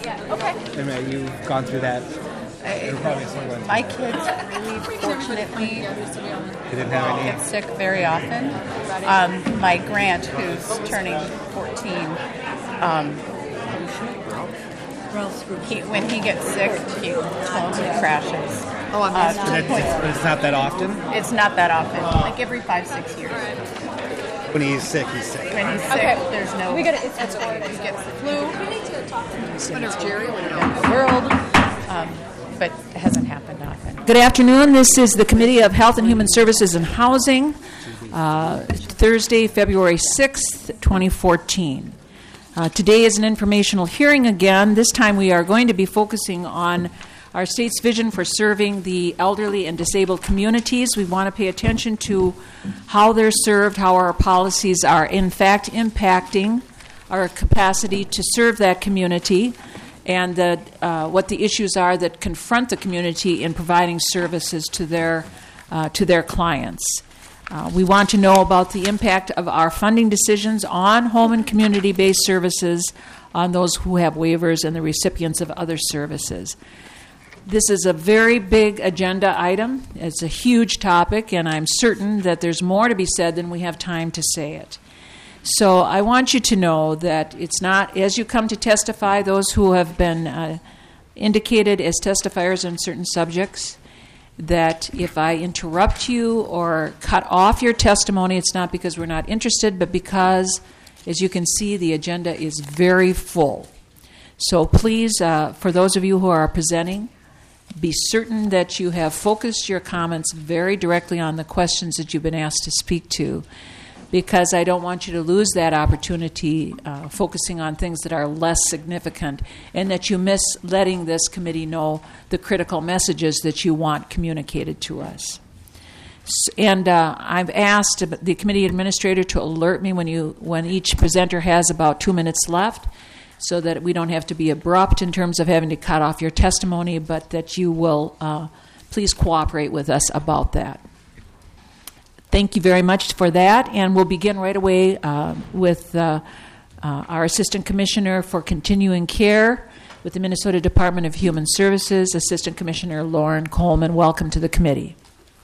Not yet. Okay. And you've gone through that. My kids really fortunately Didn't have any. get sick very often. My Grant, who's turning 14, when he gets sick, he totally crashes. Oh, I'm It's not that often? It's not that often, like every 5-6 years. When he's sick, he's sick. When he's sick, there's no... We got to... It's He gets the flu. We need to talk to him. I know Jerry would know. In the world, but it hasn't happened often. Good afternoon. This is the Committee of Health and Human Services and Housing, Thursday, February 6th, 2014. Today is an informational hearing again. This time we are going to be focusing on our state's vision for serving the elderly and disabled communities. We want to pay attention to how they're served, how our policies are in fact impacting our capacity to serve that community, and what the issues are that confront the community in providing services to their clients. We want to know about the impact of our funding decisions on home and community-based services, on those who have waivers and the recipients of other services. This is a very big agenda item. It's a huge topic, and I'm certain that there's more to be said than we have time to say it. So I want you to know that it's not, as you come to testify, those who have been indicated as testifiers on certain subjects, that if I interrupt you or cut off your testimony, it's not because we're not interested, but because, as you can see, the agenda is very full. So please, for those of you who are presenting, be certain that you have focused your comments very directly on the questions that you've been asked to speak to, because I don't want you to lose that opportunity focusing on things that are less significant, and that you miss letting this committee know the critical messages that you want communicated to us. And I've asked the committee administrator to alert me when each presenter has about 2 minutes left, so that we don't have to be abrupt in terms of having to cut off your testimony, but that you will please cooperate with us about that. Thank you very much for that, and we'll begin right away with our Assistant Commissioner for Continuing Care with the Minnesota Department of Human Services, Assistant Commissioner Lauren Coleman. Welcome to the committee.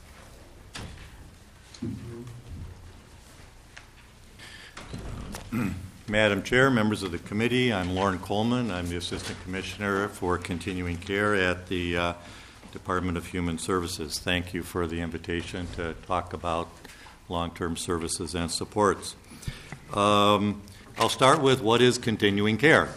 Madam Chair, members of the committee, I'm Lauren Coleman. I'm the Assistant Commissioner for Continuing Care at the Department of Human Services. Thank you for the invitation to talk about long-term services and supports. I'll start with what is continuing care.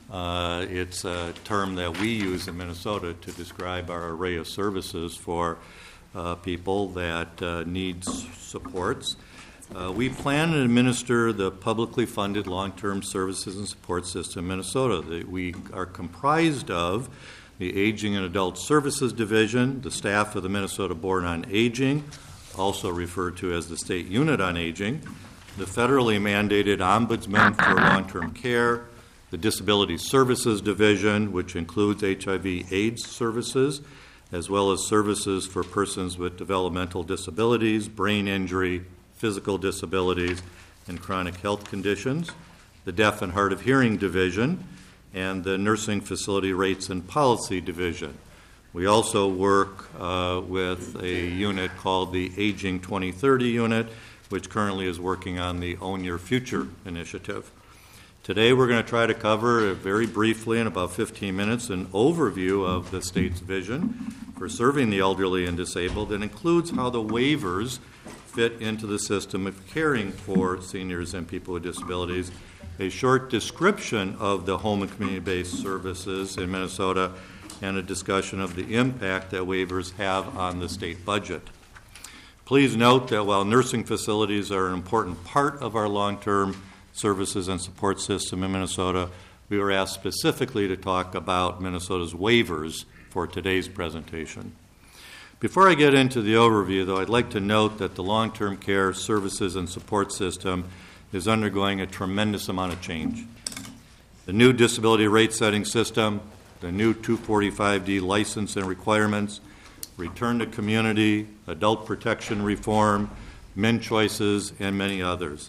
It's a term that we use in Minnesota to describe our array of services for people that need supports. We plan and administer the publicly funded long-term services and support system in Minnesota. We are comprised of the Aging and Adult Services Division, the staff of the Minnesota Board on Aging, also referred to as the State Unit on Aging, the federally mandated Ombudsman for Long-Term Care, the Disability Services Division, which includes HIV/AIDS services, as well as services for persons with developmental disabilities, brain injury, physical disabilities, and chronic health conditions, the Deaf and Hard of Hearing Division, and the Nursing Facility Rates and Policy Division. We also work with a unit called the Aging 2030 Unit, which currently is working on the Own Your Future initiative. Today we're going to try to cover very briefly in about 15 minutes an overview of the state's vision for serving the elderly and disabled that includes how the waivers fit into the system of caring for seniors and people with disabilities, a short description of the home and community-based services in Minnesota, and a discussion of the impact that waivers have on the state budget. Please note that while nursing facilities are an important part of our long-term services and support system in Minnesota, we were asked specifically to talk about Minnesota's waivers for today's presentation. Before I get into the overview, though, I'd like to note that the long-term care services and support system is undergoing a tremendous amount of change. The new disability rate setting system, the new 245D license and requirements, return to community, adult protection reform, MIN choices, and many others.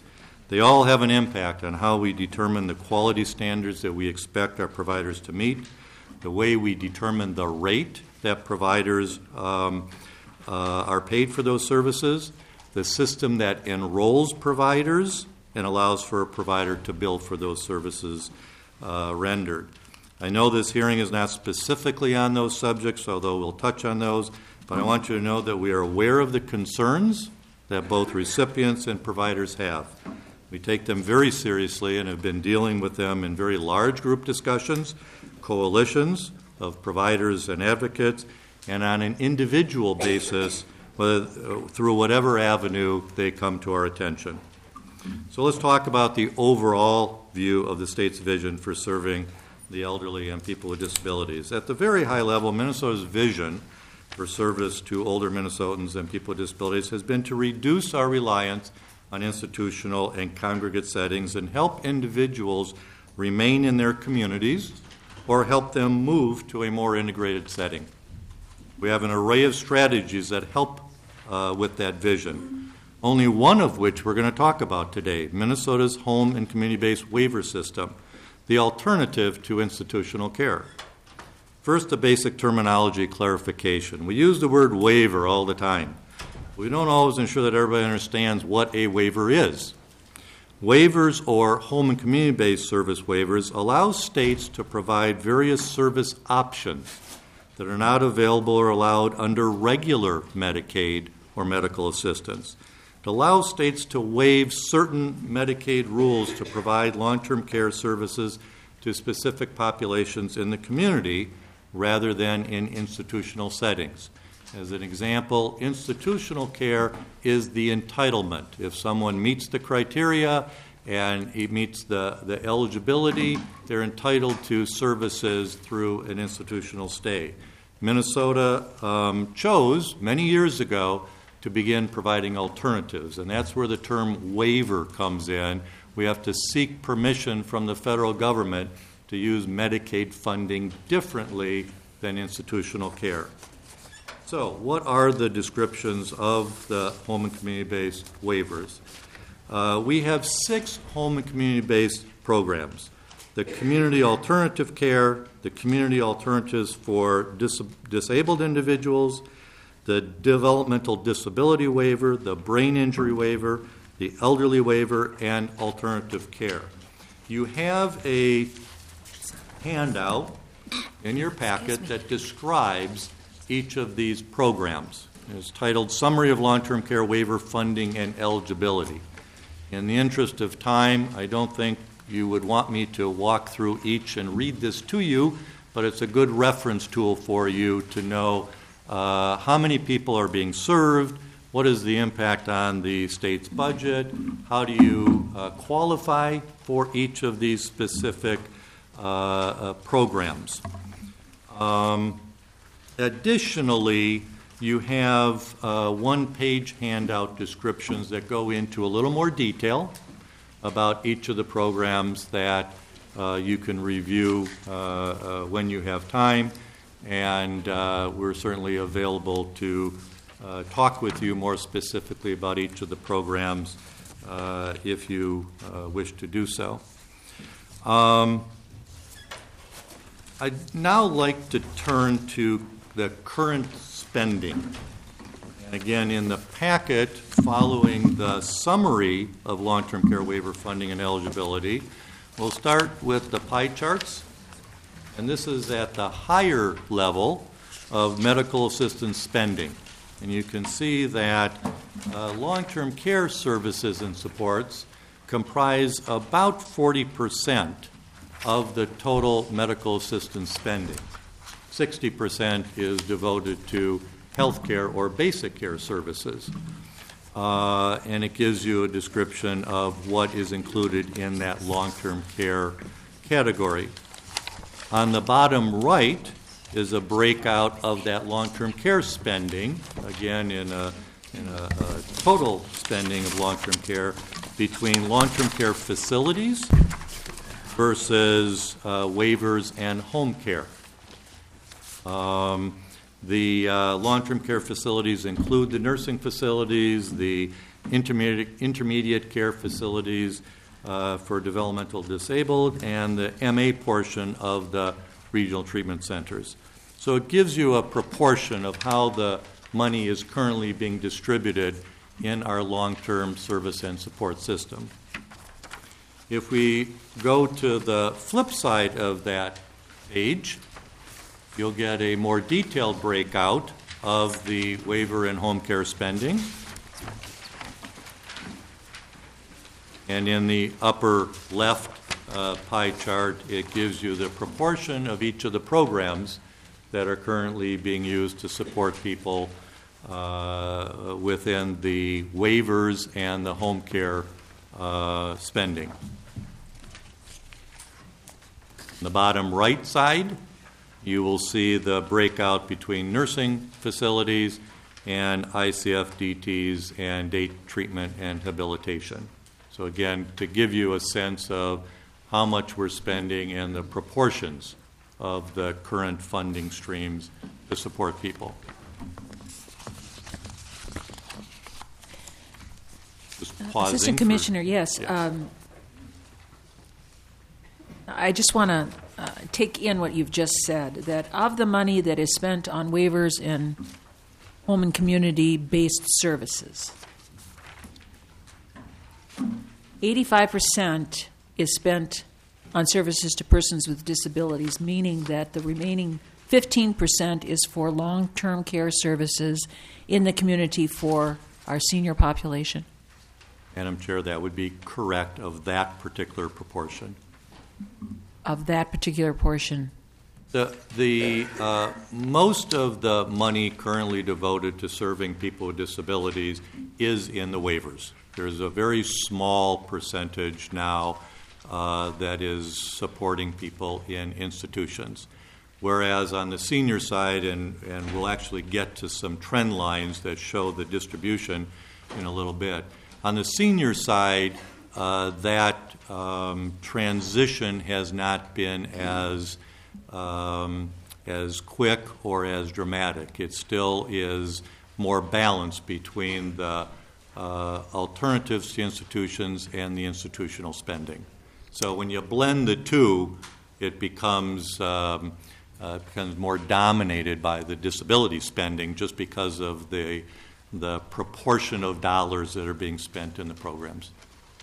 They all have an impact on how we determine the quality standards that we expect our providers to meet, the way we determine the rate that providers are paid for those services, the system that enrolls providers and allows for a provider to bill for those services rendered. I know this hearing is not specifically on those subjects, although we'll touch on those, but I want you to know that we are aware of the concerns that both recipients and providers have. We take them very seriously and have been dealing with them in very large group discussions, coalitions of providers and advocates, and on an individual basis, through whatever avenue they come to our attention. So let's talk about the overall view of the state's vision for serving the elderly and people with disabilities. At the very high level, Minnesota's vision for service to older Minnesotans and people with disabilities has been to reduce our reliance on institutional and congregate settings and help individuals remain in their communities or help them move to a more integrated setting. We have an array of strategies that help with that vision, only one of which we're going to talk about today, Minnesota's home and community-based waiver system, the alternative to institutional care. First, a basic terminology clarification. We use the word waiver all the time. We don't always ensure that everybody understands what a waiver is. Waivers, or home and community-based service waivers, allow states to provide various service options that are not available or allowed under regular Medicaid or medical assistance. It allows states to waive certain Medicaid rules to provide long-term care services to specific populations in the community rather than in institutional settings. As an example, institutional care is the entitlement. If someone meets the criteria and he meets the eligibility, they're entitled to services through an institutional stay. Minnesota chose many years ago to begin providing alternatives, and that's where the term waiver comes in. We have to seek permission from the federal government to use Medicaid funding differently than institutional care. So, what are the descriptions of the home and community-based waivers? We have 6 home and community-based programs. The Community Alternative Care, the Community Alternatives for Disabled Individuals, the Developmental Disability Waiver, the Brain Injury Waiver, the Elderly Waiver, and Alternative Care. You have a handout in your packet that describes each of these programs. It's titled Summary of Long-Term Care Waiver Funding and Eligibility. In the interest of time, I don't think you would want me to walk through each and read this to you, but it's a good reference tool for you to know how many people are being served, what is the impact on the state's budget, how do you qualify for each of these specific programs. Additionally, you have one-page handout descriptions that go into a little more detail about each of the programs that you can review when you have time, and we're certainly available to talk with you more specifically about each of the programs if you wish to do so. I'd now like to turn to the current spending. And again, in the packet following the summary of long-term care waiver funding and eligibility, we'll start with the pie charts. And this is at the higher level of medical assistance spending. And you can see that long-term care services and supports comprise about 40% of the total medical assistance spending. 60% is devoted to health care or basic care services. And it gives you a description of what is included in that long-term care category. On the bottom right is a breakout of that long-term care spending, again in a total spending of long-term care between long-term care facilities versus waivers and home care. The long-term care facilities include the nursing facilities, the intermediate care facilities for developmental disabled, and the MA portion of the regional treatment centers. So it gives you a proportion of how the money is currently being distributed in our long-term service and support system. If we go to the flip side of that page, you'll get a more detailed breakout of the waiver and home care spending. And in the upper left pie chart, it gives you the proportion of each of the programs that are currently being used to support people within the waivers and the home care spending. On the bottom right side, you will see the breakout between nursing facilities and ICF DTs and day treatment and habilitation. So again, to give you a sense of how much we're spending and the proportions of the current funding streams to support people. Just pausing. Assistant Commissioner, yes. I just want to take in what you've just said, that of the money that is spent on waivers and home and community-based services, 85% is spent on services to persons with disabilities, meaning that the remaining 15% is for long-term care services in the community for our senior population. Madam Chair, that would be correct of that particular proportion. Of that particular portion. The most of the money currently devoted to serving people with disabilities is in the waivers. There's a very small percentage now that is supporting people in institutions. Whereas on the senior side, and we'll actually get to some trend lines that show the distribution in a little bit. On the senior side, that transition has not been as quick or as dramatic. It still is more balanced between the alternatives to institutions and the institutional spending. So when you blend the two, it becomes more dominated by the disability spending just because of the proportion of dollars that are being spent in the programs.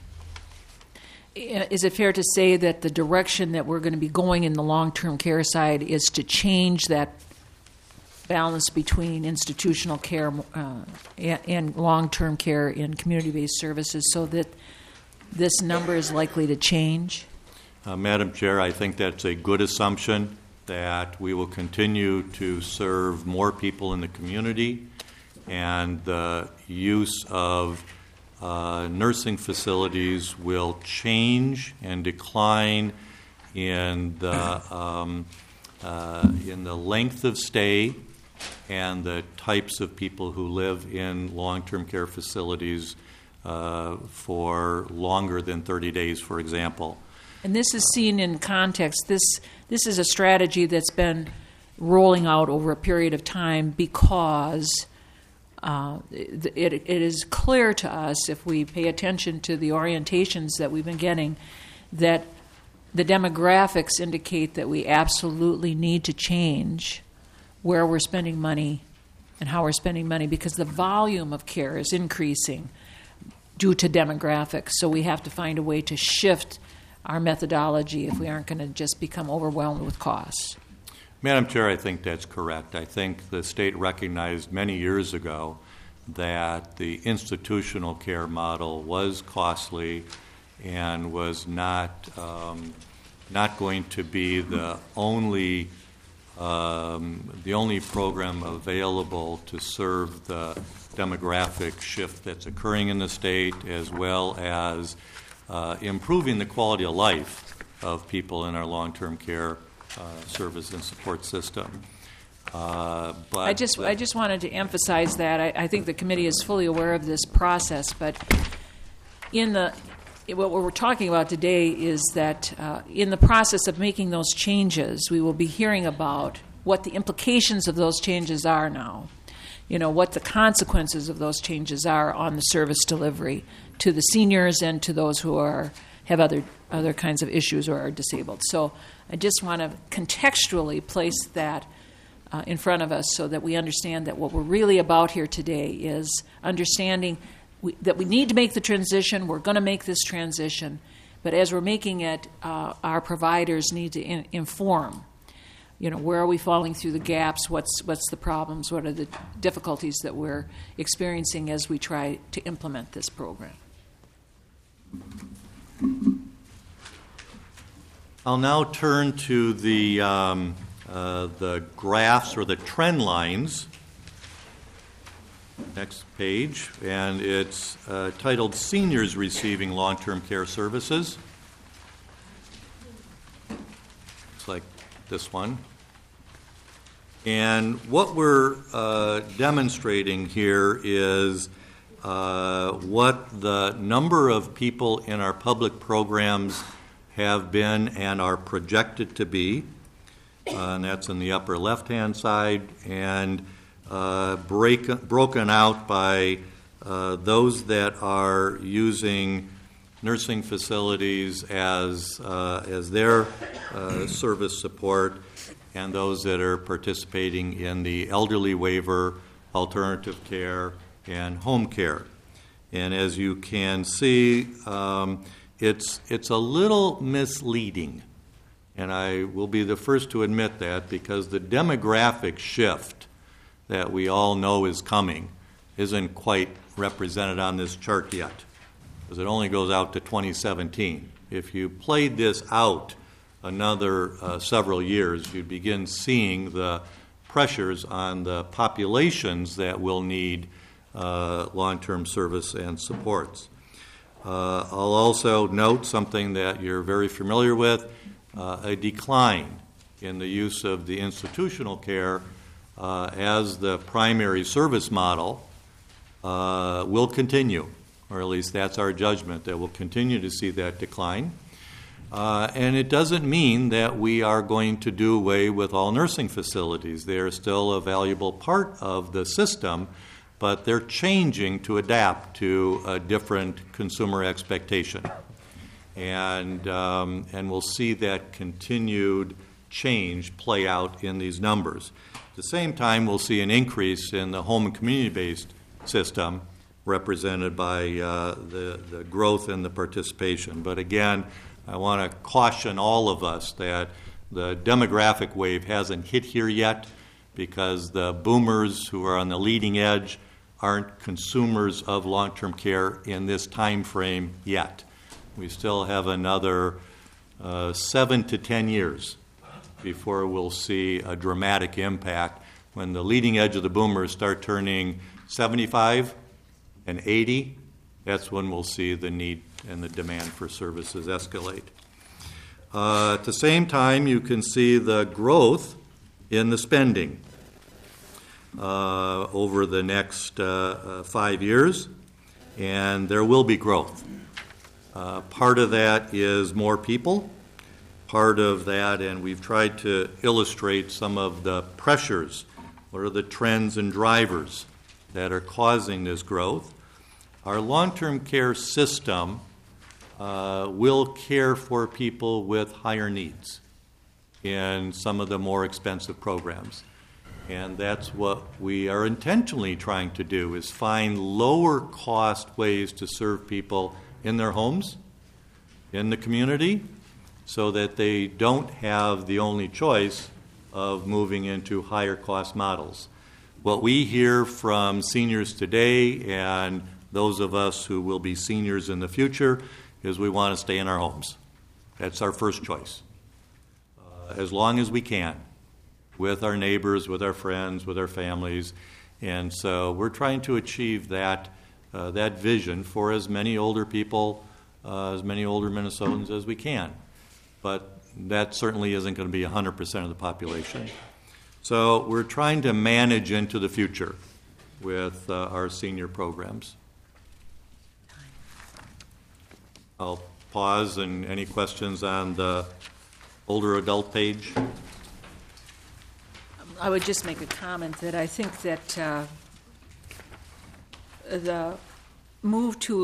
Is it fair to say that the direction that we're going to be going in the long-term care side is to change that balance between institutional care and long-term care in community-based services so that this number is likely to change? Madam Chair, I think that's a good assumption that we will continue to serve more people in the community, and the use of nursing facilities will change and decline in the length of stay and the types of people who live in long-term care facilities for longer than 30 days, for example. And this is seen in context. This is a strategy that's been rolling out over a period of time because it is clear to us, if we pay attention to the orientations that we've been getting, that the demographics indicate that we absolutely need to change where we're spending money and how we're spending money because the volume of care is increasing due to demographics. So we have to find a way to shift our methodology if we aren't going to just become overwhelmed with costs. Madam Chair, I think that's correct. I think the state recognized many years ago that the institutional care model was costly and was not going to be the only program available to serve the demographic shift that's occurring in the state, as well as improving the quality of life of people in our long-term care service and support system. But I just wanted to emphasize that. I think the committee is fully aware of this process, but what we're talking about today is that in the process of making those changes, we will be hearing about what the implications of those changes are now. what the consequences of those changes are on the service delivery to the seniors and to those who have other kinds of issues or are disabled. So I just want to contextually place that in front of us so that we understand that what we're really about here today is understanding that we need to make the transition. We're going to make this transition, but as we're making it, our providers need to inform. Where are we falling through the gaps? What's the problems? What are the difficulties that we're experiencing as we try to implement this program? I'll now turn to the graphs or the trend lines. Next page, and it's titled Seniors Receiving Long-Term Care Services. It's like this one. And what we're demonstrating here is what the number of people in our public programs have been and are projected to be, and that's in the upper left-hand side, and broken out by those that are using nursing facilities as their service support, and those that are participating in the elderly waiver, alternative care, and home care. And as you can see, it's a little misleading, and I will be the first to admit that, because the demographic shift that we all know is coming isn't quite represented on this chart yet, because it only goes out to 2017. If you played this out another several years, you'd begin seeing the pressures on the populations that will need long-term service and supports. I'll also note something that you're very familiar with, a decline in the use of the institutional care as the primary service model will continue, or at least that's our judgment, that we'll continue to see that decline. And it doesn't mean that we are going to do away with all nursing facilities. They are still a valuable part of the system, but they're changing to adapt to a different consumer expectation. And we'll see that continued change play out in these numbers. At the same time, we'll see an increase in the home and community-based system represented by the growth and the participation. But again, I want to caution all of us that the demographic wave hasn't hit here yet, because the boomers who are on the leading edge aren't consumers of long-term care in this time frame yet. We still have another 7 to 10 years before we'll see a dramatic impact. When the leading edge of the boomers start turning 75 and 80, that's when we'll see the need and the demand for services escalate. At the same time, you can see the growth in the spending over the next 5 years, and there will be growth. Part of that is more people. Part of that, and we've tried to illustrate some of the pressures, what are the trends and drivers that are causing this growth. Our long-term care system will care for people with higher needs in some of the more expensive programs. And that's what we are intentionally trying to do, is find lower cost ways to serve people in their homes, in the community, so that they don't have the only choice of moving into higher cost models. What we hear from seniors today and those of us who will be seniors in the future is we want to stay in our homes. That's our first choice, as long as we can, with our neighbors, with our friends, with our families. And so we're trying to achieve that vision for as many older people, as many older Minnesotans as we can. But that certainly isn't going to be 100% of the population. So we're trying to manage into the future with our senior programs. I'll pause, and any questions on the older adult page? I would just make a comment that I think that the move to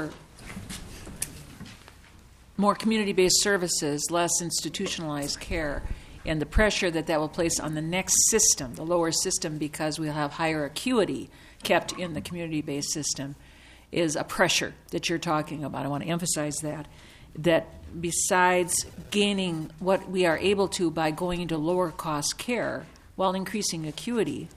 more community-based services, less institutionalized care, and the pressure that will place on the next system, the lower system, because we'll have higher acuity kept in the community-based system, is a pressure that you're talking about. I want to emphasize that besides gaining what we are able to by going into lower cost care while increasing acuity,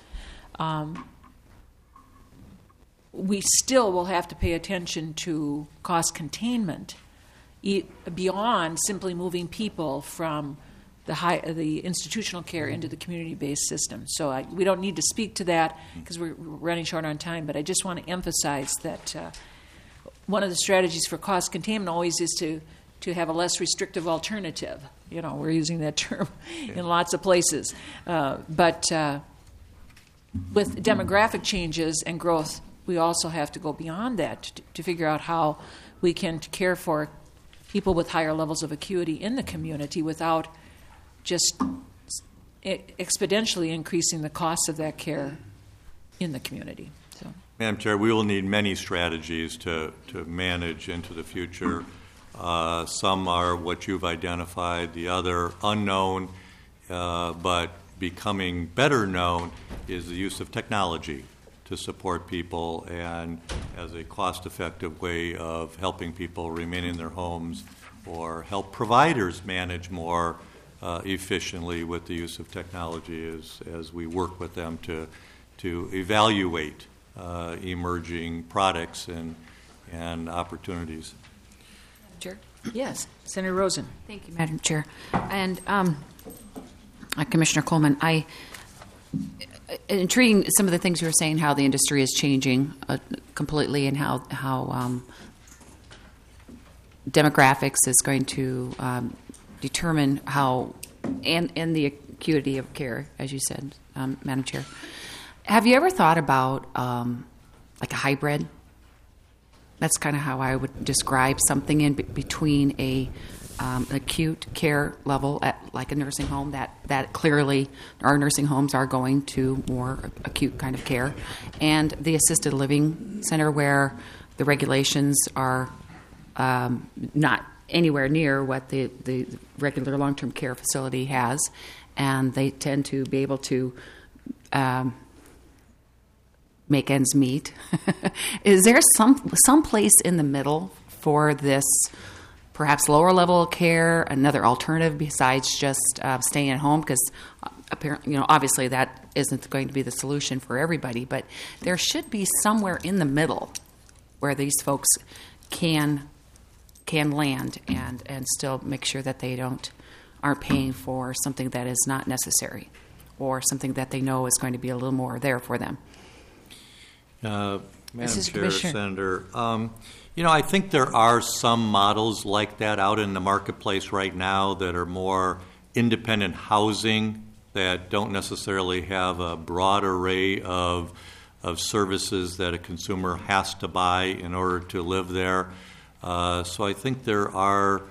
we still will have to pay attention to cost containment beyond simply moving people from the institutional care into the community-based system. So we don't need to speak to that because we're running short on time, but I just want to emphasize that one of the strategies for cost containment always is to have a less restrictive alternative. You know, we're using that term in lots of places. But with demographic changes and growth, we also have to go beyond that to figure out how we can care for people with higher levels of acuity in the community without just exponentially increasing the cost of that care in the community. So, Madam Chair, we will need many strategies to manage into the future. Some are what you've identified, the other unknown, but becoming better known is the use of technology to support people and as a cost-effective way of helping people remain in their homes or help providers manage more efficiently with the use of technology as we work with them to evaluate emerging products and opportunities. Chair. yes, Senator Rosen. Thank you, Madam Chair. And Commissioner Coleman, intriguing some of the things you were saying, how the industry is changing completely and how demographics is going to determine how, and the acuity of care, as you said, Madam Chair. Have you ever thought about like a hybrid? That's kind of how I would describe something in between a acute care level at like a nursing home. That clearly our nursing homes are going to more acute kind of care, and the assisted living center where the regulations are not anywhere near what the regular long-term care facility has, and they tend to be able to make ends meet. Is there some place in the middle for this perhaps lower level of care, another alternative besides just staying at home? Because apparently, obviously that isn't going to be the solution for everybody, but there should be somewhere in the middle where these folks can land and still make sure that they aren't paying for something that is not necessary or something that they know is going to be a little more there for them. Madam Chair, Senator, I think there are some models like that out in the marketplace right now that are more independent housing that don't necessarily have a broad array of services that a consumer has to buy in order to live there. So I think there are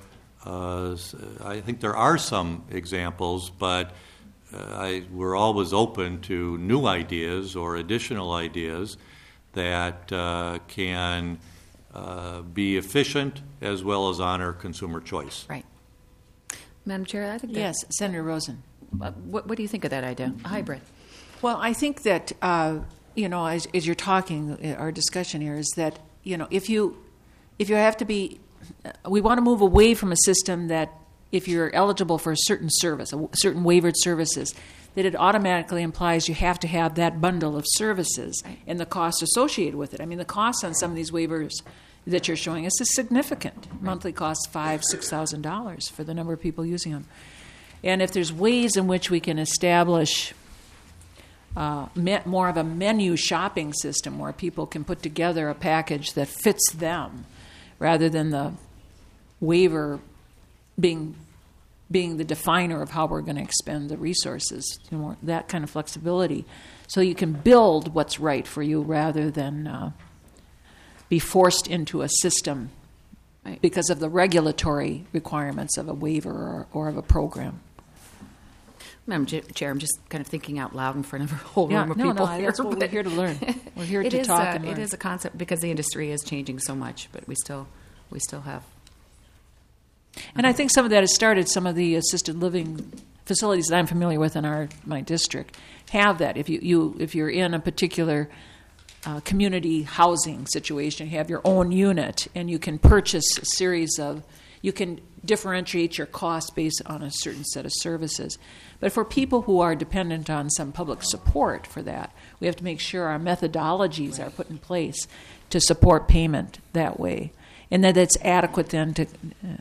some examples, but we're always open to new ideas or additional ideas that can be efficient as well as honor consumer choice. Right. Madam Chair, I think Yes, Senator Rosen. What do you think of that idea, a hybrid? Well, I think that, as you're talking, our discussion here is that, if you have to be, we want to move away from a system that if you're eligible for a certain service, certain waivered services, that it automatically implies you have to have that bundle of services and the cost associated with it. I mean, the cost on some of these waivers that you're showing us is significant. Monthly cost $5,000-$6,000 for the number of people using them. And if there's ways in which we can establish more of a menu shopping system where people can put together a package that fits them rather than the waiver being the definer of how we're going to expend the resources, that kind of flexibility. So you can build what's right for you rather than be forced into a system because of the regulatory requirements of a waiver or of a program. Madam Chair, I'm just kind of thinking out loud in front of a whole Yeah, room of no, people no, here. that's what we're but here to learn. We're here it to is talk a- and learn. It is a concept because the industry is changing so much, but we still have. And I think some of that has started. Some of the assisted living facilities that I'm familiar with in my district have that. If you're in a particular community housing situation, you have your own unit, and you can purchase a series of. You can differentiate your cost based on a certain set of services. But for people who are dependent on some public support for that, we have to make sure our methodologies are put in place to support payment that way, and that it's adequate then to.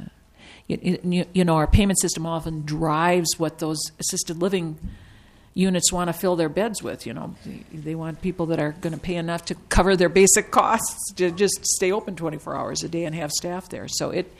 Our payment system often drives what those assisted living units want to fill their beds with. They want people that are going to pay enough to cover their basic costs to just stay open 24 hours a day and have staff there. So it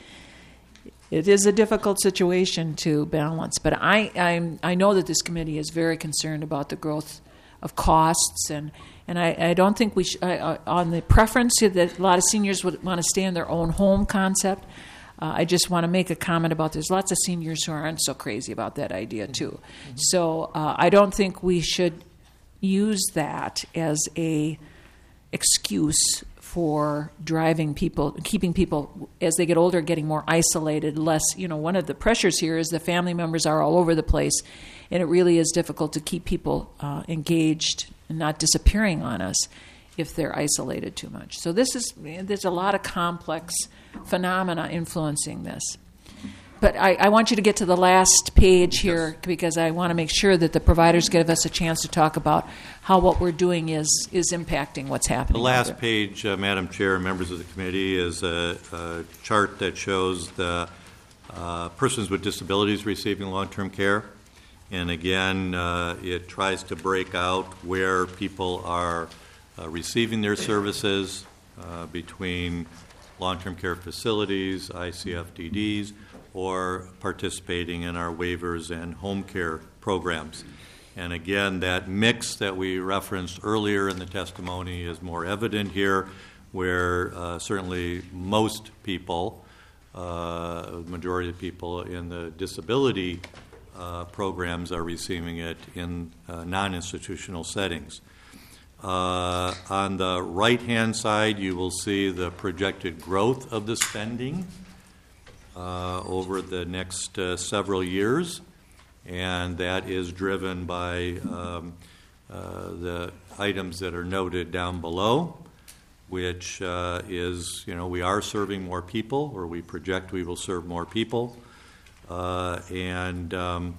is a difficult situation to balance. But I know that this committee is very concerned about the growth of costs, and I don't think we should, on the preference that a lot of seniors would want to stay in their own home concept. I just want to make a comment about there's lots of seniors who aren't so crazy about that idea too. So I don't think we should use that as a excuse for driving people, keeping people as they get older, getting more isolated, less. One of the pressures here is the family members are all over the place, and it really is difficult to keep people engaged and not disappearing on us if they're isolated too much. So there's a lot of complex phenomena influencing this. But I want you to get to the last page here because I want to make sure that the providers give us a chance to talk about how what we're doing is impacting what's happening. The last page, Madam Chair and members of the committee, is a chart that shows the persons with disabilities receiving long-term care. And again, it tries to break out where people are receiving their services between long-term care facilities, ICFDDs, or participating in our waivers and home care programs. And again, that mix that we referenced earlier in the testimony is more evident here, where certainly most people, the majority of people in the disability programs are receiving it in non-institutional settings. On the right-hand side, you will see the projected growth of the spending over the next several years, and that is driven by the items that are noted down below, which is, we are serving more people, or we project we will serve more people, and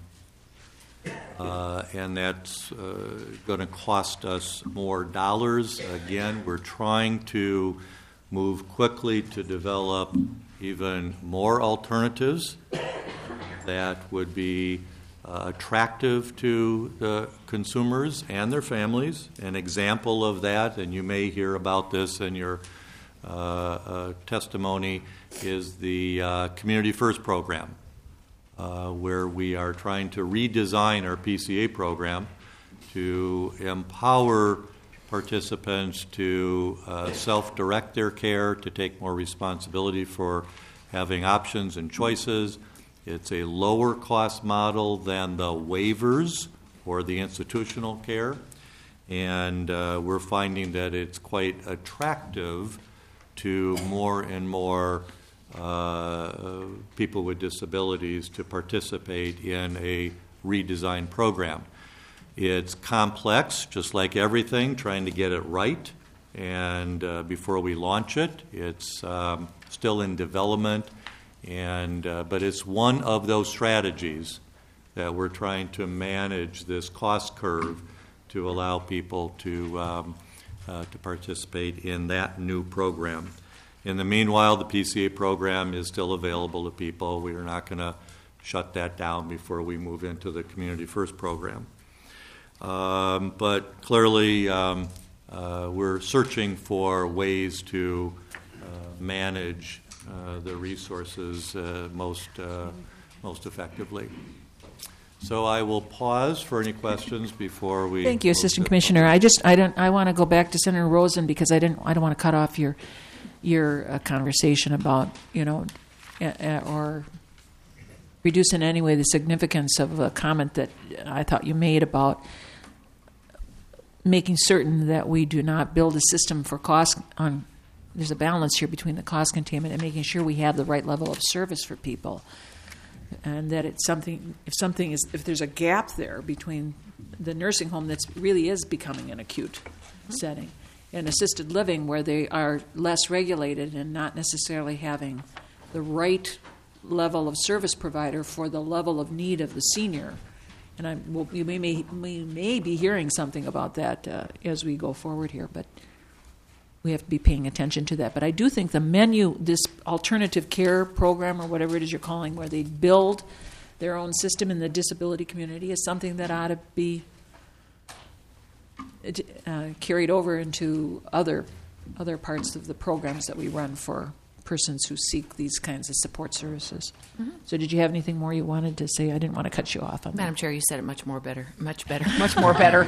that's going to cost us more dollars. Again, we're trying to move quickly to develop even more alternatives that would be attractive to the consumers and their families. An example of that, and you may hear about this in your testimony, is the Community First program, where we are trying to redesign our PCA program to empower participants to self-direct their care, to take more responsibility for having options and choices. It's a lower cost model than the waivers or the institutional care, and we're finding that it's quite attractive to more and more people with disabilities to participate in a redesigned program. It's complex, just like everything, trying to get it right, and before we launch it, it's still in development, and but it's one of those strategies that we're trying to manage this cost curve to allow people to participate in that new program. In the meanwhile, the PCA program is still available to people. We are not going to shut that down before we move into the Community First program. But clearly, we're searching for ways to manage the resources most effectively. So I will pause for any questions before we. Thank you, Assistant Commissioner. I want to go back to Senator Rosen because I don't want to cut off your conversation about or reduce in any way the significance of a comment that I thought you made about making certain that we do not build a system for cost on. There's a balance here between the cost containment and making sure we have the right level of service for people, and that it's something. If there's a gap there between the nursing home that really is becoming an acute setting and assisted living, where they are less regulated and not necessarily having the right level of service provider for the level of need of the senior. And we may be hearing something about that as we go forward here, but we have to be paying attention to that. But I do think the menu, this alternative care program or whatever it is you're calling, where they build their own system in the disability community, is something that ought to be carried over into other parts of the programs that we run for persons who seek these kinds of support services. Mm-hmm. So did you have anything more you wanted to say? I didn't want to cut you off on Madam that. Chair, you said it much more better. Much more better.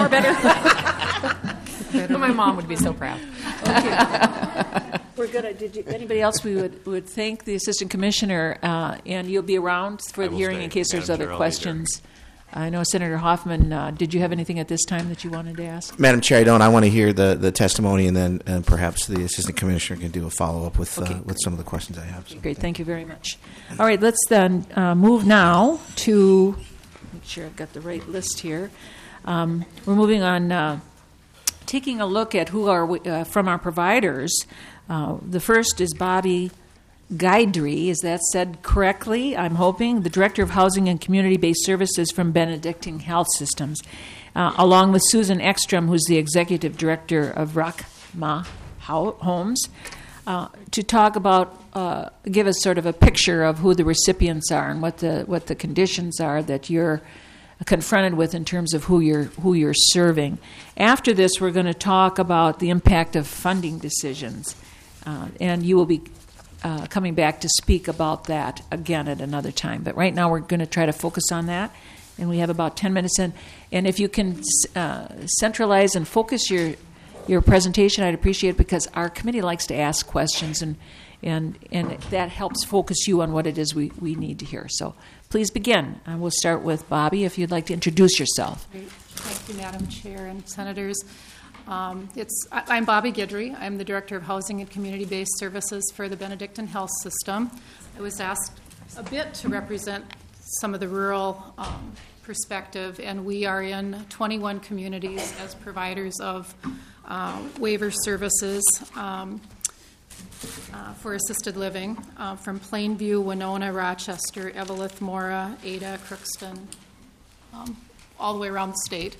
My mom would be so proud. Okay. We're good. Anybody else we would thank the Assistant Commissioner, and you'll be around for the hearing in case there's other questions. I know Senator Hoffman, did you have anything at this time that you wanted to ask? Madam Chair, I don't. I want to hear the testimony, and then perhaps the Assistant Commissioner can do a follow-up with some of the questions I have. So, Great. Thank you very much. All right. Let's then move now to make sure I've got the right list here. We're moving on, taking a look at who are from our providers. The first is Bobby Guidry. Is that said correctly? I'm hoping. The Director of Housing and Community-Based Services from Benedictine Health Systems, along with Susan Ekstrom, who's the Executive Director of Rakma Homes, to talk about, give us sort of a picture of who the recipients are and what the conditions are that you're confronted with in terms of who you're serving. After this, we're going to talk about the impact of funding decisions, and you will be coming back to speak about that again at another time. But right now we're going to try to focus on that, and we have about 10 minutes in. And if you can centralize and focus your presentation, I'd appreciate it, because our committee likes to ask questions, and that helps focus you on what it is we need to hear. So please begin. We'll start with Bobby, if you'd like to introduce yourself. Great. Thank you, Madam Chair and Senators. I'm Bobby Guidry. I'm the Director of Housing and Community-Based Services for the Benedictine Health System. I was asked a bit to represent some of the rural perspective, and we are in 21 communities as providers of waiver services for assisted living, from Plainview, Winona, Rochester, Eveleth, Mora, Ada, Crookston, all the way around the state.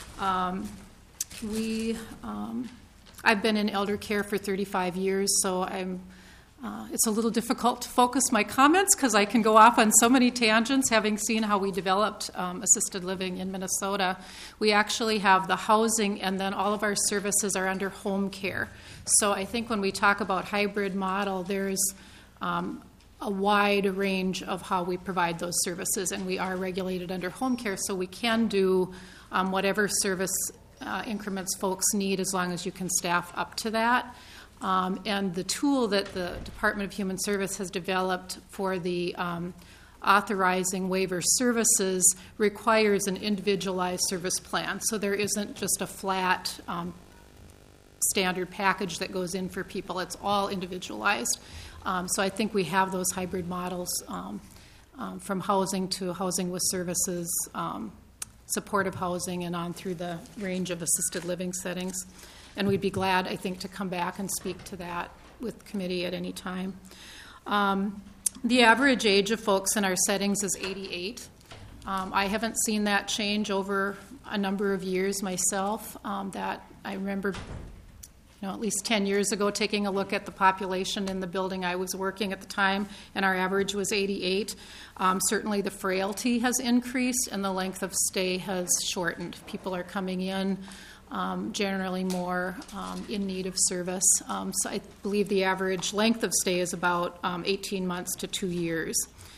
I've been in elder care for 35 years, so it's a little difficult to focus my comments because I can go off on so many tangents, having seen how we developed assisted living in Minnesota. We actually have the housing, and then all of our services are under home care. So I think when we talk about hybrid model, there's a wide range of how we provide those services, and we are regulated under home care, so we can do whatever service increments folks need as long as you can staff up to that. And the tool that the Department of Human Service has developed for the authorizing waiver services requires an individualized service plan. So there isn't just a flat standard package that goes in for people. It's all individualized. So I think we have those hybrid models from housing to housing with services, supportive housing, and on through the range of assisted living settings. And we'd be glad, I think, to come back and speak to that with committee at any time. The average age of folks in our settings is 88. I haven't seen that change over a number of years myself. That I remember, at least 10 years ago, taking a look at the population in the building I was working at the time, and our average was 88. Certainly the frailty has increased and the length of stay has shortened. People are coming in generally more in need of service. So I believe the average length of stay is about 18 months to 2 years.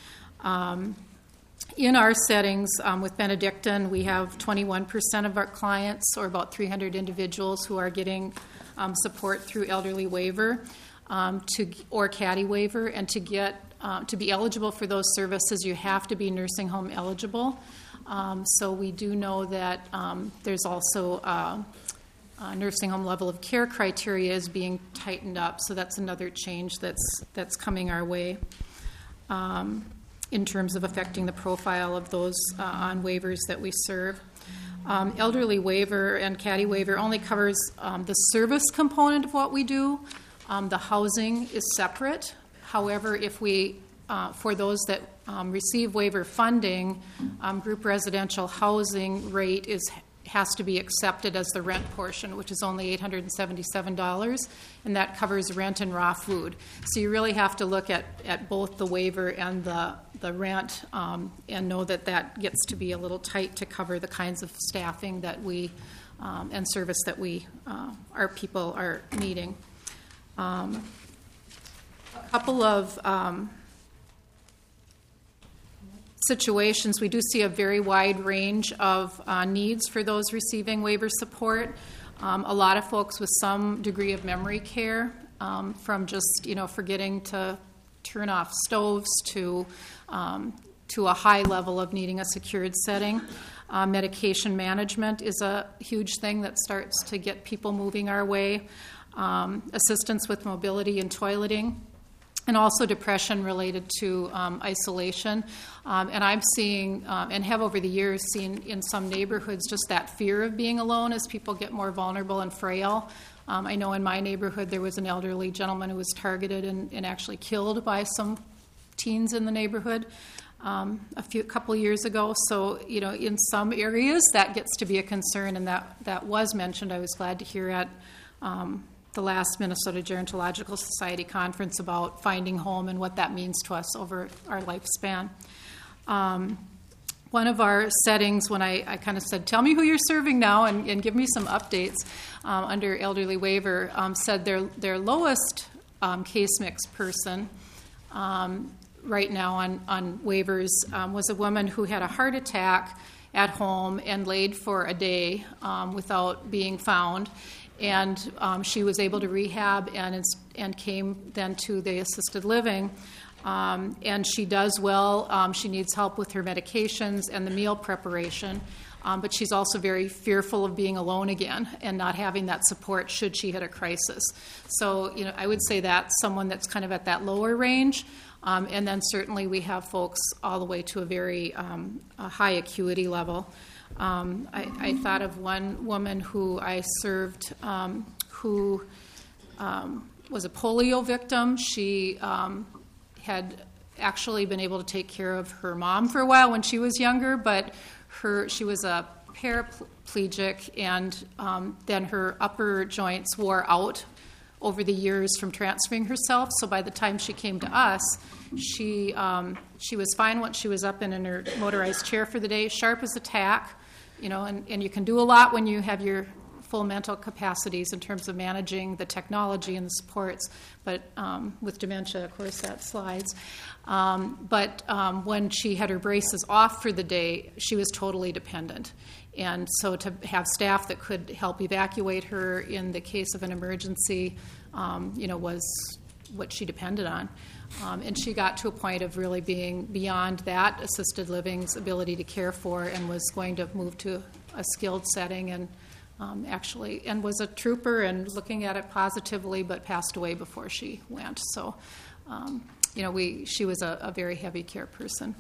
In our settings with Benedictine, we have 21% of our clients, or about 300 individuals, who are getting support through elderly waiver or CADI waiver. And to get to be eligible for those services, you have to be nursing home eligible. So we do know that there's also nursing home level of care criteria is being tightened up. So that's another change that's coming our way in terms of affecting the profile of those on waivers that we serve. Elderly waiver and CADI waiver only covers the service component of what we do. The housing is separate. However, if we, for those that receive waiver funding, group residential housing rate has to be accepted as the rent portion, which is only $877, and that covers rent and raw food. So you really have to look at both the waiver and the rent and know that gets to be a little tight to cover the kinds of staffing that we and service that our people are needing. A couple of situations, we do see a very wide range of needs for those receiving waiver support. A lot of folks with some degree of memory care, from just forgetting to turn off stoves to a high level of needing a secured setting. Medication management is a huge thing that starts to get people moving our way. Assistance with mobility and toileting. And also depression related to isolation. And I'm seeing, and have over the years seen in some neighborhoods, just that fear of being alone as people get more vulnerable and frail. I know in my neighborhood there was an elderly gentleman who was targeted and actually killed by some teens in the neighborhood a couple years ago. So, in some areas that gets to be a concern, and that was mentioned. I was glad to hear at the last Minnesota Gerontological Society conference about finding home and what that means to us over our lifespan. One of our settings, when I kind of said, tell me who you're serving now and give me some updates under elderly waiver, said their lowest case mix person right now on waivers was a woman who had a heart attack at home and laid for a day without being found. And she was able to rehab and came then to the assisted living. And she does well. She needs help with her medications and the meal preparation. But she's also very fearful of being alone again and not having that support should she hit a crisis. So, I would say that's someone that's kind of at that lower range. And then certainly we have folks all the way to a very high acuity level. I thought of one woman who I served who was a polio victim. She had actually been able to take care of her mom for a while when she was younger, but she was a paraplegic, and then her upper joints wore out over the years from transferring herself. So by the time she came to us, she was fine once she was up and in her motorized chair for the day, sharp as a tack. And you can do a lot when you have your full mental capacities in terms of managing the technology and the supports, but with dementia, of course, that slides. But when she had her braces off for the day, she was totally dependent. And so to have staff that could help evacuate her in the case of an emergency, was what she depended on. And she got to a point of really being beyond that assisted living's ability to care for, and was going to move to a skilled setting, and and was a trooper and looking at it positively, but passed away before she went. So, she was a very heavy care person.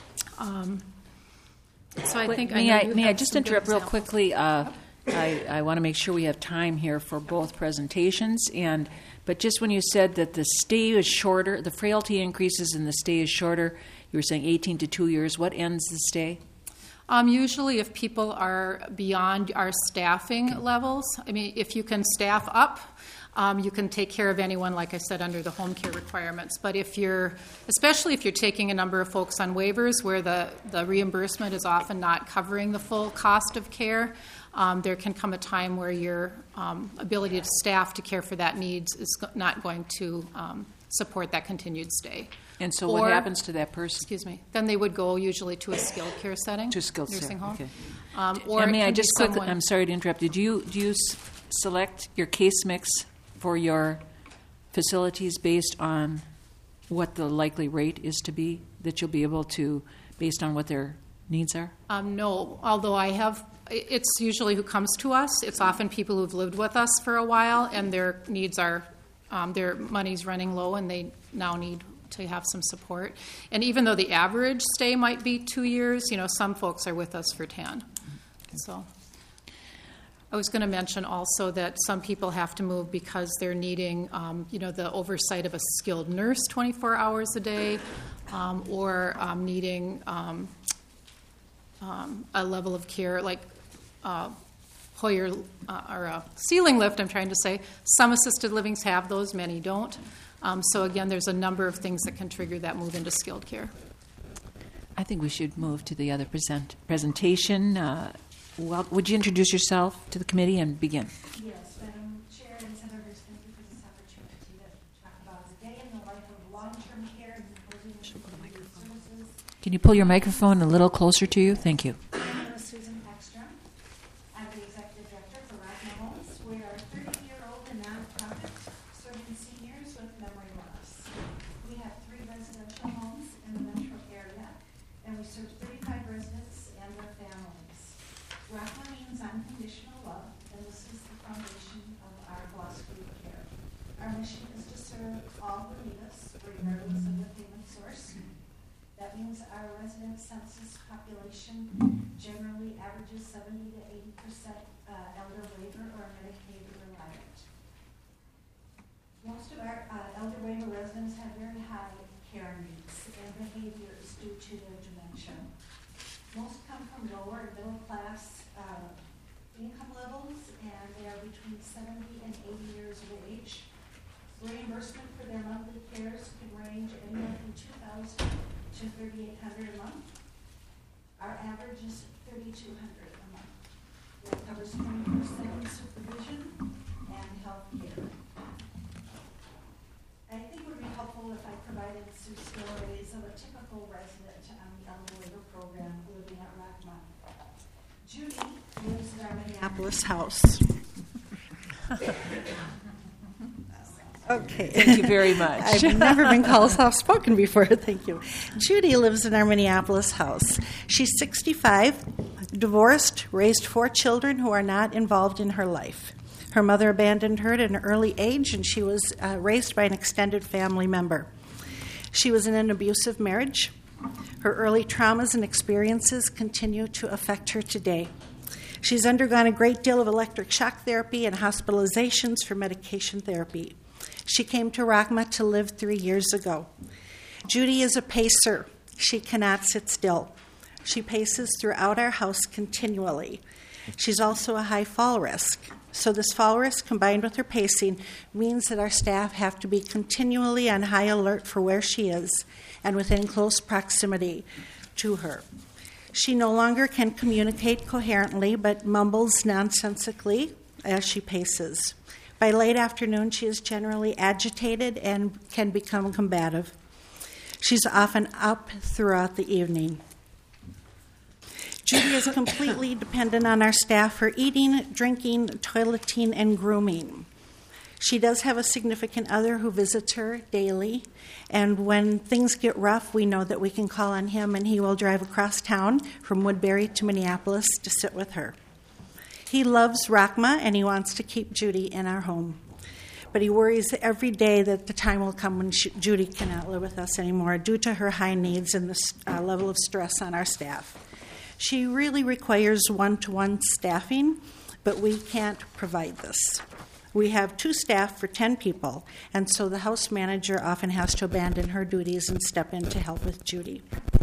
So I think may I just interrupt real quickly? I want to make sure we have time here for both presentations, but just when you said that the stay is shorter, the frailty increases and the stay is shorter, you were saying 18 to 2 years. What ends the stay? Usually if people are beyond our staffing levels, if you can staff up, you can take care of anyone, like I said, under the home care requirements. But especially if you're taking a number of folks on waivers where the reimbursement is often not covering the full cost of care, there can come a time where your ability to staff to care for that needs is not going to support that continued stay. And so what happens to that person? Excuse me. Then they would go usually to a skilled care setting. To a skilled nursing home. Okay. And may I just quickly, I'm sorry to interrupt. Do you select your case mix for your facilities based on what the likely rate is to be that you'll be able to, based on what their needs are? No, although it's usually who comes to us. It's often people who've lived with us for a while, and their needs are, their money's running low, and they now need to have some support. And even though the average stay might be 2 years, some folks are with us for 10. So I was going to mention also that some people have to move because they're needing, the oversight of a skilled nurse 24 hours a day, or needing a level of care like Hoyer or a ceiling lift, I'm trying to say. Some assisted livings have those, many don't. So again, there's a number of things that can trigger that move into skilled care. I think we should move to the other presentation. Would you introduce yourself to the committee and begin? Yes, Madam Chair and Senators, thank you for this opportunity to talk about the day in the life of long-term care and housing services. Can you pull your microphone a little closer to you? Thank you. My name is Susan Ekstrom. I'm the Executive Director for Rockma Homes. We are a 30-year-old and nonprofit serving seniors with memory loss. We have 3 residential homes in the metro area, and we serve 35 residents and their families. Rockma means unconditional love, and this is the foundation of our philosophy of care. Our mission is to serve all who need us, regardless of the payment source. That means our resident census population generally averages 70 to 80% elder waiver or Medicaid reliant. Most of our elder waiver residents have very high care needs and behaviors due to their dementia. Most come from lower and middle class income levels, and they are between 70 and 80 years of age. Reimbursement for their monthly cares can range anywhere from $2,000 to $3,800 a month. Our average is $3,200 a month. That covers 24/7 supervision and health care. I think it would be helpful if I provided some stories of a typical resident on the elder waiver program living at Rockma. Judy lives in our Minneapolis house. Okay. Thank you very much. I've never been called soft-spoken before. Thank you. Judy lives in our Minneapolis house. She's 65, divorced, raised 4 children who are not involved in her life. Her mother abandoned her at an early age, and she was raised by an extended family member. She was in an abusive marriage. Her early traumas and experiences continue to affect her today. She's undergone a great deal of electric shock therapy and hospitalizations for medication therapy. She came to Rockma to live 3 years ago. Judy is a pacer. She cannot sit still. She paces throughout our house continually. She's also a high fall risk. So this fall risk combined with her pacing means that our staff have to be continually on high alert for where she is and within close proximity to her. She no longer can communicate coherently but mumbles nonsensically as she paces. By late afternoon, she is generally agitated and can become combative. She's often up throughout the evening. Judy is completely dependent on our staff for eating, drinking, toileting, and grooming. She does have a significant other who visits her daily, and when things get rough, we know that we can call on him, and he will drive across town from Woodbury to Minneapolis to sit with her. He loves Rockma, and he wants to keep Judy in our home. But he worries every day that the time will come when Judy cannot live with us anymore due to her high needs and the level of stress on our staff. She really requires one-to-one staffing, but we can't provide this. We have 2 staff for 10 people, and so the house manager often has to abandon her duties and step in to help with Judy.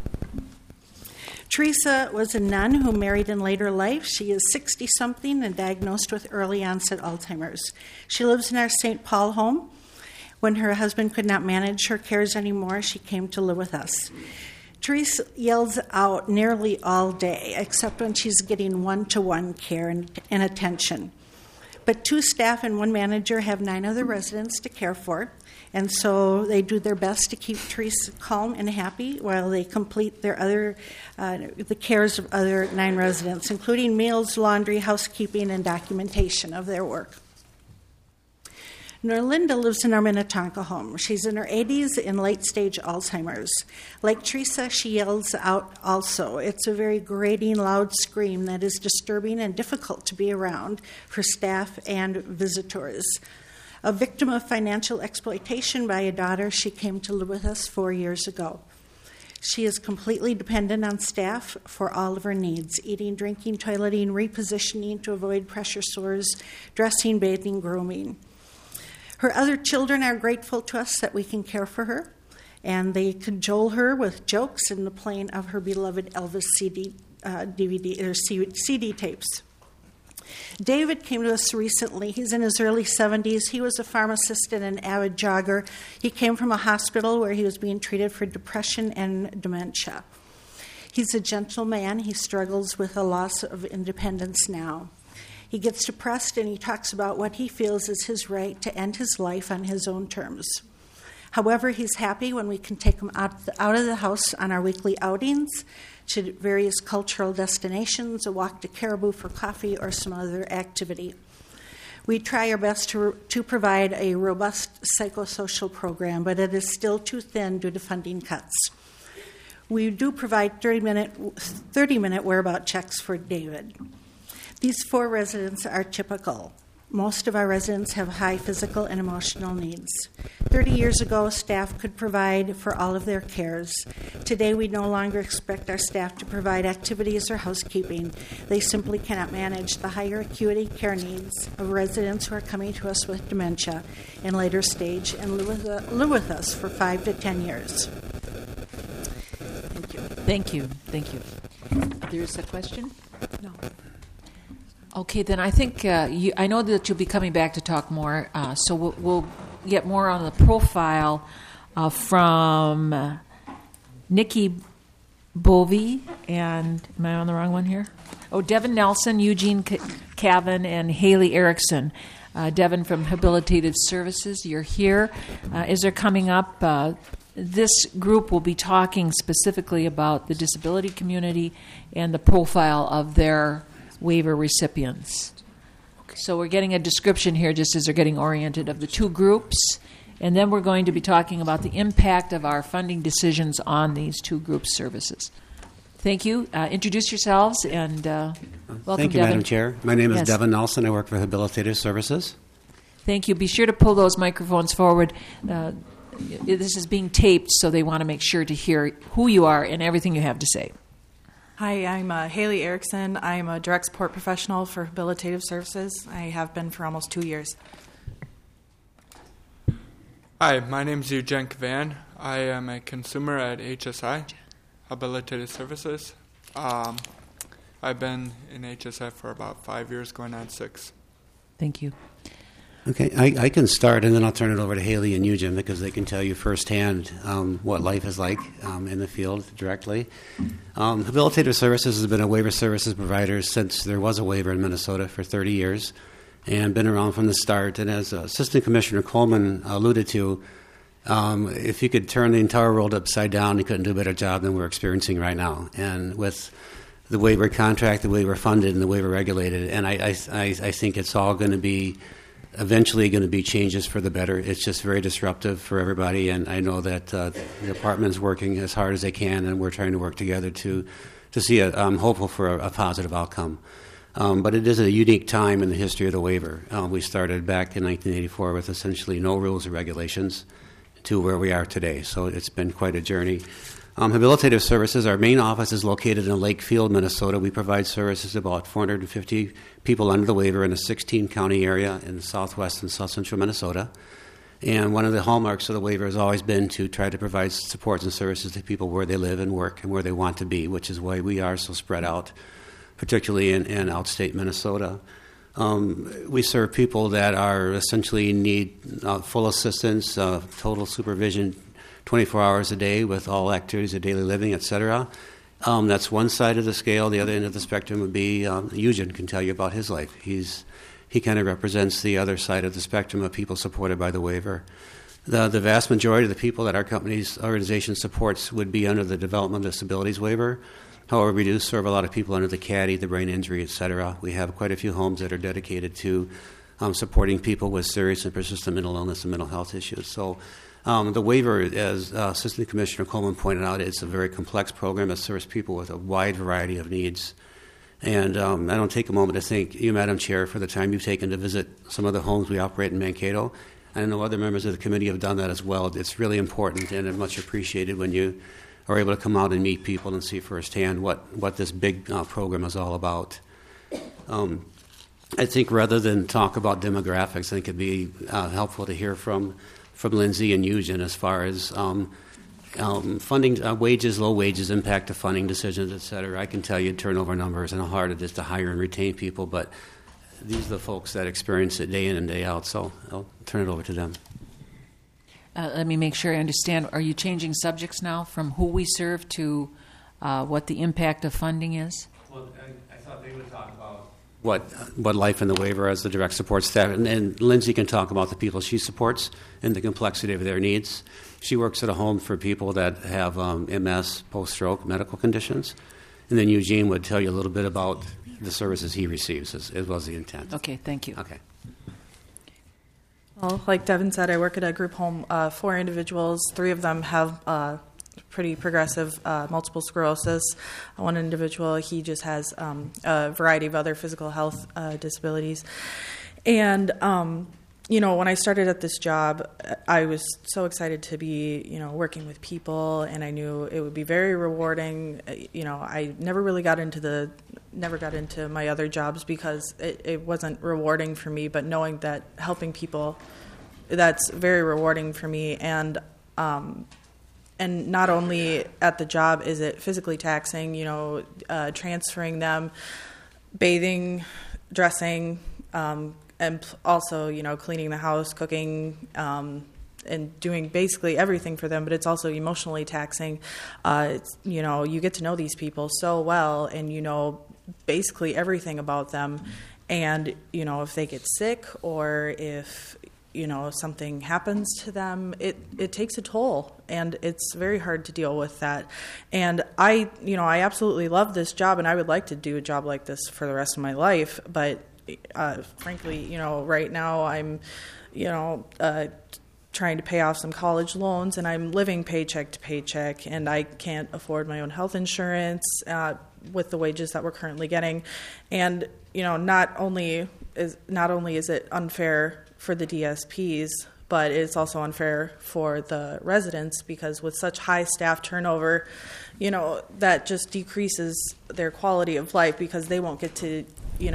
Teresa was a nun who married in later life. She is 60-something and diagnosed with early-onset Alzheimer's. She lives in our St. Paul home. When her husband could not manage her cares anymore, she came to live with us. Teresa yells out nearly all day, except when she's getting one-to-one care and attention. But 2 staff and 1 manager have 9 other residents to care for, and so they do their best to keep Teresa calm and happy while they complete their the cares of other 9 residents, including meals, laundry, housekeeping, and documentation of their work. Norlinda lives in our Minnetonka home. She's in her 80s in late-stage Alzheimer's. Like Teresa, she yells out also. It's a very grating, loud scream that is disturbing and difficult to be around for staff and visitors. A victim of financial exploitation by a daughter, she came to live with us 4 years ago. She is completely dependent on staff for all of her needs: eating, drinking, toileting, repositioning to avoid pressure sores, dressing, bathing, grooming. Her other children are grateful to us that we can care for her, and they cajole her with jokes and the playing of her beloved Elvis CD tapes. David came to us recently. He's in his early 70s. He was a pharmacist and an avid jogger. He came from a hospital where he was being treated for depression and dementia. He's a gentle man. He struggles with a loss of independence now. He gets depressed and he talks about what he feels is his right to end his life on his own terms. However, he's happy when we can take him out of the house on our weekly outings to various cultural destinations, a walk to Caribou for coffee, or some other activity. We try our best to provide a robust psychosocial program, but it is still too thin due to funding cuts. We do provide 30-minute whereabout checks for David. These 4 residents are typical. Most of our residents have high physical and emotional needs. 30 years ago, staff could provide for all of their cares. Today, we no longer expect our staff to provide activities or housekeeping. They simply cannot manage the higher acuity care needs of residents who are coming to us with dementia in later stage and live with us for 5 to 10 years. Thank you. Thank you. There's a question? No. Okay, then I think I know that you'll be coming back to talk more, so we'll get more on the profile from Nikki Bovey and, am I on the wrong one here? Oh, Devin Nelson, Eugene Cavan, and Haley Erickson. Devin from Habilitated Services, you're here. As they're coming up, this group will be talking specifically about the disability community and the profile of their waiver recipients. Okay. So we're getting a description here just as they're getting oriented of the 2 groups, and then we're going to be talking about the impact of our funding decisions on these 2 groups' services. Thank you. Introduce yourselves and welcome, Thank you, Devin. Madam Chair. My name is Yes. Devin Nelson. I work for Habilitated Services. Thank you. Be sure to pull those microphones forward. This is being taped, so they want to make sure to hear who you are and everything you have to say. Hi, I'm Haley Erickson. I'm a direct support professional for Habilitative Services. I have been for almost 2 years. Hi, my name is Eugene Cavan. I am a consumer at HSI, Habilitated Services. I've been in HSI for about 5 years, going on 6. Thank you. Okay, I can start, and then I'll turn it over to Haley and Eugene because they can tell you firsthand what life is like in the field directly. Habilitative Services has been a waiver services provider since there was a waiver in Minnesota for 30 years and been around from the start. And as Assistant Commissioner Coleman alluded to, if you could turn the entire world upside down, you couldn't do a better job than we're experiencing right now. And with the waiver contract, the waiver funded, and the waiver regulated, and I think it's all going to be eventually going to be changes for the better. It's just very disruptive for everybody, and I know that the department is working as hard as they can, and we're trying to work together to see I'm hopeful for a positive outcome. But it is a unique time in the history of the waiver. We started back in 1984 with essentially no rules or regulations to where we are today, so it's been quite a journey. Habilitative Services, our main office is located in Lakefield, Minnesota. We provide services to about 450 people under the waiver in a 16-county area in southwest and south central Minnesota. And one of the hallmarks of the waiver has always been to try to provide supports and services to people where they live and work and where they want to be, which is why we are so spread out, particularly in outstate Minnesota. We serve people that are essentially need full assistance, total supervision, 24 hours a day with all activities of daily living, etc. That's one side of the scale. The other end of the spectrum would be Eugene can tell you about his life. He kind of represents the other side of the spectrum of people supported by the waiver. The vast majority of the people that our organization supports would be under the Developmental Disabilities Waiver. However, we do serve a lot of people under the CADI, the brain injury, etc. We have quite a few homes that are dedicated to supporting people with serious and persistent mental illness and mental health issues. So the waiver, as Assistant Commissioner Coleman pointed out, it's a very complex program that serves people with a wide variety of needs. And I don't take a moment to thank you, Madam Chair, for the time you've taken to visit some of the homes we operate in Mankato. I know other members of the committee have done that as well. It's really important and much appreciated when you are able to come out and meet people and see firsthand what this big program is all about. I think rather than talk about demographics, I think it'd be helpful to hear from Lindsay and Eugen as far as funding, wages, low wages, impact of funding decisions, et cetera. I can tell you turnover numbers and how hard it is to hire and retain people, but these are the folks that experience it day in and day out, so I'll turn it over to them. Let me make sure I understand. Are you changing subjects now from who we serve to what the impact of funding is? Well, I thought they would talk about what life in the waiver as the direct support staff, and Lindsay can talk about the people she supports and the complexity of their needs. She works at a home for people that have MS, post-stroke, medical conditions, and then Eugene would tell you a little bit about the services he receives, as was the intent. Okay, thank you. Okay. Well, like Devin said, I work at a group home, 4 individuals. 3 of them have pretty progressive multiple sclerosis. One individual, he just has a variety of other physical health disabilities. And, when I started at this job, I was so excited to be, working with people, and I knew it would be very rewarding. I never got into my other jobs because it wasn't rewarding for me, but knowing that helping people, that's very rewarding for me. And not only at the job is it physically taxing, transferring them, bathing, dressing, and also, cleaning the house, cooking, and doing basically everything for them, but it's also emotionally taxing. You get to know these people so well, and you know basically everything about them. And, if they get sick or if, something happens to them, it takes a toll, and it's very hard to deal with that. And I absolutely love this job, and I would like to do a job like this for the rest of my life, but frankly, right now I'm, trying to pay off some college loans, and I'm living paycheck to paycheck, and I can't afford my own health insurance with the wages that we're currently getting. And, not only is it unfair for the DSPs, but it's also unfair for the residents, because with such high staff turnover, that just decreases their quality of life, because they won't get to,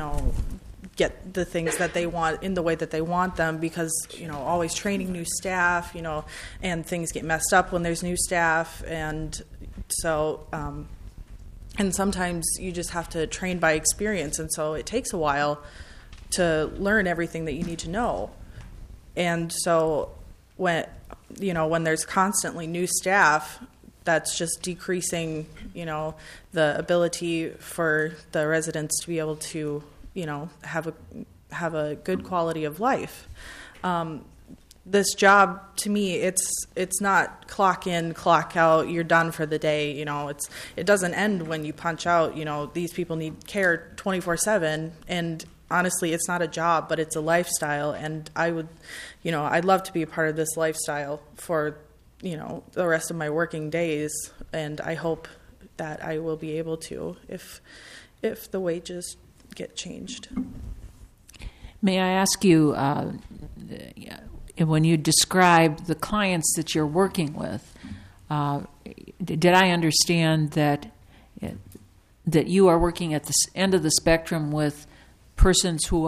get the things that they want in the way that they want them, because always training new staff, and things get messed up when there's new staff, and so and sometimes you just have to train by experience, and so it takes a while to learn everything that you need to know. And so when there's constantly new staff, that's just decreasing the ability for the residents to be able to have a good quality of life. This job, to me, it's not clock in, clock out, you're done for the day. It doesn't end when you punch out. These people need care 24/7, and honestly, it's not a job, but it's a lifestyle. And I'd love to be a part of this lifestyle for the rest of my working days, and I hope that I will be able to if the wages get changed. May I ask you, when you describe the clients that you're working with, did I understand that you are working at the end of the spectrum with persons who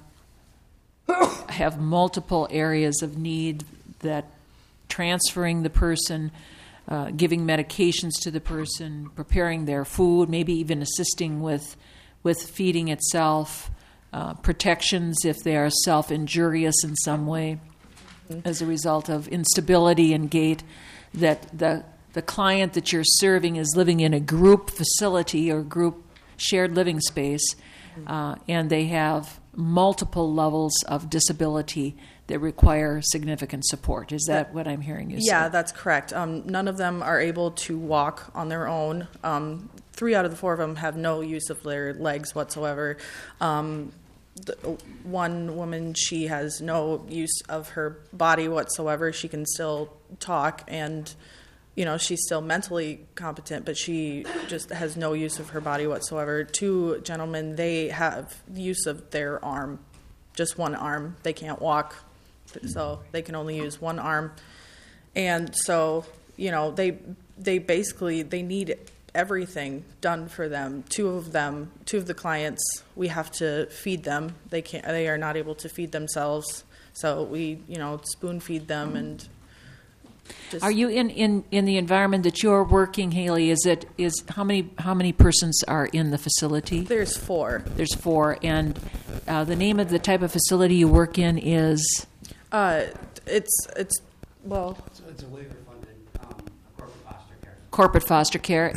have multiple areas of need, that transferring the person, giving medications to the person, preparing their food, maybe even assisting with feeding itself, protections if they are self-injurious in some way as a result of instability and gait, that the client that you're serving is living in a group facility or group shared living space, and they have multiple levels of disability that require significant support. Is that what I'm hearing you say? Yeah, that's correct. None of them are able to walk on their own. 3 out of the 4 of them have no use of their legs whatsoever. one woman, she has no use of her body whatsoever. She can still talk, and she's still mentally competent, but she just has no use of her body whatsoever. 2 gentlemen, they have use of their arm, just one arm. They can't walk, so they can only use one arm. And so, they basically, they need everything done for them. 2 of the clients, we have to feed them. They are not able to feed themselves. So we, spoon feed them and just. Are you in the environment that you're working, Haley? Is how many persons are in the facility? There's 4. There's 4, and the name of the type of facility you work in is. It's well. So it's a waiver funded corporate foster care. Corporate foster care,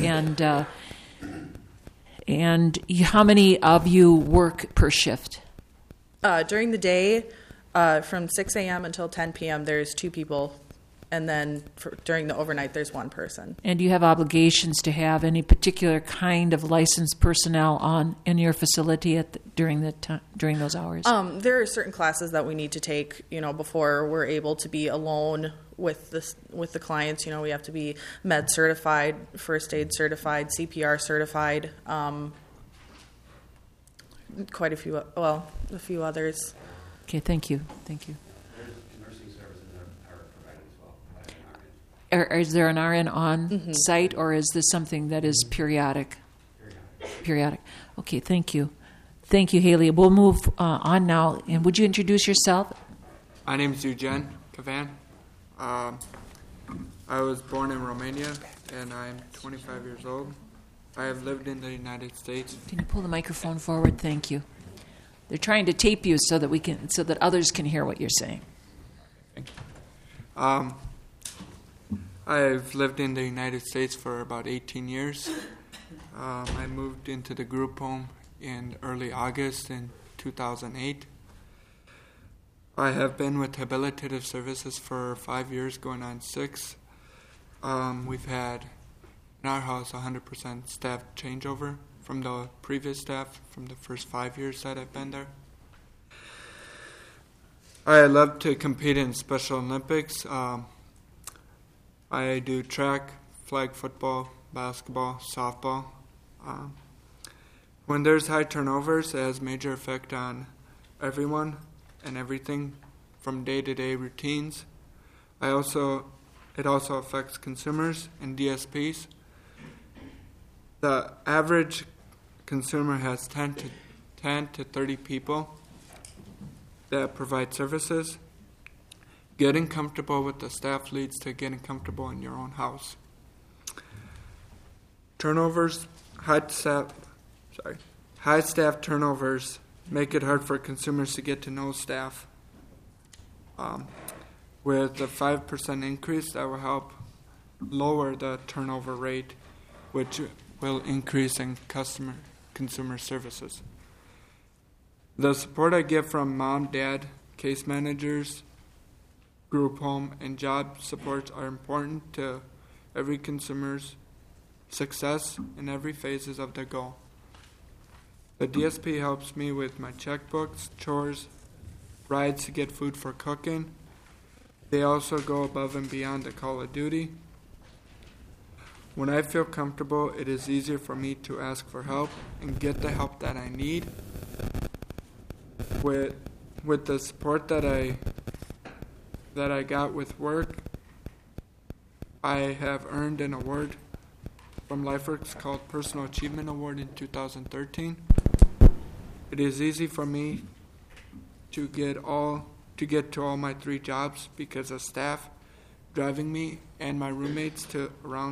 and how many of you work per shift? During the day, from 6 a.m. until 10 p.m., there's 2 people. And then during the overnight, there's 1 person. And do you have obligations to have any particular kind of licensed personnel in your facility during those hours? There are certain classes that we need to take, before we're able to be alone with the clients. We have to be med certified, first aid certified, CPR certified, quite a few others. Okay, thank you. Nursing services are provided as well. Is there an RN on site, or is this something that is periodic? Periodic. Okay, thank you. Thank you, Haley. We'll move on now. And would you introduce yourself? My name is Eugen Kavan. I was born in Romania, and I'm 25 years old. I have lived in the United States. Can you pull the microphone forward? Thank you. They're trying to tape you so that others can hear what you're saying. Thank you. I've lived in the United States for about 18 years. I moved into the group home in early August in 2008. I have been with Habilitative Services for 5 years, going on 6. We've had in our house 100% staff changeover from the previous staff from the first 5 years that I've been there. I love to compete in Special Olympics. I do track, flag football, basketball, softball. When there's high turnovers, it has major effect on everyone and everything from day-to-day routines. It also affects consumers and DSPs. The average consumer has 10 to 30 people that provide services. Getting comfortable with the staff leads to getting comfortable in your own house. High staff turnovers make it hard for consumers to get to know staff. With the 5% increase, that will help lower the turnover rate, which will increase in consumer services. The support I get from mom, dad, case managers, group home, and job supports are important to every consumer's success in every phases of their goal. The DSP helps me with my checkbooks, chores, rides to get food for cooking. They also go above and beyond the call of duty. When I feel comfortable, it is easier for me to ask for help and get the help that I need. With the support that I got with work, I have earned an award from LifeWorks called Personal Achievement Award in 2013. It is easy for me to get to all my 3 jobs because of staff driving me and my roommates to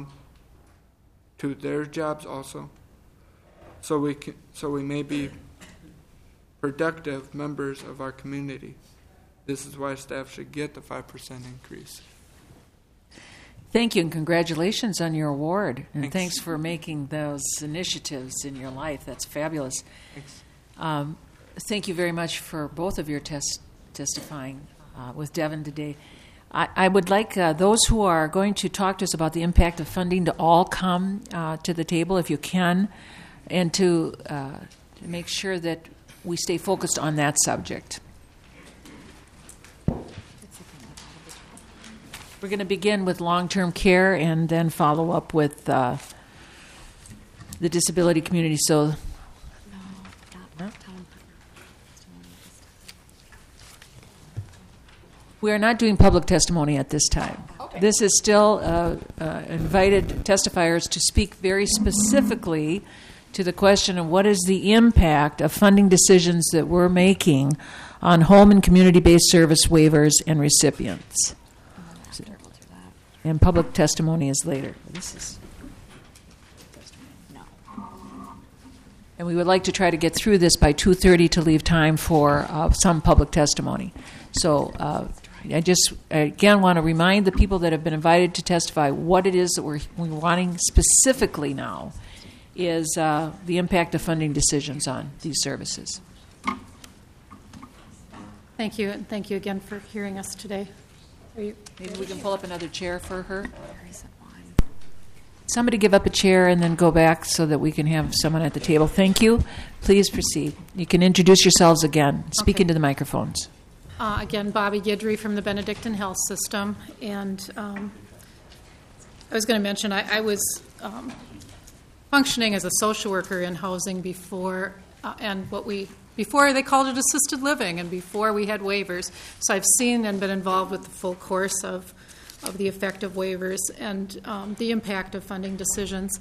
their jobs also. So we may be productive members of our community. This is why staff should get the 5% increase. Thank you, and congratulations on your award. And thanks for making those initiatives in your life. That's fabulous. Thanks. Thank you very much for both of your testifying with Devin today. I would like those who are going to talk to us about the impact of funding to all come to the table if you can, and to make sure that we stay focused on that subject. We're going to begin with long-term care and then follow up with the disability community. So, we are not doing public testimony at this time. Okay. This is still invited testifiers to speak very specifically to the question of what is the impact of funding decisions that we're making on home and community-based service waivers and recipients. And public testimony is later. And we would like to try to get through this by 2:30 to leave time for some public testimony. So I just, again, want to remind the people that have been invited to testify what it is that we're wanting specifically now is the impact of funding decisions on these services. Thank you, and thank you again for hearing us today. Maybe we can pull up another chair for her. Somebody give up a chair and then go back so that we can have someone at the table. Thank you. Please proceed. You can introduce yourselves again. Speak into the microphones. Again, Bobby Guidry from the Benedictine Health System. And I was going to mention I was functioning as a social worker in housing before, before they called it assisted living and before we had waivers. So I've seen and been involved with the full course of the effect of waivers and the impact of funding decisions.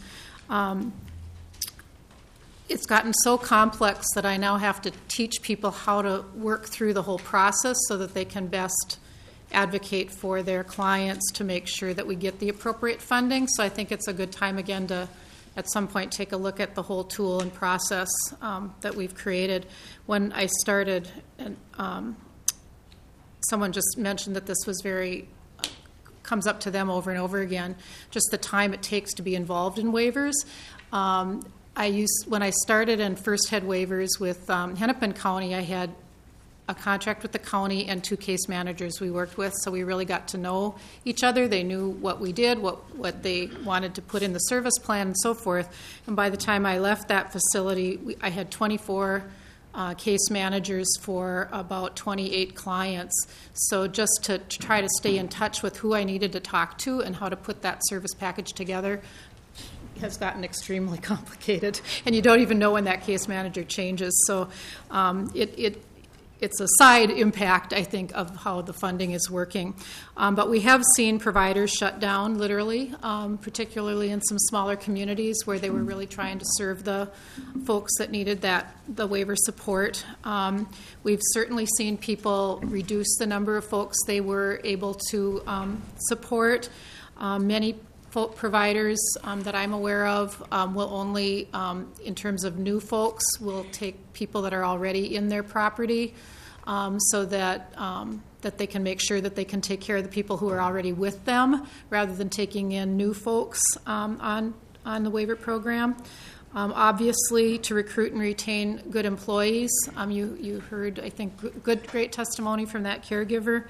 It's gotten so complex that I now have to teach people how to work through the whole process so that they can best advocate for their clients to make sure that we get the appropriate funding. So I think it's a good time again to at some point take a look at the whole tool and process that we've created. When I started, and someone just mentioned that this was comes up to them over and over again, just the time it takes to be involved in waivers. When I started and first had waivers with Hennepin County, I had a contract with the county and 2 case managers we worked with, so we really got to know each other. They knew what we did, what they wanted to put in the service plan, and so forth. And by the time I left that facility, I had 24 case managers for about 28 clients. So just to try to stay in touch with who I needed to talk to and how to put that service package together has gotten extremely complicated. And you don't even know when that case manager changes. So it's a side impact, I think, of how the funding is working. But we have seen providers shut down, literally, particularly in some smaller communities where they were really trying to serve the folks that needed the waiver support. We've certainly seen people reduce the number of folks they were able to support. Many providers that I'm aware of will only, in terms of new folks, will take people that are already in their property so that they can make sure that they can take care of the people who are already with them rather than taking in new folks on the waiver program. Obviously, to recruit and retain good employees, you heard, I think, great testimony from that caregiver.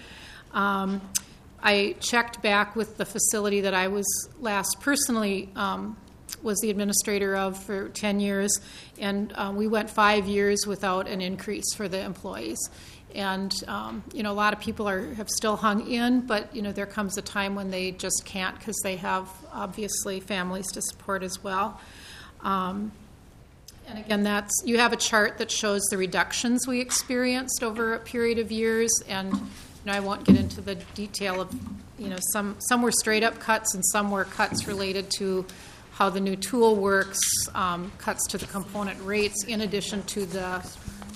I checked back with the facility that I was last personally was the administrator of for 10 years, and we went 5 years without an increase for the employees. And a lot of people have still hung in, but there comes a time when they just can't because they have obviously families to support as well. And again, you have a chart that shows the reductions we experienced over a period of years, and I won't get into the detail of, some were straight up cuts and some were cuts related to how the new tool works, cuts to the component rates in addition to the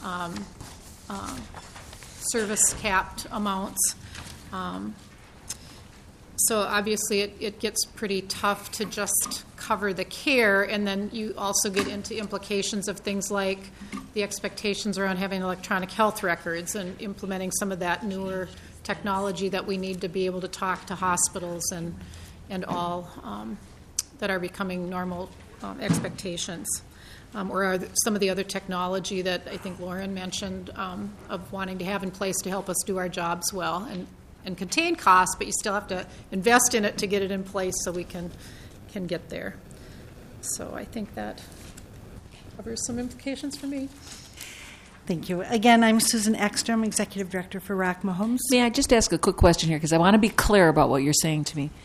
service capped amounts. So obviously it gets pretty tough to just cover the care, and then you also get into implications of things like the expectations around having electronic health records and implementing some of that newer technology that we need to be able to talk to hospitals and all that are becoming normal expectations. Or some of the other technology that I think Lauren mentioned of wanting to have in place to help us do our jobs well and contain costs, but you still have to invest in it to get it in place so we can get there. So I think that covers some implications for me. Thank you. Again, I'm Susan Ekstrom, Executive Director for Rockma Homes. May I just ask a quick question here, because I want to be clear about what you're saying to me.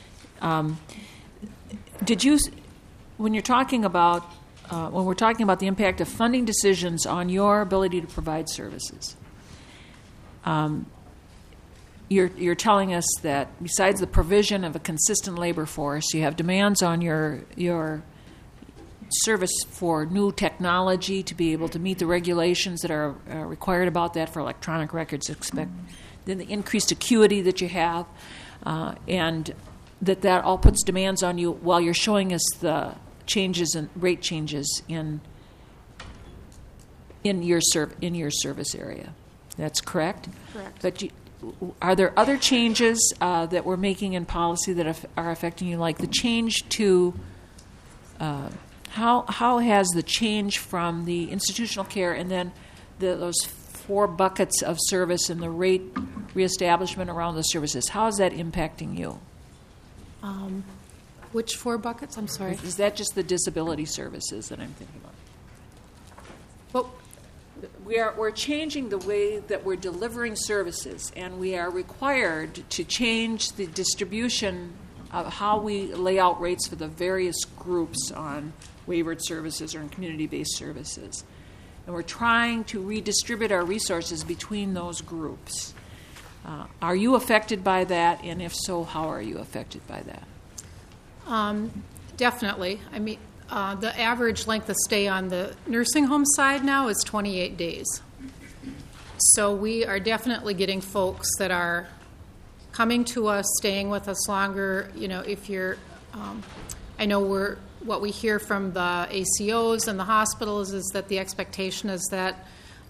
When you're talking about, when we're talking about the impact of funding decisions on your ability to provide services, you're telling us that besides the provision of a consistent labor force, you have demands on your service for new technology to be able to meet the regulations that are required about that for electronic records, then the increased acuity that you have, and that all puts demands on you while you're showing us the changes and rate changes in your service area. That's correct? Correct. But are there other changes that we're making in policy that are affecting you, like the change to how has the change from the institutional care and then those 4 buckets of service and the rate reestablishment around those services, how is that impacting you? Which 4 buckets? I'm sorry. Is that just the disability services that I'm thinking about? Well, We're changing the way that we're delivering services, and we are required to change the distribution of how we lay out rates for the various groups on waivered services or in community-based services. And we're trying to redistribute our resources between those groups. Are you affected by that? And if so, how are you affected by that? definitely. I mean, the average length of stay on the nursing home side now is 28 days. So we are definitely getting folks that are coming to us, staying with us longer. You know, if you're, I know what we hear from the ACOs and the hospitals is that the expectation is that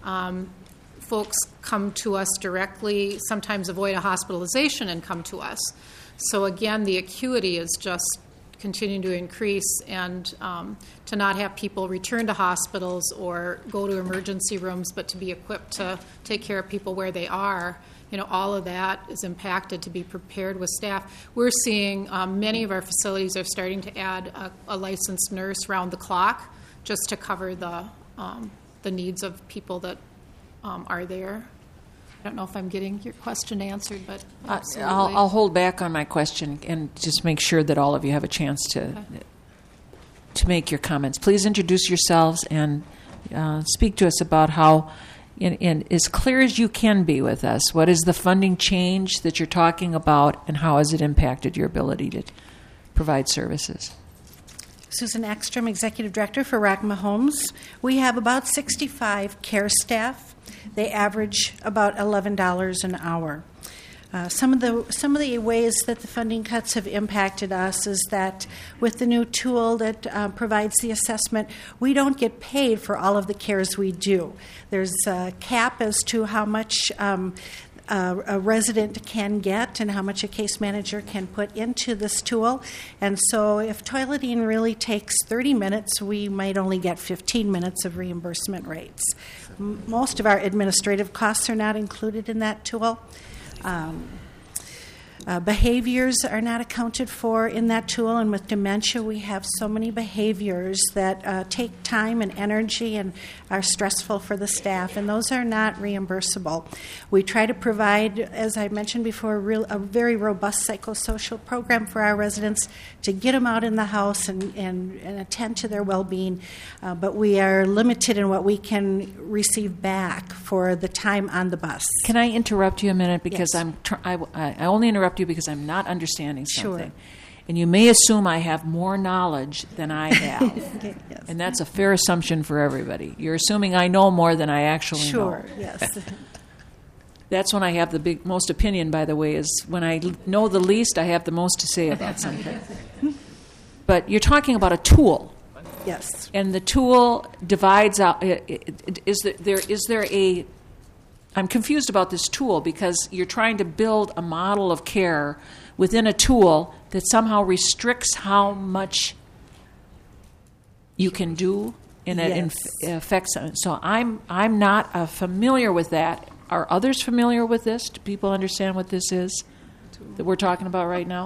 folks come to us directly, sometimes avoid a hospitalization and come to us. So again, the acuity is just continuing to increase, and to not have people return to hospitals or go to emergency rooms, but to be equipped to take care of people where they are. You know, all of that is impacted to be prepared with staff. We're seeing many of our facilities are starting to add a licensed nurse round the clock just to cover the needs of people that are there. I don't know if I'm getting your question answered, but I'll hold back on my question and just make sure that all of you have a chance to make your comments. Please introduce yourselves and speak to us about how, in as clear as you can be with us, what is the funding change that you're talking about and how has it impacted your ability to provide services? Susan Ekstrom, Executive Director for Rockma Homes. We have about 65 care staff. They average about $11 an hour. Some of the ways that the funding cuts have impacted us is that with the new tool that provides the assessment, we don't get paid for all of the cares we do. There's a cap as to how much a resident can get and how much a case manager can put into this tool. And so if toileting really takes 30 minutes, we might only get 15 minutes of reimbursement rates. Most of our administrative costs are not included in that tool. Behaviors are not accounted for in that tool, and with dementia we have so many behaviors that take time and energy and are stressful for the staff, and those are not reimbursable. We try to provide, as I mentioned before, a very robust psychosocial program for our residents to get them out in the house and attend to their well-being, but we are limited in what we can receive back for the time on the bus. Can I interrupt you a minute? Because Yes. I only interrupt you because I'm not understanding something. Sure. And you may assume I have more knowledge than I have. Okay, yes. And that's a fair assumption for everybody. You're assuming I know more than I actually know. Sure, yes. That's when I have the most opinion, by the way, is when I know the least, I have the most to say about something. But you're talking about a tool. Yes. And the tool divides out. Is there a... I'm confused about this tool because you're trying to build a model of care within a tool that somehow restricts how much you can do, and it affects. So I'm not familiar with that. Are others familiar with this? Do people understand what this is that we're talking about right now?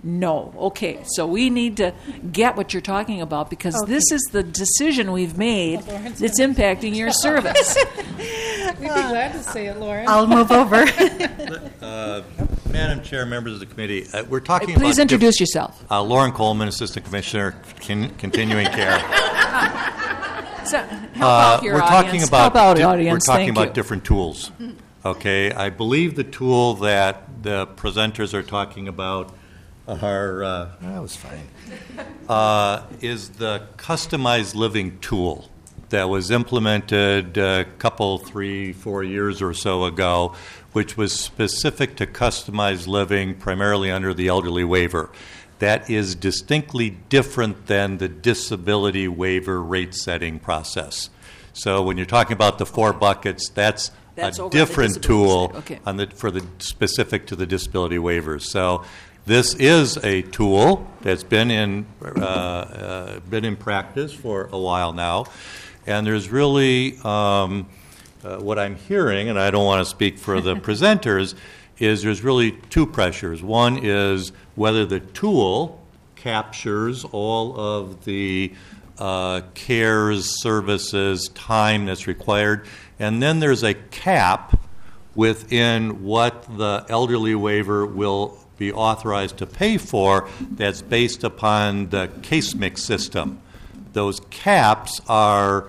No. Okay, so we need to get what you're talking about because this is the decision we've made that's impacting your service. We'd be glad to say it, Lauren. I'll move over. Madam Chair, members of the committee, we're talking Please about... introduce yourself. Lauren Coleman, Assistant Commissioner, Continuing Care. So, help out your we're audience. talking about Help out, audience. We're talking Thank about you. different tools. Okay, I believe the tool that the presenters are talking about are That was fine. is the customized living tool that was implemented a couple, 3-4 years or so ago, which was specific to customized living, primarily under the elderly waiver. That is distinctly different than the disability waiver rate setting process. So when you're talking about the 4 buckets, that's over a at the different disability tool side. Okay. on the, for the specific to the disability waivers. So this is a tool that's been in practice for a while now, and there's really what I'm hearing, and I don't want to speak for the presenters, is there's really 2 pressures. One is whether the tool captures all of the cares, services, time that's required, and then there's a cap within what the elderly waiver will be authorized to pay for that's based upon the case mix system. Those caps are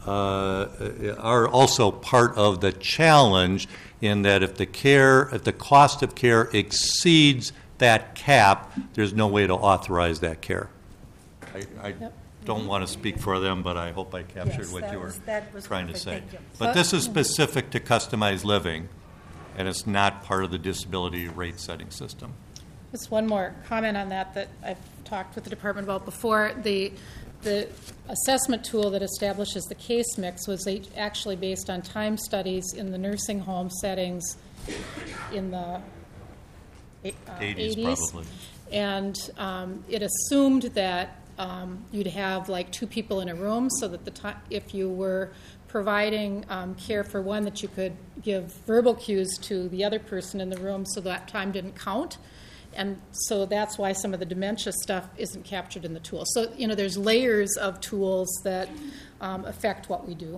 also part of the challenge in that if the cost of care exceeds that cap, there's no way to authorize that care. I don't want to speak for them, but I hope I captured what you were trying to say. But this is specific to customized living, and it's not part of the disability rate setting system. Just one more comment on that I've talked with the department about before. The assessment tool that establishes the case mix was actually based on time studies in the nursing home settings in the 80s probably. And it assumed that you'd have like 2 people in a room so that if you were providing care for one, that you could give verbal cues to the other person in the room so that time didn't count. And so that's why some of the dementia stuff isn't captured in the tool. So, there's layers of tools that affect what we do.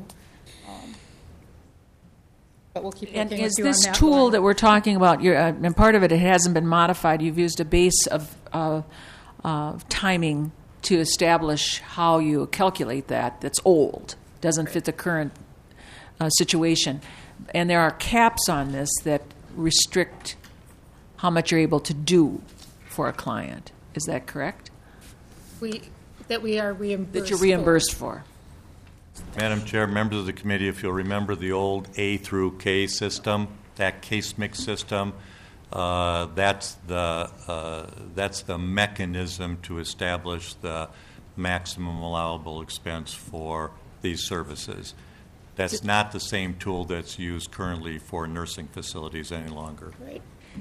But we'll keep And working is with you this on that tool one. that we're talking about, and part of it hasn't been modified, you've used a base of timing to establish how you calculate that's old, doesn't fit the current situation. And there are caps on this that restrict how much you're able to do for a client. Is that correct? That we are reimbursed That you're reimbursed for. Madam Chair, members of the committee, if you'll remember the old A through K system, that case mix system, that's the mechanism to establish the maximum allowable expense for these services. That's not the same tool that's used currently for nursing facilities any longer. Right.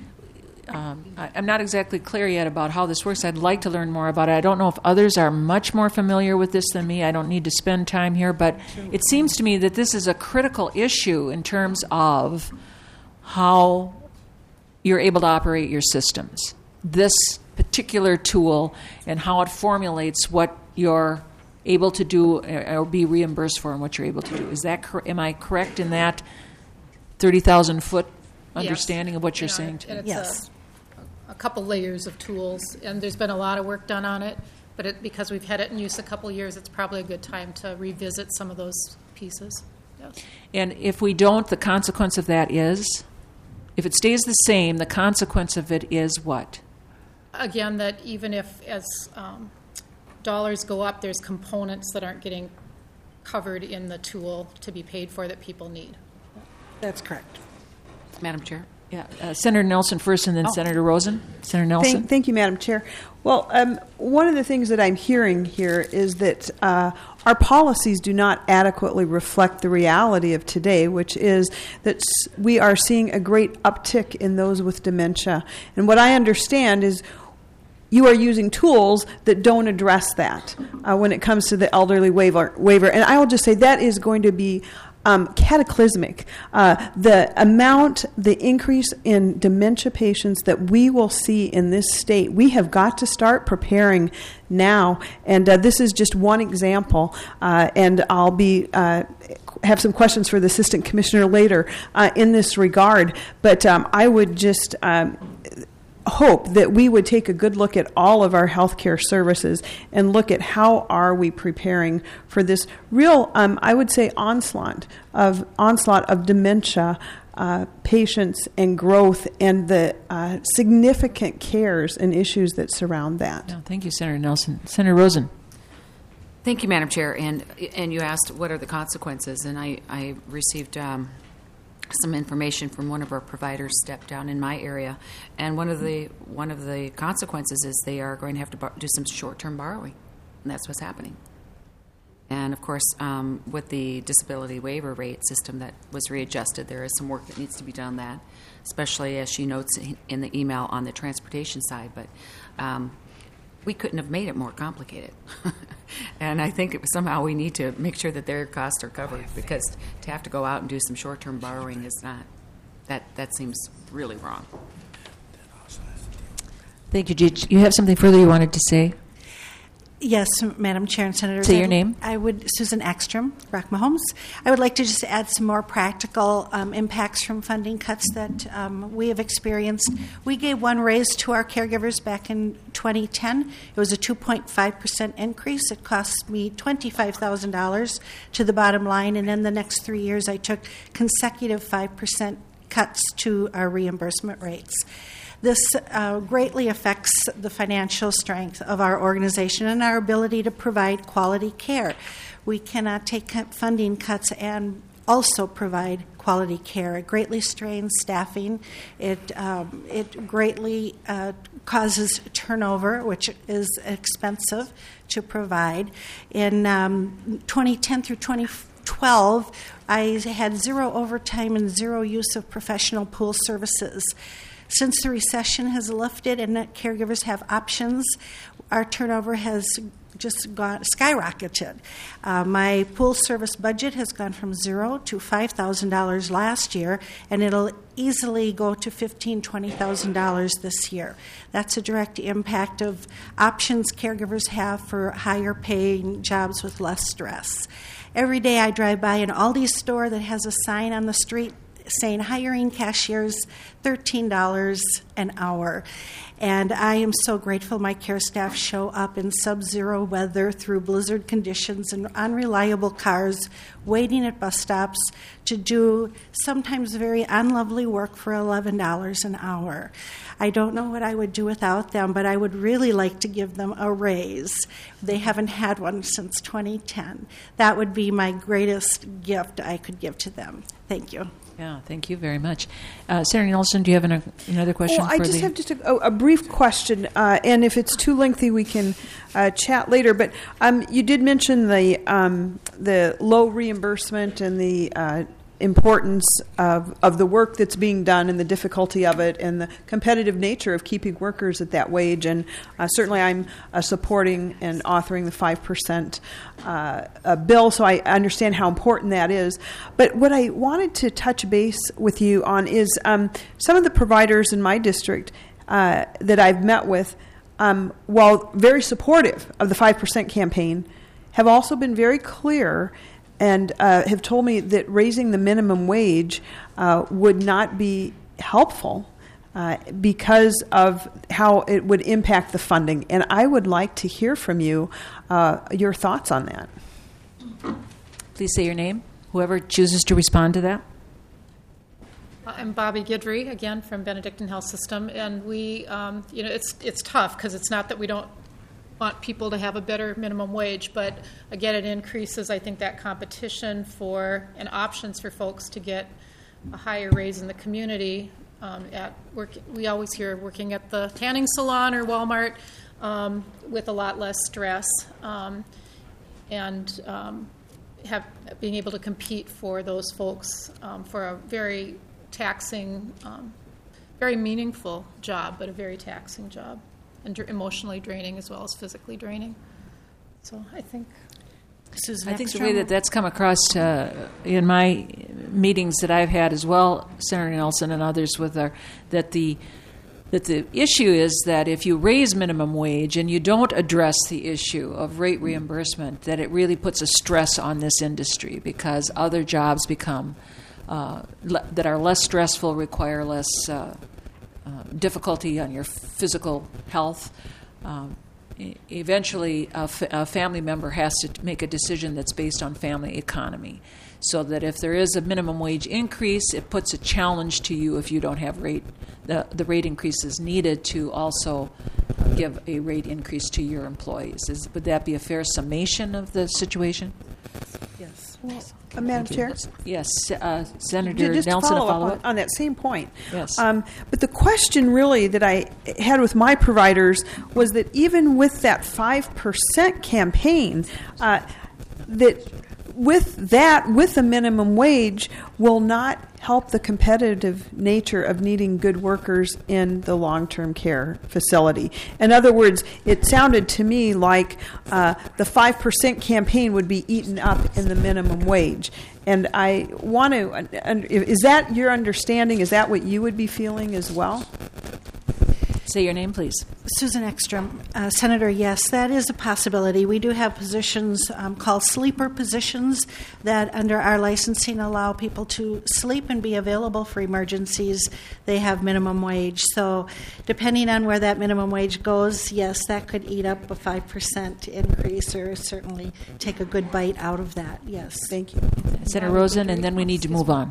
I'm not exactly clear yet about how this works. I'd like to learn more about it. I don't know if others are much more familiar with this than me. I don't need to spend time here, but it seems to me that this is a critical issue in terms of how you're able to operate your systems. This particular tool and how it formulates what you're able to do or be reimbursed for and what you're able to do. Is that am I correct in that 30,000-foot understanding of what you're saying to me? And it's a couple layers of tools, and there's been a lot of work done on it, but because we've had it in use a couple years, it's probably a good time to revisit some of those pieces. Yes. And if we don't, the consequence of that is, if it stays the same, the consequence of it is what? Again, that even if as dollars go up, there's components that aren't getting covered in the tool to be paid for that people need. That's correct. Madam Chair. Yeah, Senator Nelson first, and then Senator Rosen. Senator Nelson. Thank you, Madam Chair. Well, one of the things that I'm hearing here is that our policies do not adequately reflect the reality of today, which is that we are seeing a great uptick in those with dementia. And what I understand is you are using tools that don't address that when it comes to the elderly waiver. And I will just say that is going to be cataclysmic. The increase in dementia patients that we will see in this state, we have got to start preparing now. And this is just one example. And I'll be have some questions for the Assistant Commissioner later in this regard. But I would just hope that we would take a good look at all of our healthcare services and look at how are we preparing for this real, I would say, onslaught of dementia patients and growth and the significant cares and issues that surround that. No, thank you, Senator Nelson. Senator Rosen. Thank you, Madam Chair. And you asked what are the consequences, and I received some information from one of our providers stepped down in my area, and one of the consequences is they are going to have to do some short-term borrowing, and that's what's happening. And of course, with the disability waiver rate system that was readjusted, there is some work that needs to be done on that, especially as she notes in the email on the transportation side. But we couldn't have made it more complicated. And I think somehow we need to make sure that their costs are covered, because to have to go out and do some short-term borrowing is not, that seems really wrong. Thank you, Judge. You have something further you wanted to say? Yes, Madam Chair and Senators. Say your name. Susan Ekstrom, Rock Mahomes. I would like to just add some more practical impacts from funding cuts that we have experienced. We gave one raise to our caregivers back in 2010. It was a 2.5% increase. It cost me $25,000 to the bottom line, and in the next 3 years I took consecutive 5% cuts to our reimbursement rates. This greatly affects the financial strength of our organization and our ability to provide quality care. We cannot take funding cuts and also provide quality care. It greatly strains staffing. It greatly causes turnover, which is expensive to provide. In 2010 through 2012, I had zero overtime and zero use of professional pool services. Since the recession has lifted and that caregivers have options, our turnover has just skyrocketed. My pool service budget has gone from $0 to $5,000 last year, and it'll easily go to $15,000, $20,000 this year. That's a direct impact of options caregivers have for higher paying jobs with less stress. Every day I drive by an Aldi store that has a sign on the street saying hiring cashiers $13 an hour. And I am so grateful my care staff show up in sub-zero weather through blizzard conditions and unreliable cars waiting at bus stops to do sometimes very unlovely work for $11 an hour. I don't know what I would do without them, but I would really like to give them a raise. They haven't had one since 2010. That would be my greatest gift I could give to them. Thank you. Yeah, thank you very much. Senator Nelson, do you have another question? I just have a brief question, and if it's too lengthy, we can chat later. But you did mention the low reimbursement and the importance of the work that's being done and the difficulty of it and the competitive nature of keeping workers at that wage. And certainly I'm supporting and authoring the 5% bill, so I understand how important that is. But what I wanted to touch base with you on is some of the providers in my district that I've met with, while very supportive of the 5% campaign, have also been very clear and have told me that raising the minimum wage would not be helpful because of how it would impact the funding. And I would like to hear from you your thoughts on that. Please say your name, whoever chooses to respond to that. I'm Bobby Guidry, again, from Benedictine Health System. And we, it's tough because it's not that we don't want people to have a better minimum wage, but again, it increases, I think, that competition for and options for folks to get a higher raise in the community. At work, we always hear working at the tanning salon or Walmart with a lot less stress, and being able to compete for those folks for a very taxing, very meaningful job, but a very taxing job. And emotionally draining as well as physically draining. So I think. Susan I think the Ekstrom. way that's come across in my meetings that I've had as well, Senator Nelson and others, that the issue is that if you raise minimum wage and you don't address the issue of rate reimbursement, that it really puts a stress on this industry because other jobs become that are less stressful, require less difficulty on your physical health. Eventually, a family member has to make a decision that's based on family economy. So that if there is a minimum wage increase, it puts a challenge to you if you don't have the rate increases needed to also give a rate increase to your employees. Would that be a fair summation of the situation? Yes. Madam Chair? Yes. Senator Just Nelson, to a follow-up? on that same point. Yes. But the question really that I had with my providers was that even with that 5% campaign, that with the minimum wage will not help the competitive nature of needing good workers in the long-term care facility. In other words, it sounded to me like the 5% campaign would be eaten up in the minimum wage. And I want to, is that your understanding? Is that what you would be feeling as well? Say your name, please. Susan Ekstrom. Senator, yes, that is a possibility. We do have positions called sleeper positions that under our licensing allow people to sleep and be available for emergencies. They have minimum wage. So depending on where that minimum wage goes, yes, that could eat up a 5% increase or certainly take a good bite out of that. Yes. Thank you. Senator Rosen, and then we need to move on.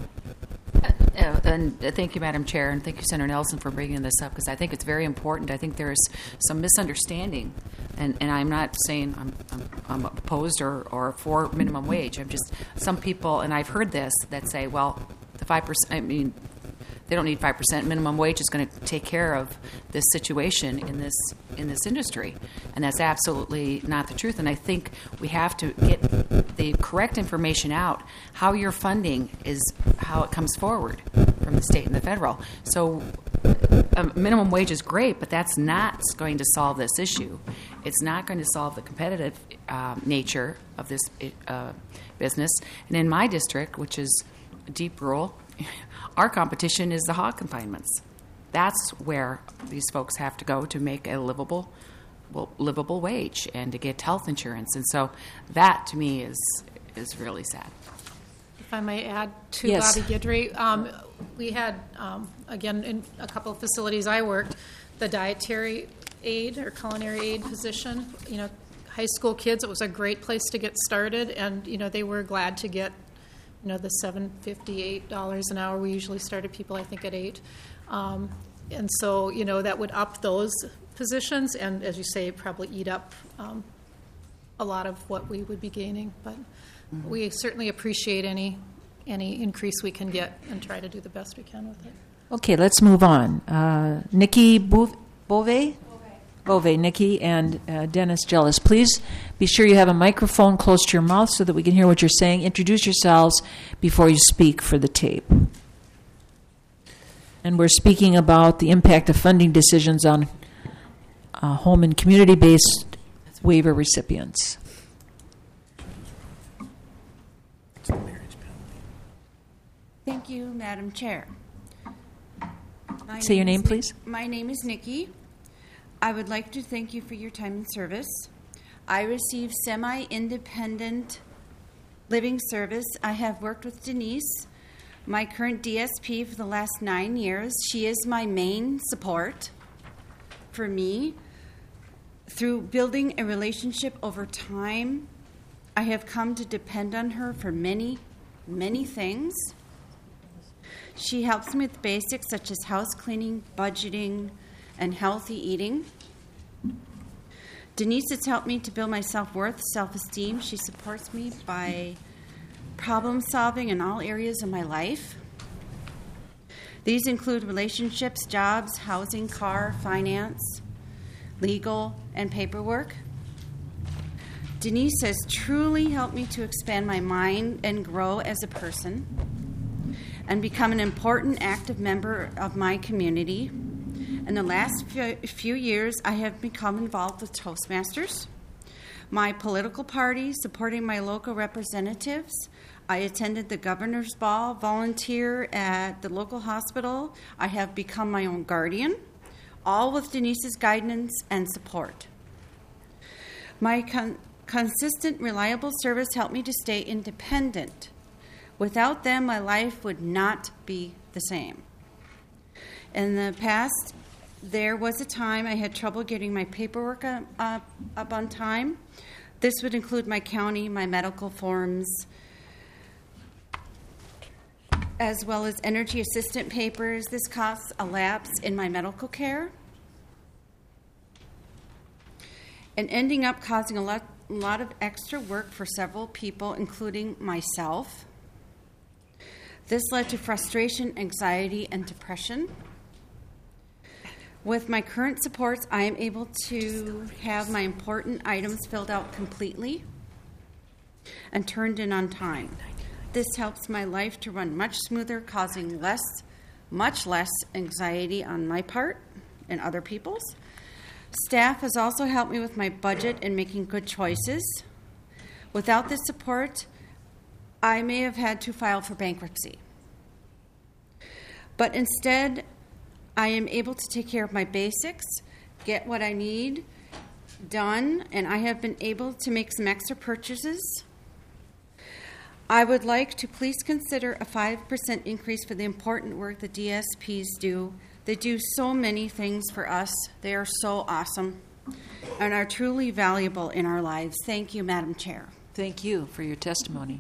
And thank you, Madam Chair, and thank you, Senator Nelson, for bringing this up because I think it's very important. I think there's some misunderstanding, and I'm not saying I'm opposed or for minimum wage. I'm just some people, and I've heard this that say, well, the 5%. I mean, they don't need 5%. Minimum wage is going to take care of this situation in this industry, and that's absolutely not the truth. And I think we have to get the correct information out. How your funding is, how it comes forward from the state and the federal. So, minimum wage is great, but that's not going to solve this issue. It's not going to solve the competitive nature of this business. And in my district, which is deep rural, our competition is the hog confinements. That's where these folks have to go to make a livable wage and to get health insurance. And so that, to me, is really sad. If I may add to Yes. Bobby Guidry, we had, again, in a couple of facilities I worked, the dietary aid or culinary aid position. You know, high school kids, it was a great place to get started, and, you know, they were glad to get, you know, the $7.58 an hour. We usually started people, I think, at $8. And so, you know, that would up those positions and, as you say, probably eat up a lot of what we would be gaining. But we certainly appreciate any increase we can get and try to do the best we can with it. Okay, let's move on. Nikki Bove, Nikki, and Dennis Jealous. Please be sure you have a microphone close to your mouth so that we can hear what you're saying. Introduce yourselves before you speak for the tape. And we're speaking about the impact of funding decisions on home and community-based waiver recipients. Thank you, Madam Chair. Say your name, please. My name is Nikki. I would like to thank you for your time and service. I receive semi-independent living service. I have worked with Denise, my current DSP, for the last 9 years. She is my main support for me. Through building a relationship over time, I have come to depend on her for many, many things. She helps me with basics such as house cleaning, budgeting, and healthy eating. Denise has helped me to build my self-worth, self-esteem. She supports me by problem solving in all areas of my life. These include relationships, jobs, housing, car, finance, legal, and paperwork. Denise has truly helped me to expand my mind and grow as a person and become an important, active member of my community. In the last few years, I have become involved with Toastmasters, my political party, supporting my local representatives. I attended the governor's ball, volunteer at the local hospital. I have become my own guardian, all with Denise's guidance and support. My consistent, reliable service helped me to stay independent. Without them, my life would not be the same. In the past, there was a time I had trouble getting my paperwork up on time. This would include my county, my medical forms, as well as energy assistant papers. This costs a lapse in my medical care and ending up causing a lot of extra work for several people, including myself. This led to frustration, anxiety, and depression. With my current supports, I am able to have my important items filled out completely and turned in on time. This helps my life to run much smoother, causing much less anxiety on my part and other people's. Staff has also helped me with my budget and making good choices. Without this support, I may have had to file for bankruptcy. But instead, I am able to take care of my basics, get what I need done, and I have been able to make some extra purchases. I would like to please consider a 5% increase for the important work the DSPs do. They do so many things for us. They are so awesome and are truly valuable in our lives. Thank you, Madam Chair. Thank you for your testimony.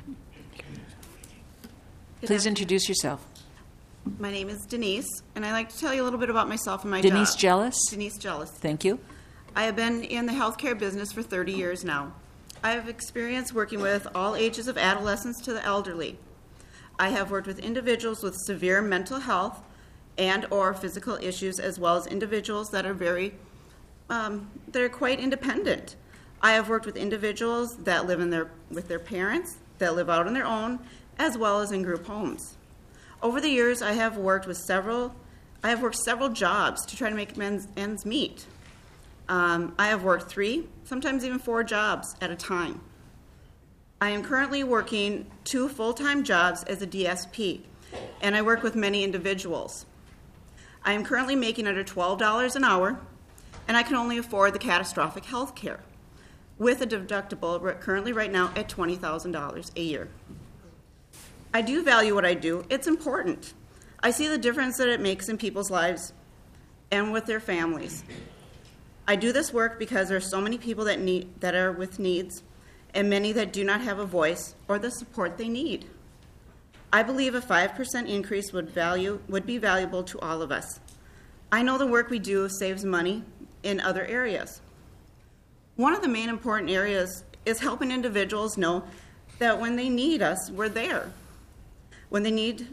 Please introduce yourself. My name is Denise, and I'd like to tell you a little bit about myself and my Denise job. Jealous? Denise Jealous. Thank you. I have been in the healthcare business for 30 years now. I have experience working with all ages of adolescents to the elderly. I have worked with individuals with severe mental health and or physical issues, as well as individuals that are quite independent. I have worked with individuals that live with their parents, that live out on their own, as well as in group homes. Over the years, I have worked several jobs to try to make ends meet. I have worked 3, sometimes even 4 jobs at a time. I am currently working 2 full-time jobs as a DSP, and I work with many individuals. I am currently making under $12 an hour, and I can only afford the catastrophic health care, with a deductible currently right now at $20,000 a year. I do value what I do. It's important. I see the difference that it makes in people's lives and with their families. I do this work because there are so many people that are with needs, and many that do not have a voice or the support they need. I believe a 5% increase would be valuable to all of us. I know the work we do saves money in other areas. One of the main important areas is helping individuals know that when they need us, we're there. When they need,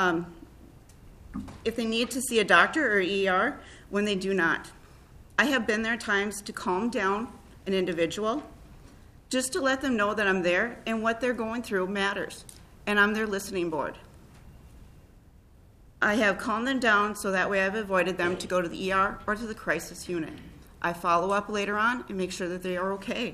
if they need to see a doctor or ER, when they do not. I have been there times to calm down an individual, just to let them know that I'm there and what they're going through matters, and I'm their listening board. I have calmed them down so that way I've avoided them to go to the ER or to the crisis unit. I follow up later on and make sure that they are okay.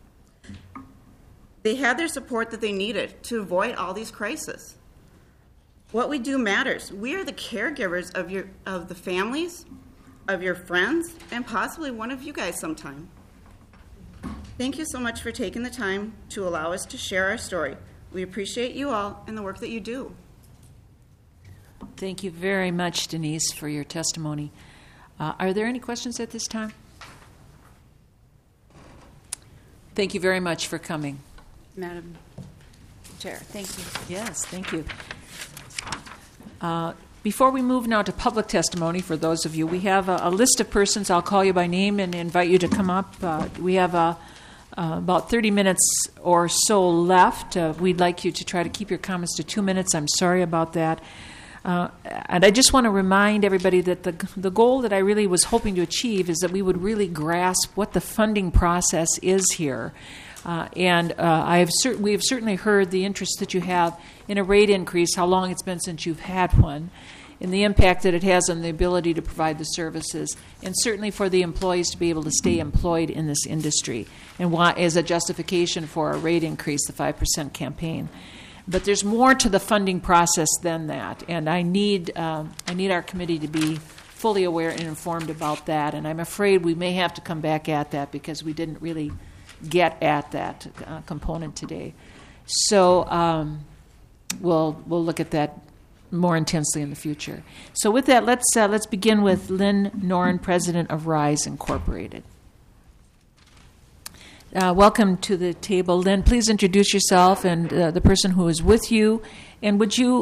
They had their support that they needed to avoid all these crises. What we do matters. We are the caregivers of the families, of your friends, and possibly one of you guys sometime. Thank you so much for taking the time to allow us to share our story. We appreciate you all and the work that you do. Thank you very much, Denise, for your testimony. Are there any questions at this time? Thank you very much for coming. Madam Chair, thank you. Yes, thank you. Before we move now to public testimony, for those of you, we have a list of persons. I'll call you by name and invite you to come up. We have about 30 minutes or so left. We'd like you to try to keep your comments to 2 minutes. I'm sorry about that. And I just want to remind everybody that the goal that I really was hoping to achieve is that we would really grasp what the funding process is here. And we have certainly heard the interest that you have in a rate increase, how long it's been since you've had one. and the impact that it has on the ability to provide the services, and certainly for the employees to be able to stay employed in this industry, and why, as a justification for a rate increase, the 5% campaign. But there's more to the funding process than that, and I need our committee to be fully aware and informed about that, and I'm afraid we may have to come back at that because we didn't really get at that component today. So we'll look at that more intensely in the future. So with that, let's begin with Lynn Noren, President of RISE Incorporated. Welcome to the table, Lynn. Please introduce yourself and the person who is with you. And would you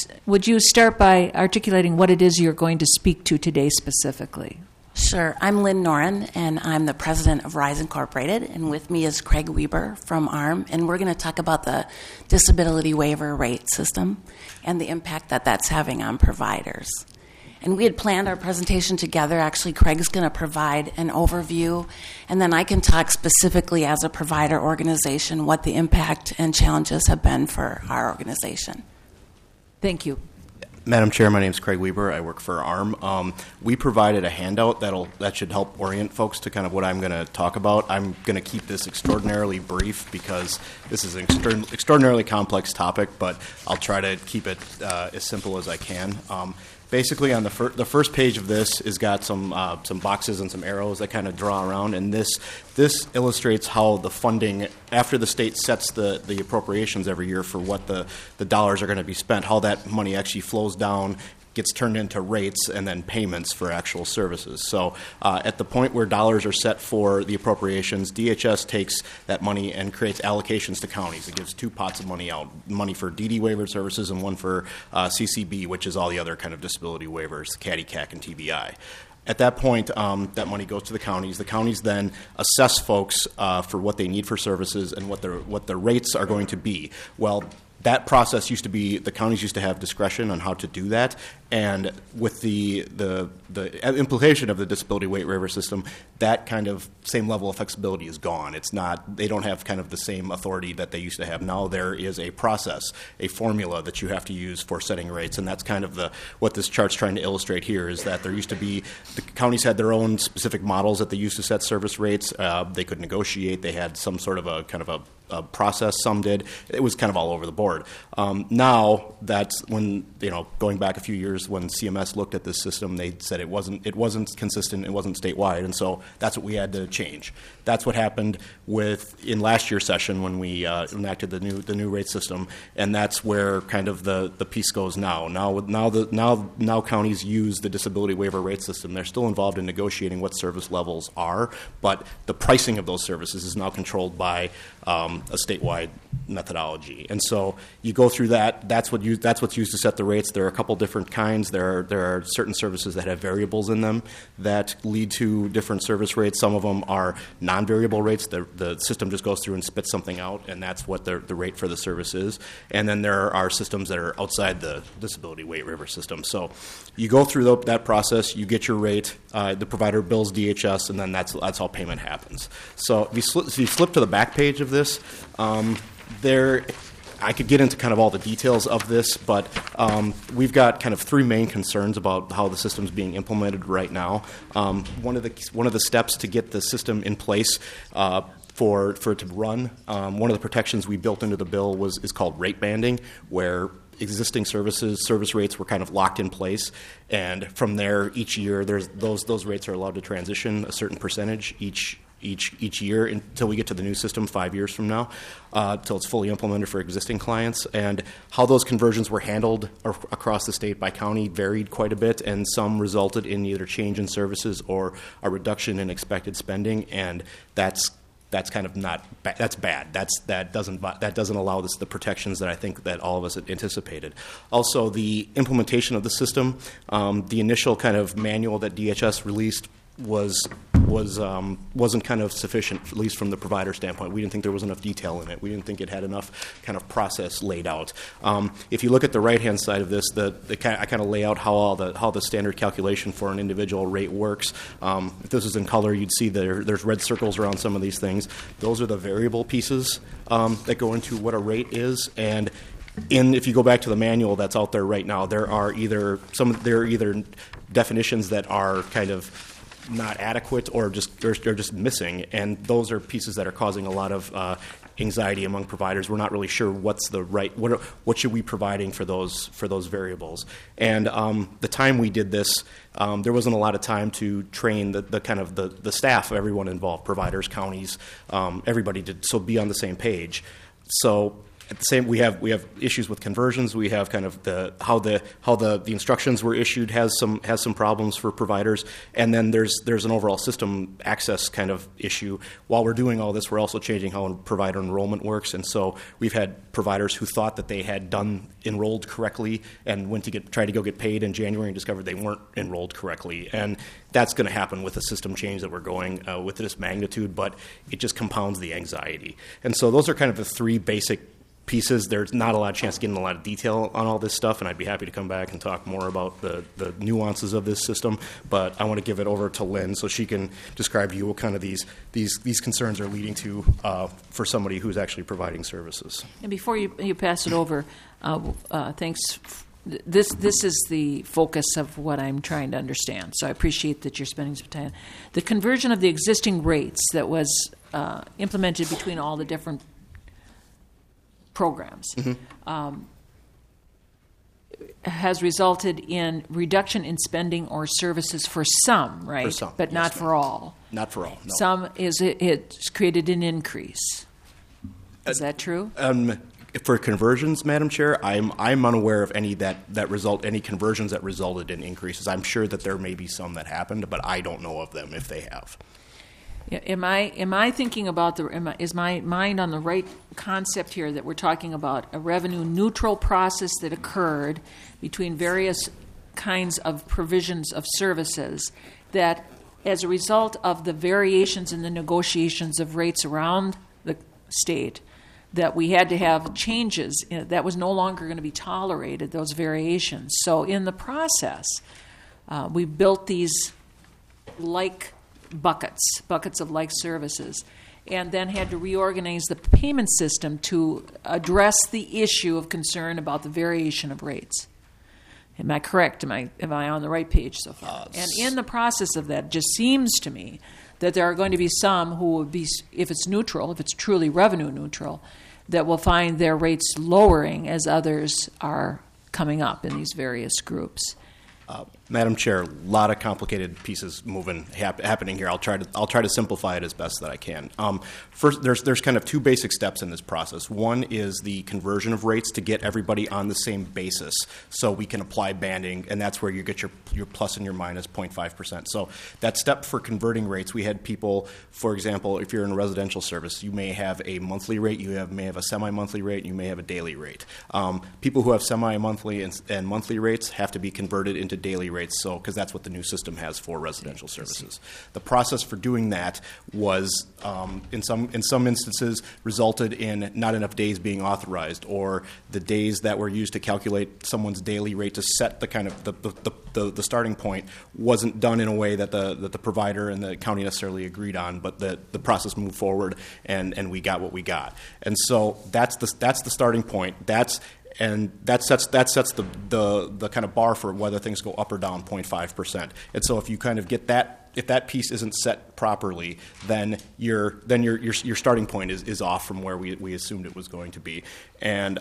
start by articulating what it is you're going to speak to today specifically? Sure. I'm Lynn Noren, and I'm the president of RISE Incorporated, and with me is Craig Weber from ARM, and we're going to talk about the disability waiver rate system and the impact that that's having on providers. And we had planned our presentation together. Actually, Craig's going to provide an overview, and then I can talk specifically as a provider organization what the impact and challenges have been for our organization. Thank you. Madam Chair, my name is Craig Weber. I work for ARM. We provided a handout that should help orient folks to kind of what I'm going to talk about. I'm going to keep this extraordinarily brief because this is an extraordinarily complex topic, but I'll try to keep it as simple as I can. Basically, on the first page of this has got some boxes and some arrows that kind of draw around, and this illustrates how the funding, after the state sets the appropriations every year for what the dollars are going to be spent, how that money actually flows down, gets turned into rates and then payments for actual services. So at the point where dollars are set for the appropriations, DHS takes that money and creates allocations to counties. It gives two pots of money out, money for DD waiver services and one for CCB, which is all the other kind of disability waivers, CADI, CAC, and TBI. At that point, that money goes to the counties. The counties then assess folks for what they need for services and what the rates are going to be. Well, that process used to be, the counties used to have discretion on how to do that, and with the implementation of the disability weight waiver system, that kind of same level of flexibility is gone. It's not, they don't have kind of the same authority that they used to have. Now there is a process, a formula that you have to use for setting rates, and that's kind of what this chart's trying to illustrate here, is that there used to be, the counties had their own specific models that they used to set service rates. They could negotiate. They had some sort of a kind of a process. Some did. It was kind of all over the board. Now that's when, going back a few years when CMS looked at this system, they said it wasn't consistent, it wasn't statewide, and so that's what we had to change. That's what happened in last year's session when we enacted the new rate system, and that's where kind of the piece goes now. Now counties use the disability waiver rate system. They're still involved in negotiating what service levels are, but the pricing of those services is now controlled by a statewide methodology. And so you go through that. That's what's used to set the rates. There are a couple different kinds. There are certain services that have variables in them that lead to different service rates. Some of them are non-variable rates. The system just goes through and spits something out, and that's what the rate for the service is. And then there are systems that are outside the disability weight waiver system. So you go through that process. You get your rate. The provider bills DHS, and then that's how payment happens. So if you flip to the back page of this, I could get into kind of all the details of this, but we've got kind of three main concerns about how the system's being implemented right now. One of the steps to get the system in place for it to run, one of the protections we built into the bill is called rate banding, where existing service rates were kind of locked in place, and from there each year those rates are allowed to transition a certain percentage each year until we get to the new system 5 years from now, until it's fully implemented for existing clients. And how those conversions were handled across the state by county varied quite a bit, and some resulted in either change in services or a reduction in expected spending, and that's kind of that's bad. That doesn't allow the protections that I think that all of us had anticipated. Also, the implementation of the system, the initial kind of manual that DHS released wasn't kind of sufficient, at least from the provider standpoint. We didn't think there was enough detail in it. We didn't think it had enough kind of process laid out. If you look at the right-hand side of this, I kind of lay out how the standard calculation for an individual rate works. If this is in color, you'd see there's red circles around some of these things. Those are the variable pieces that go into what a rate is, and if you go back to the manual that's out there right now, there are either definitions that are kind of not adequate or just missing, and those are pieces that are causing a lot of anxiety among providers. We're not really sure what's the right what should we be providing for those variables. And the time we did this, there wasn't a lot of time to train the staff of everyone involved, providers, counties, everybody to be on the same page. So at the same, we have issues with conversions. We have kind of how the instructions were issued has some problems for providers, and then there's an overall system access kind of issue. While we're doing all this, we're also changing how provider enrollment works, and so we've had providers who thought that they had enrolled correctly and went to try to go get paid in January and discovered they weren't enrolled correctly, and that's going to happen with the system change that we're going with this magnitude, but it just compounds the anxiety. And so those are kind of the three basic pieces. There's not a lot of chance to get into a lot of detail on all this stuff, and I'd be happy to come back and talk more about the nuances of this system, but I want to give it over to Lynn so she can describe to you what kind of these concerns are leading to for somebody who's actually providing services. And before you pass it over, thanks. This is the focus of what I'm trying to understand, so I appreciate that you're spending some time. The conversion of the existing rates that was implemented between all the different programs has resulted in reduction in spending or services for some, right? For some, but not for all. Not for all, no. Some it's created an increase. Is that true? For conversions, Madam Chair, I'm unaware of any any conversions that resulted in increases. I'm sure that there may be some that happened, but I don't know of them if they have. Am I thinking about is my mind on the right concept here that we're talking about a revenue neutral process that occurred between various kinds of provisions of services that as a result of the variations in the negotiations of rates around the state that we had to have changes that was no longer going to be tolerated, those variations. So in the process, we built these buckets of like services, and then had to reorganize the payment system to address the issue of concern about the variation of rates. Am I correct? Am I on the right page so far? And in the process of that, it just seems to me that there are going to be some who will be, if it's neutral, if it's truly revenue neutral, that will find their rates lowering as others are coming up in these various groups. Madam Chair, a lot of complicated pieces happening here. I'll try to simplify it as best that I can. First, there's kind of two basic steps in this process. One is the conversion of rates to get everybody on the same basis, so we can apply banding, and that's where you get your plus and your minus 0.5%. So that step for converting rates, we had people, for example, if you're in a residential service, you may have a monthly rate, may have a semi-monthly rate, and you may have a daily rate. People who have semi-monthly and monthly rates have to be converted into daily rates, because that's what the new system has for residential services. The process for doing that was, in some instances, resulted in not enough days being authorized, or the days that were used to calculate someone's daily rate to set the kind of the starting point wasn't done in a way that the provider and the county necessarily agreed on, but the process moved forward and we got what we got. And so that's the starting point. And that sets the kind of bar for whether things go up or down 0.5%. And so if you kind of get that, if that piece isn't set properly, then your starting point is off from where we assumed it was going to be. And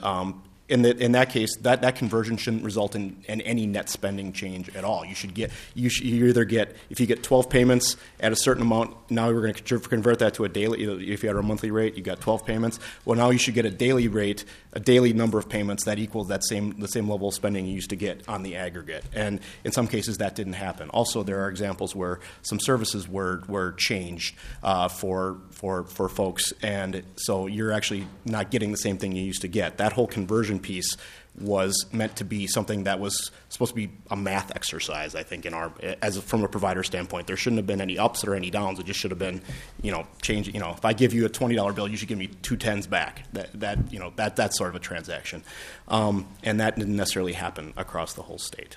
in that case, that conversion shouldn't result in any net spending change at all. You either get, if you get 12 payments at a certain amount, now we're going to convert that to a daily. If you had a monthly rate, you got 12 payments. Well, now you should get a daily rate, a daily number of payments that equals the same level of spending you used to get on the aggregate. And in some cases, that didn't happen. Also, there are examples where some services were changed for folks, and so you're actually not getting the same thing you used to get. That whole conversion piece was meant to be something that was supposed to be a math exercise, I think, from a provider standpoint. There shouldn't have been any ups or any downs. It just should have been, change. If I give you a $20 bill, you should give me 2 10s back. That's sort of a transaction, and that didn't necessarily happen across the whole state.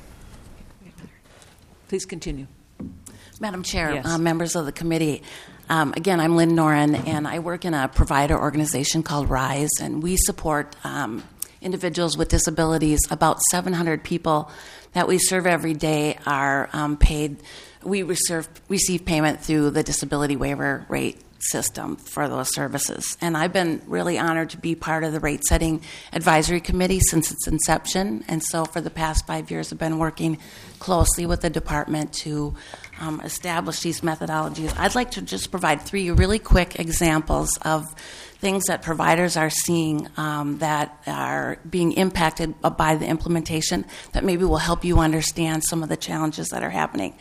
Please continue. Madam Chair, Yes. Members of the committee, again, I'm Lynn Noren, and I work in a provider organization called RISE, and we support individuals with disabilities. About 700 people that we serve every day are paid. We receive payment through the disability waiver rate system for those services. And I've been really honored to be part of the rate setting advisory committee since its inception. And so for the past 5 years, I've been working closely with the department to establish these methodologies. I'd like to just provide 3 really quick examples of things that providers are seeing that are being impacted by the implementation that maybe will help you understand some of the challenges that are happening.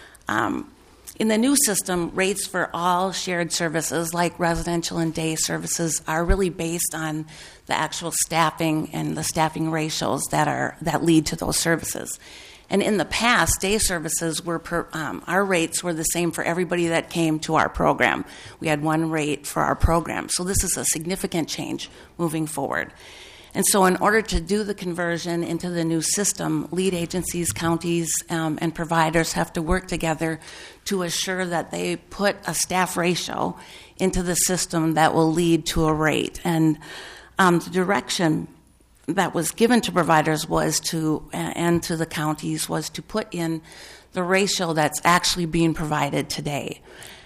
In the new system, rates for all shared services like residential and day services are really based on the actual staffing and the staffing ratios that lead to those services. And in the past, day services were our rates were the same for everybody that came to our program. We had one rate for our program. So this is a significant change moving forward. And so in order to do the conversion into the new system, lead agencies, counties, and providers have to work together to assure that they put a staff ratio into the system that will lead to a rate. And the direction that was given to providers and to the counties was to put in the ratio that's actually being provided today,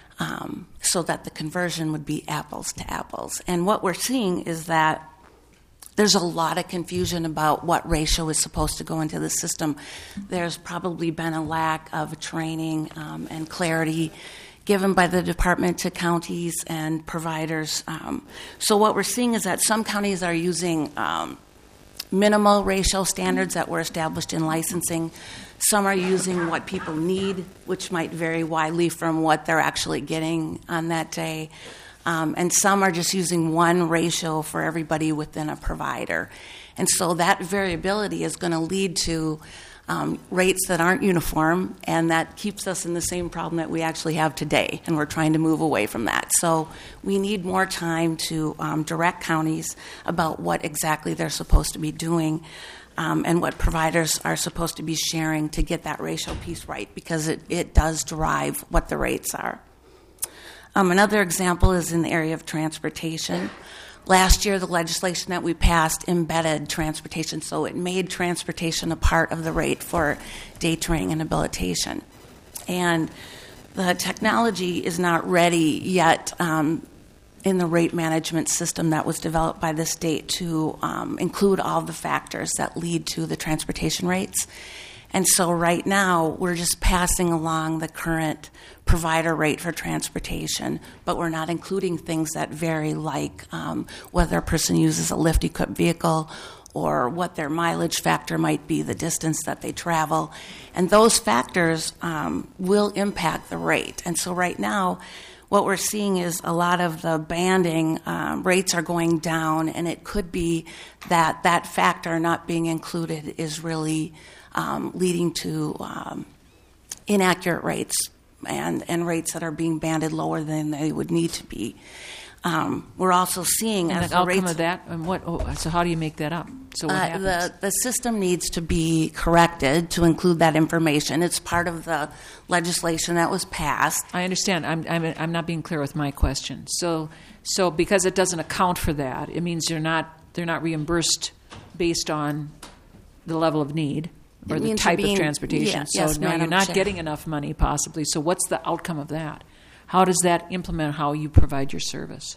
so that the conversion would be apples to apples. And what we're seeing is that there's a lot of confusion about what ratio is supposed to go into the system. There's probably been a lack of training and clarity given by the department to counties and providers. So what we're seeing is that some counties are using minimal ratio standards that were established in licensing. Some are using what people need, which might vary widely from what they're actually getting on that day. And some are just using one ratio for everybody within a provider. And so that variability is going to lead to rates that aren't uniform, and that keeps us in the same problem that we actually have today, and we're trying to move away from that. So we need more time to direct counties about what exactly they're supposed to be doing and what providers are supposed to be sharing to get that ratio piece right, because it does drive what the rates are. Another example is in the area of transportation. Last year, the legislation that we passed embedded transportation, so it made transportation a part of the rate for day training and habilitation. And the technology is not ready yet in the rate management system that was developed by the state to include all the factors that lead to the transportation rates. And so right now, we're just passing along the current provider rate for transportation, but we're not including things that vary, like whether a person uses a lift-equipped vehicle or what their mileage factor might be, the distance that they travel. And those factors will impact the rate. And so right now, what we're seeing is a lot of the banding rates are going down, and it could be that that factor not being included is really leading to inaccurate rates and rates that are being banded lower than they would need to be. We're also seeing and as the the outcome rates of that. And so how do you make that up? So what happens? The system needs to be corrected to include that information. It's part of the legislation that was passed. I understand. I'm not being clear with my question. So because it doesn't account for that, it means they're not reimbursed based on the level of need or the type of transportation. Yes, so now you're not getting enough money possibly. So what's the outcome of that? How does that implement how you provide your service?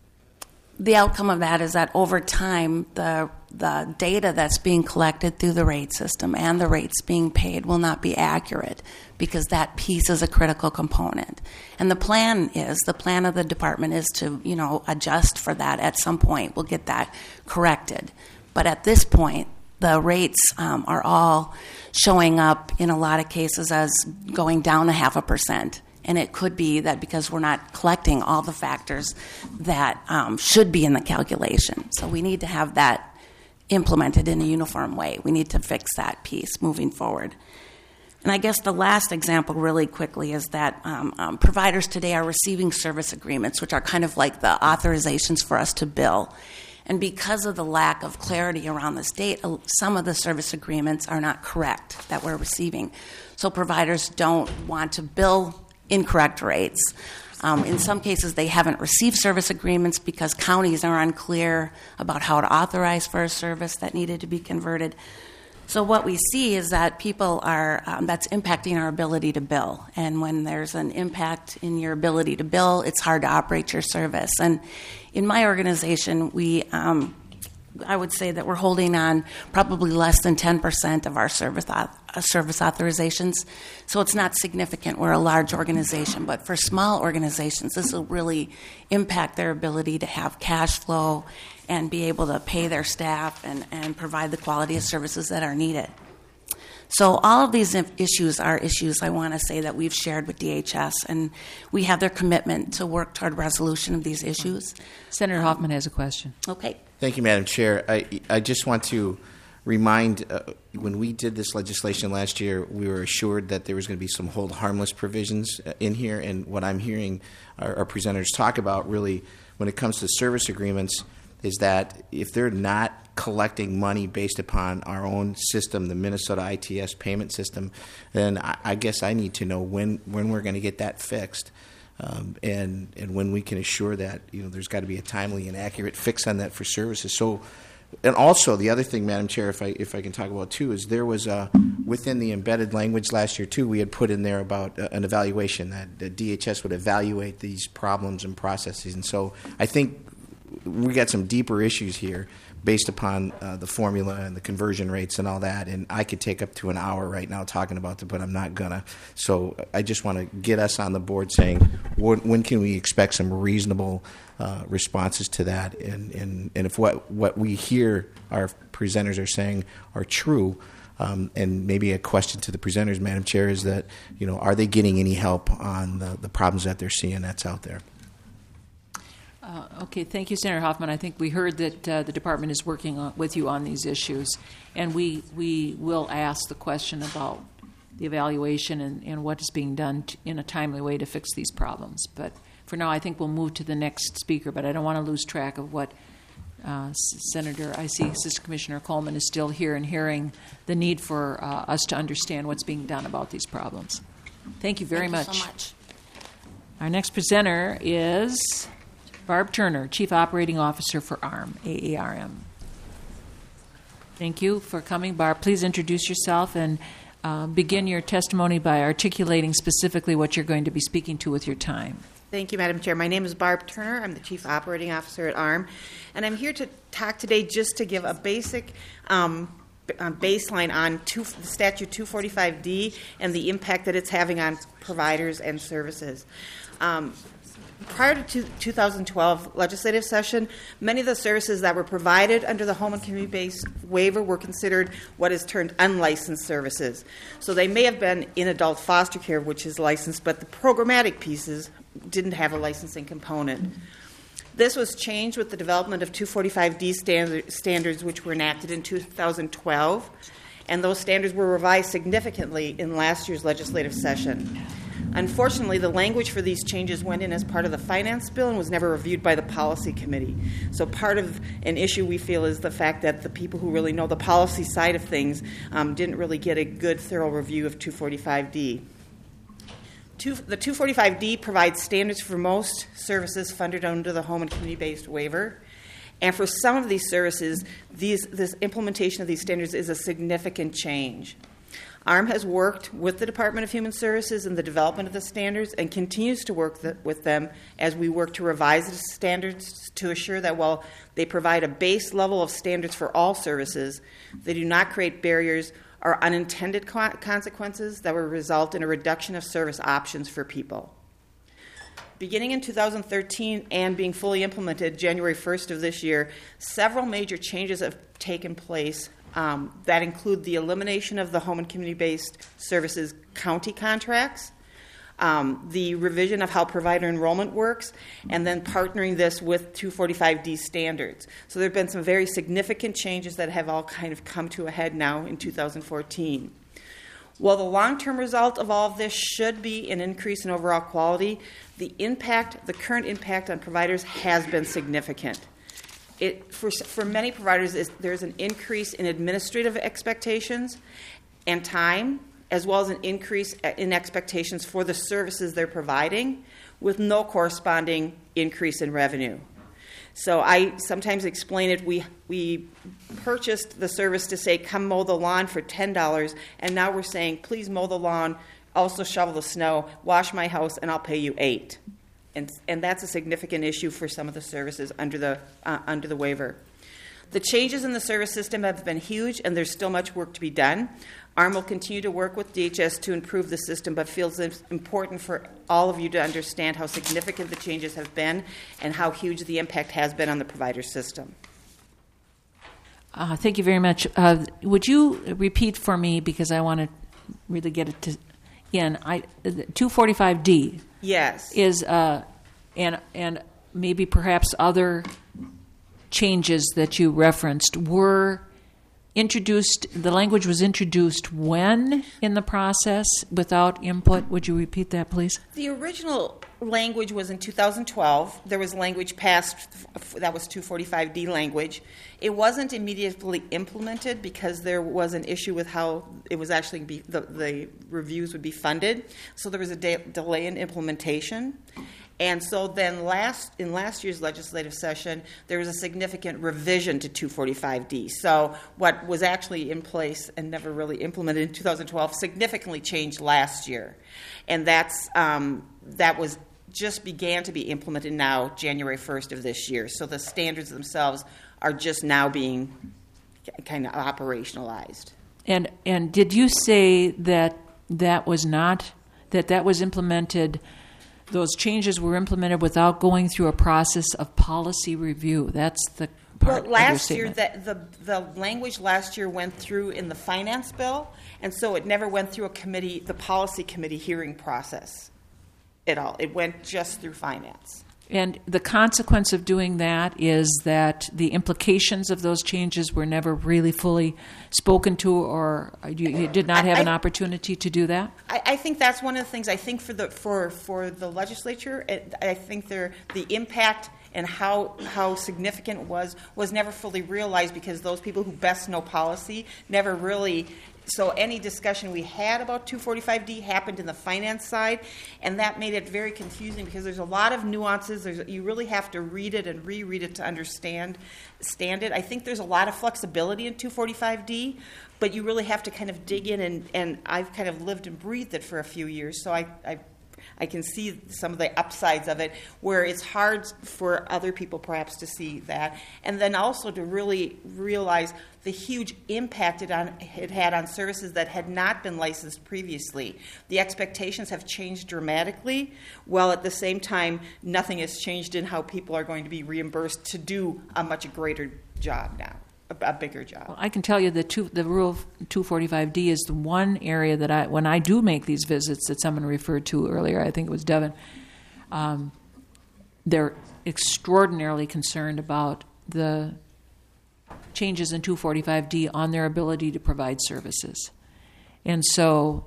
The outcome of that is that over time, the data that's being collected through the rate system and the rates being paid will not be accurate, because that piece is a critical component. And the plan of the department is to, adjust for that at some point. We'll get that corrected. But at this point, the rates are all showing up in a lot of cases as going down 0.5%. And it could be that because we're not collecting all the factors that should be in the calculation. So we need to have that implemented in a uniform way. We need to fix that piece moving forward. And I guess the last example really quickly is that providers today are receiving service agreements, which are kind of like the authorizations for us to bill. And because of the lack of clarity around the state, some of the service agreements are not correct that we're receiving. So providers don't want to bill incorrect rates. In some cases, they haven't received service agreements because counties are unclear about how to authorize for a service that needed to be converted. So what we see is that people are, that's impacting our ability to bill. And when there's an impact in your ability to bill, it's hard to operate your service. And in my organization, I would say that we're holding on probably less than 10% of our service authorizations. So it's not significant. We're a large organization. But for small organizations, this will really impact their ability to have cash flow and be able to pay their staff and provide the quality of services that are needed. So all of these issues are issues I want to say that we've shared with DHS, and we have their commitment to work toward resolution of these issues. Senator Hoffman has a question. Okay. Thank you, Madam Chair. I just want to remind, when we did this legislation last year, we were assured that there was going to be some hold harmless provisions in here, and what I'm hearing our presenters talk about really when it comes to service agreements is that if they're not collecting money based upon our own system, the Minnesota ITS payment system, then I guess I need to know when we're going to get that fixed. And when we can assure that there's got to be a timely and accurate fix on that for services. So, and also the other thing, Madam Chair, if I can talk about too, is there was within the embedded language last year too, we had put in there about an evaluation that the DHS would evaluate these problems and processes. And so I think we got some deeper issues here based upon the formula and the conversion rates and all that. And I could take up to an hour right now talking about it, but I'm not going to. So I just want to get us on the board saying, when can we expect some reasonable responses to that? And if what we hear our presenters are saying are true, and maybe a question to the presenters, Madam Chair, is that, are they getting any help on the problems that they're seeing that's out there? Okay, thank you, Senator Hoffman. I think we heard that the department is working with you on these issues, and we will ask the question about the evaluation and what is being done in a timely way to fix these problems. But for now, I think we'll move to the next speaker, but I don't want to lose track of what I see Assistant Commissioner Coleman is still here and hearing the need for us to understand what's being done about these problems. Thank you very much. Thank you so much. Our next presenter is Barb Turner, Chief Operating Officer for ARM, AARM. Thank you for coming, Barb. Please introduce yourself and begin your testimony by articulating specifically what you're going to be speaking to with your time. Thank you, Madam Chair. My name is Barb Turner. I'm the Chief Operating Officer at ARM, and I'm here to talk today just to give a basic baseline on Statute 245D and the impact that it's having on providers and services. Prior to 2012 legislative session, many of the services that were provided under the home and community-based waiver were considered what is termed unlicensed services. So they may have been in adult foster care, which is licensed, but the programmatic pieces didn't have a licensing component. This was changed with the development of 245D standards, which were enacted in 2012, and those standards were revised significantly in last year's legislative session. Unfortunately, the language for these changes went in as part of the finance bill and was never reviewed by the policy committee. So part of an issue we feel is the fact that the people who really know the policy side of things didn't really get a good, thorough review of 245D. The 245D provides standards for most services funded under the home and community-based waiver. And for some of these services, this implementation of these standards is a significant change. ARM has worked with the Department of Human Services in the development of the standards and continues to work with them as we work to revise the standards to assure that while they provide a base level of standards for all services, they do not create barriers or unintended consequences that will result in a reduction of service options for people. Beginning in 2013 and being fully implemented January 1st of this year, several major changes have taken place that include the elimination of the home and community-based services county contracts, the revision of how provider enrollment works, and then partnering this with 245D standards. So there have been some very significant changes that have all kind of come to a head now in 2014. While the long-term result of all of this should be an increase in overall quality, the current impact on providers has been significant. For many providers, there's an increase in administrative expectations and time, as well as an increase in expectations for the services they're providing, with no corresponding increase in revenue. So I sometimes explain it, we purchased the service to say, come mow the lawn for $10, and now we're saying, please mow the lawn, also shovel the snow, wash my house, and I'll pay you $8. And that's a significant issue for some of the services under the waiver. The changes in the service system have been huge, and there's still much work to be done. ARM will continue to work with DHS to improve the system, but feels it's important for all of you to understand how significant the changes have been and how huge the impact has been on the provider system. Thank you very much. Would you repeat for me, because I want to really get it in, 245D. Yes. Is, and maybe perhaps other changes that you referenced were introduced, the language was introduced when in the process without input? Would you repeat that, please? The original language was in 2012. There was language passed that was 245D language. It wasn't immediately implemented because there was an issue with how it was actually the reviews would be funded. So there was a delay in implementation. And so then in last year's legislative session, there was a significant revision to 245D. So what was actually in place and never really implemented in 2012 significantly changed last year. And that was just began to be implemented now, January 1st of this year. So the standards themselves are just now being kind of operationalized. And did you say that was implemented? Those changes were implemented without going through a process of policy review. That's the part. Well, last year, the language last year went through in the finance bill, and so it never went through the policy committee hearing process at all. It went just through finance. And the consequence of doing that is that the implications of those changes were never really fully spoken to, or you did not have an opportunity to do that? I think that's one of the things. I think for the legislature, I think the impact and how significant it was never fully realized because those people who best know policy never really. So any discussion we had about 245D happened in the finance side, and that made it very confusing because there's a lot of nuances. You really have to read it and reread it to understand it. I think there's a lot of flexibility in 245D, but you really have to kind of dig in, and I've kind of lived and breathed it for a few years, so I can see some of the upsides of it where it's hard for other people perhaps to see that. And then also to really realize the huge impact it had on services that had not been licensed previously. The expectations have changed dramatically, while at the same time nothing has changed in how people are going to be reimbursed to do a much greater job now. A bigger job. Well, I can tell you that the rule 245D is the one area that when I do make these visits that someone referred to earlier, I think it was Devin, they're extraordinarily concerned about the changes in 245D on their ability to provide services. And so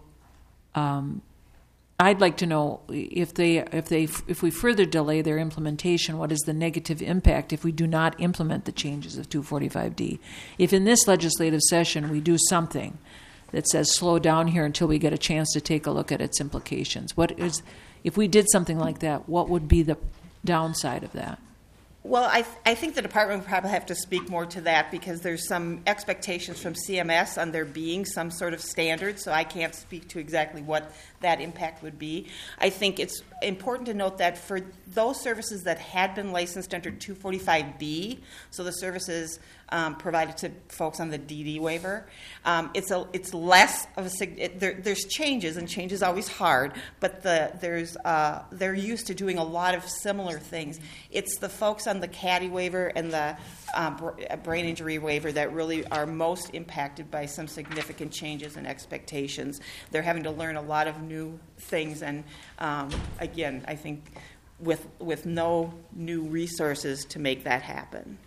I'd like to know if we further delay their implementation, what is the negative impact if we do not implement the changes of 245D? If in this legislative session we do something that says slow down here until we get a chance to take a look at its implications, if we did something like that, what would be the downside of that? Well, I think the department would probably have to speak more to that because there's some expectations from CMS on there being some sort of standard, so I can't speak to exactly what that impact would be. I think it's important to note that for those services that had been licensed under 245B, so the services provided to folks on the DD waiver, it's less of there's changes, and change is always hard, but they're used to doing a lot of similar things. It's the folks on the CADI waiver and the brain injury waiver that really are most impacted by some significant changes in expectations. They're having to learn a lot of new things, and again, I think with no new resources to make that happen.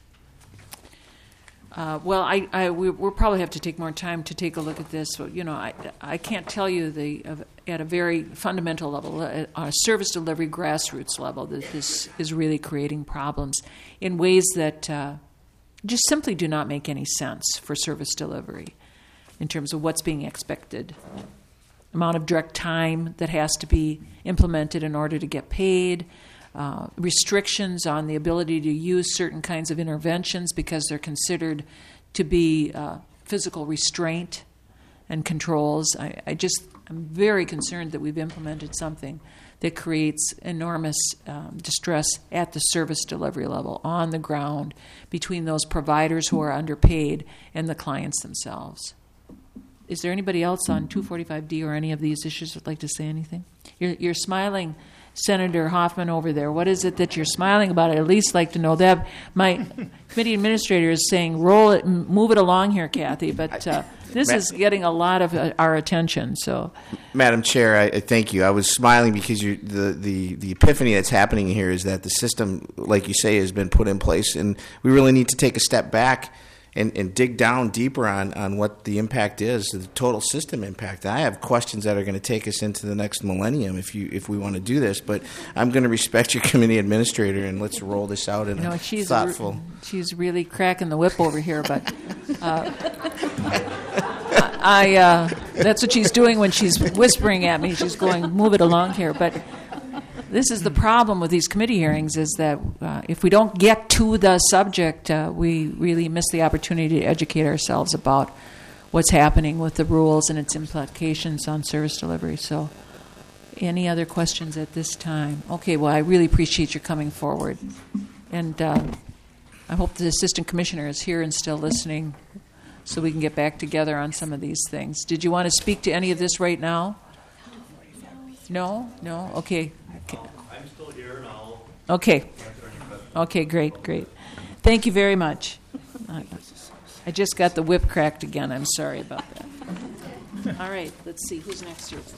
Well, we'll probably have to take more time to take a look at this. So, I can't tell you at a very fundamental level, on a service delivery grassroots level, that this is really creating problems in ways that just simply do not make any sense for service delivery in terms of what's being expected amount of direct time that has to be implemented in order to get paid, restrictions on the ability to use certain kinds of interventions because they're considered to be physical restraint and controls. I'm very concerned that we've implemented something that creates enormous distress at the service delivery level, on the ground, between those providers who are underpaid and the clients themselves. Is there anybody else on 245D or any of these issues that would like to say anything? You're smiling, Senator Hoffman over there. What is it that you're smiling about? I'd at least like to know that. My committee administrator is saying, roll it, move it along here, Kathy, but this is getting a lot of our attention. So, Madam Chair, I thank you. I was smiling because the epiphany that's happening here is that the system, like you say, has been put in place, and we really need to take a step back and dig down deeper on what the impact is, the total system impact. I have questions that are going to take us into the next millennium if we want to do this, but I'm going to respect your committee administrator, and let's roll this out in a thoughtful... She's really cracking the whip over here, but that's what she's doing when she's whispering at me. She's going, move it along here, but... This is the problem with these committee hearings, is that if we don't get to the subject, we really miss the opportunity to educate ourselves about what's happening with the rules and its implications on service delivery. So any other questions at this time? Okay, well, I really appreciate your coming forward. And I hope the Assistant Commissioner is here and still listening so we can get back together on some of these things. Did you want to speak to any of this right now? No? Okay. I'm still here and I'll... Okay, great. Thank you very much. I just got the whip cracked again. I'm sorry about that. All right, let's see. Who's next here?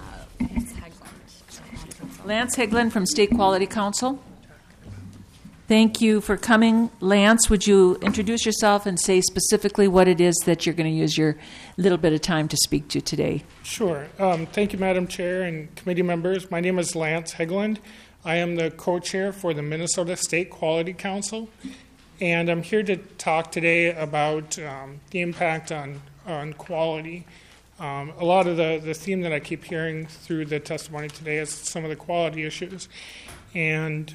Lance Hegland from State Quality Council. Thank you for coming. Lance, would you introduce yourself and say specifically what it is that you're going to use your little bit of time to speak to today? Sure. Thank you, Madam Chair and committee members. My name is Lance Hegland. I am the co-chair for the Minnesota State Quality Council, and I'm here to talk today about the impact on quality. A lot of the theme that I keep hearing through the testimony today is some of the quality issues. And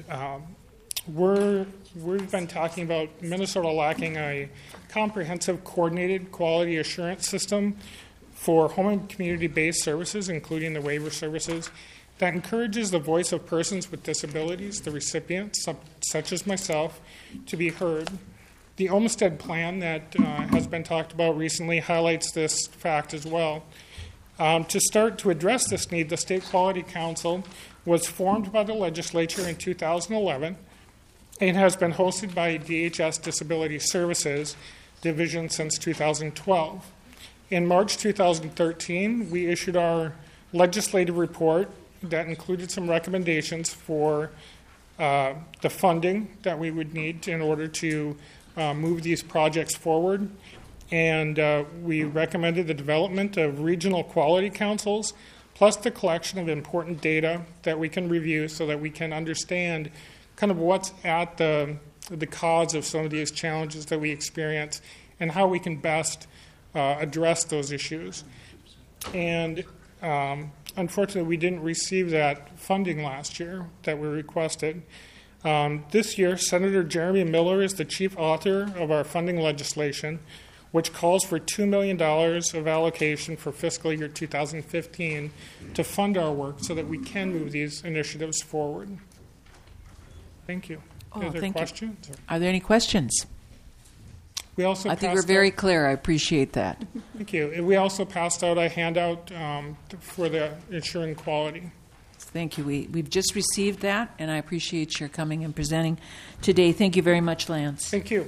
we've been talking about Minnesota lacking a comprehensive, coordinated quality assurance system for home and community-based services, including the waiver services, that encourages the voice of persons with disabilities, the recipients, such as myself, to be heard. The Olmstead Plan that has been talked about recently highlights this fact as well. To start to address this need, the State Quality Council was formed by the legislature in 2011 and has been hosted by DHS Disability Services Division since 2012. In March 2013, we issued our legislative report that included some recommendations for the funding that we would need in order to move these projects forward. And we recommended the development of regional quality councils, plus the collection of important data that we can review so that we can understand kind of what's at the cause of some of these challenges that we experience and how we can best address those issues. And unfortunately, we didn't receive that funding last year that we requested. This year, Senator Jeremy Miller is the chief author of our funding legislation, which calls for $2 million of allocation for fiscal year 2015 to fund our work so that we can move these initiatives forward. Thank you. Are there questions? Are there any questions? I think we're very clear. I appreciate that. Thank you. We also passed out a handout for the ensuring quality. Thank you. We've just received that, and I appreciate your coming and presenting today. Thank you very much, Lance. Thank you.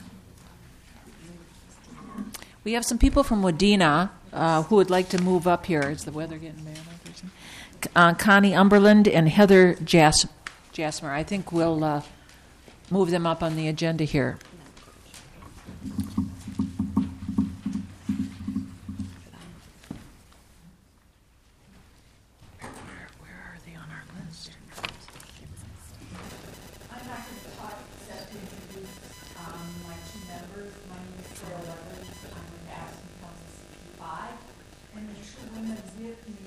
We have some people from Wadena who would like to move up here. Is the weather getting bad? Connie Umberland and Heather Jasmer. I think we'll move them up on the agenda here. Where are they on our list? I'm not going to talk except to introduce my two members. My name is Carol Evans. I'm with Aspen Council 65. And the True Women's Knit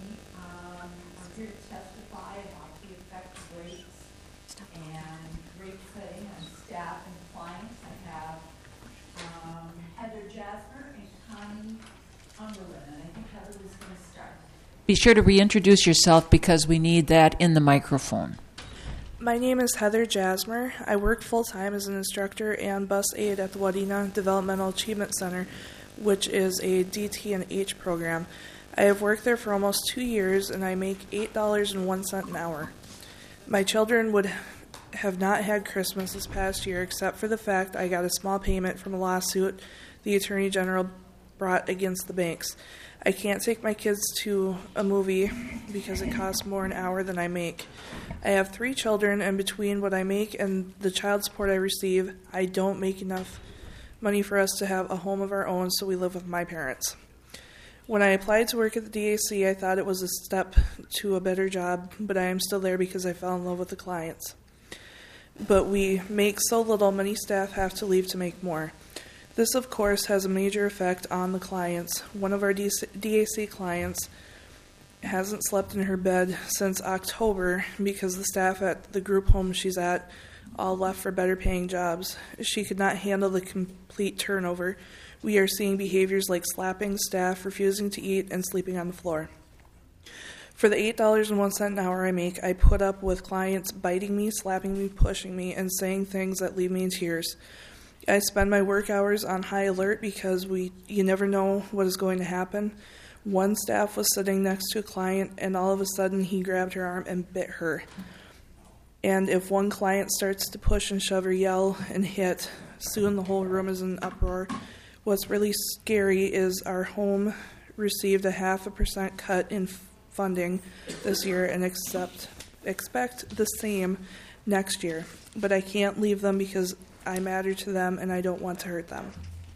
Connie Underwood, and I think Heather was going to start. Be sure to reintroduce yourself because we need that in the microphone. My name is Heather Jasmer. I work full-time as an instructor and bus aide at the Wadena Developmental Achievement Center, which is a DT and H program. I have worked there for almost 2 years, and I make $8.01 an hour. My children would have not had Christmas this past year except for the fact I got a small payment from a lawsuit the Attorney General brought against the banks. I can't take my kids to a movie because it costs more an hour than I make. I have 3 children, and between what I make and the child support I receive, I don't make enough money for us to have a home of our own, so we live with my parents. When I applied to work at the DAC, I thought it was a step to a better job, but I am still there because I fell in love with the clients. But we make so little, many staff have to leave to make more. This, of course, has a major effect on the clients. One of our DAC clients hasn't slept in her bed since October because the staff at the group home she's at all left for better paying jobs. She could not handle the complete turnover. We are seeing behaviors like slapping staff, refusing to eat, and sleeping on the floor. For the $8.01 an hour I make, I put up with clients biting me, slapping me, pushing me, and saying things that leave me in tears. I spend my work hours on high alert because you never know what is going to happen. One staff was sitting next to a client, and all of a sudden he grabbed her arm and bit her. And if one client starts to push and shove or yell and hit, soon the whole room is in uproar. What's really scary is our home received a 0.5% cut in funding this year and expect the same next year. But I can't leave them because I matter to them and I don't want to hurt them.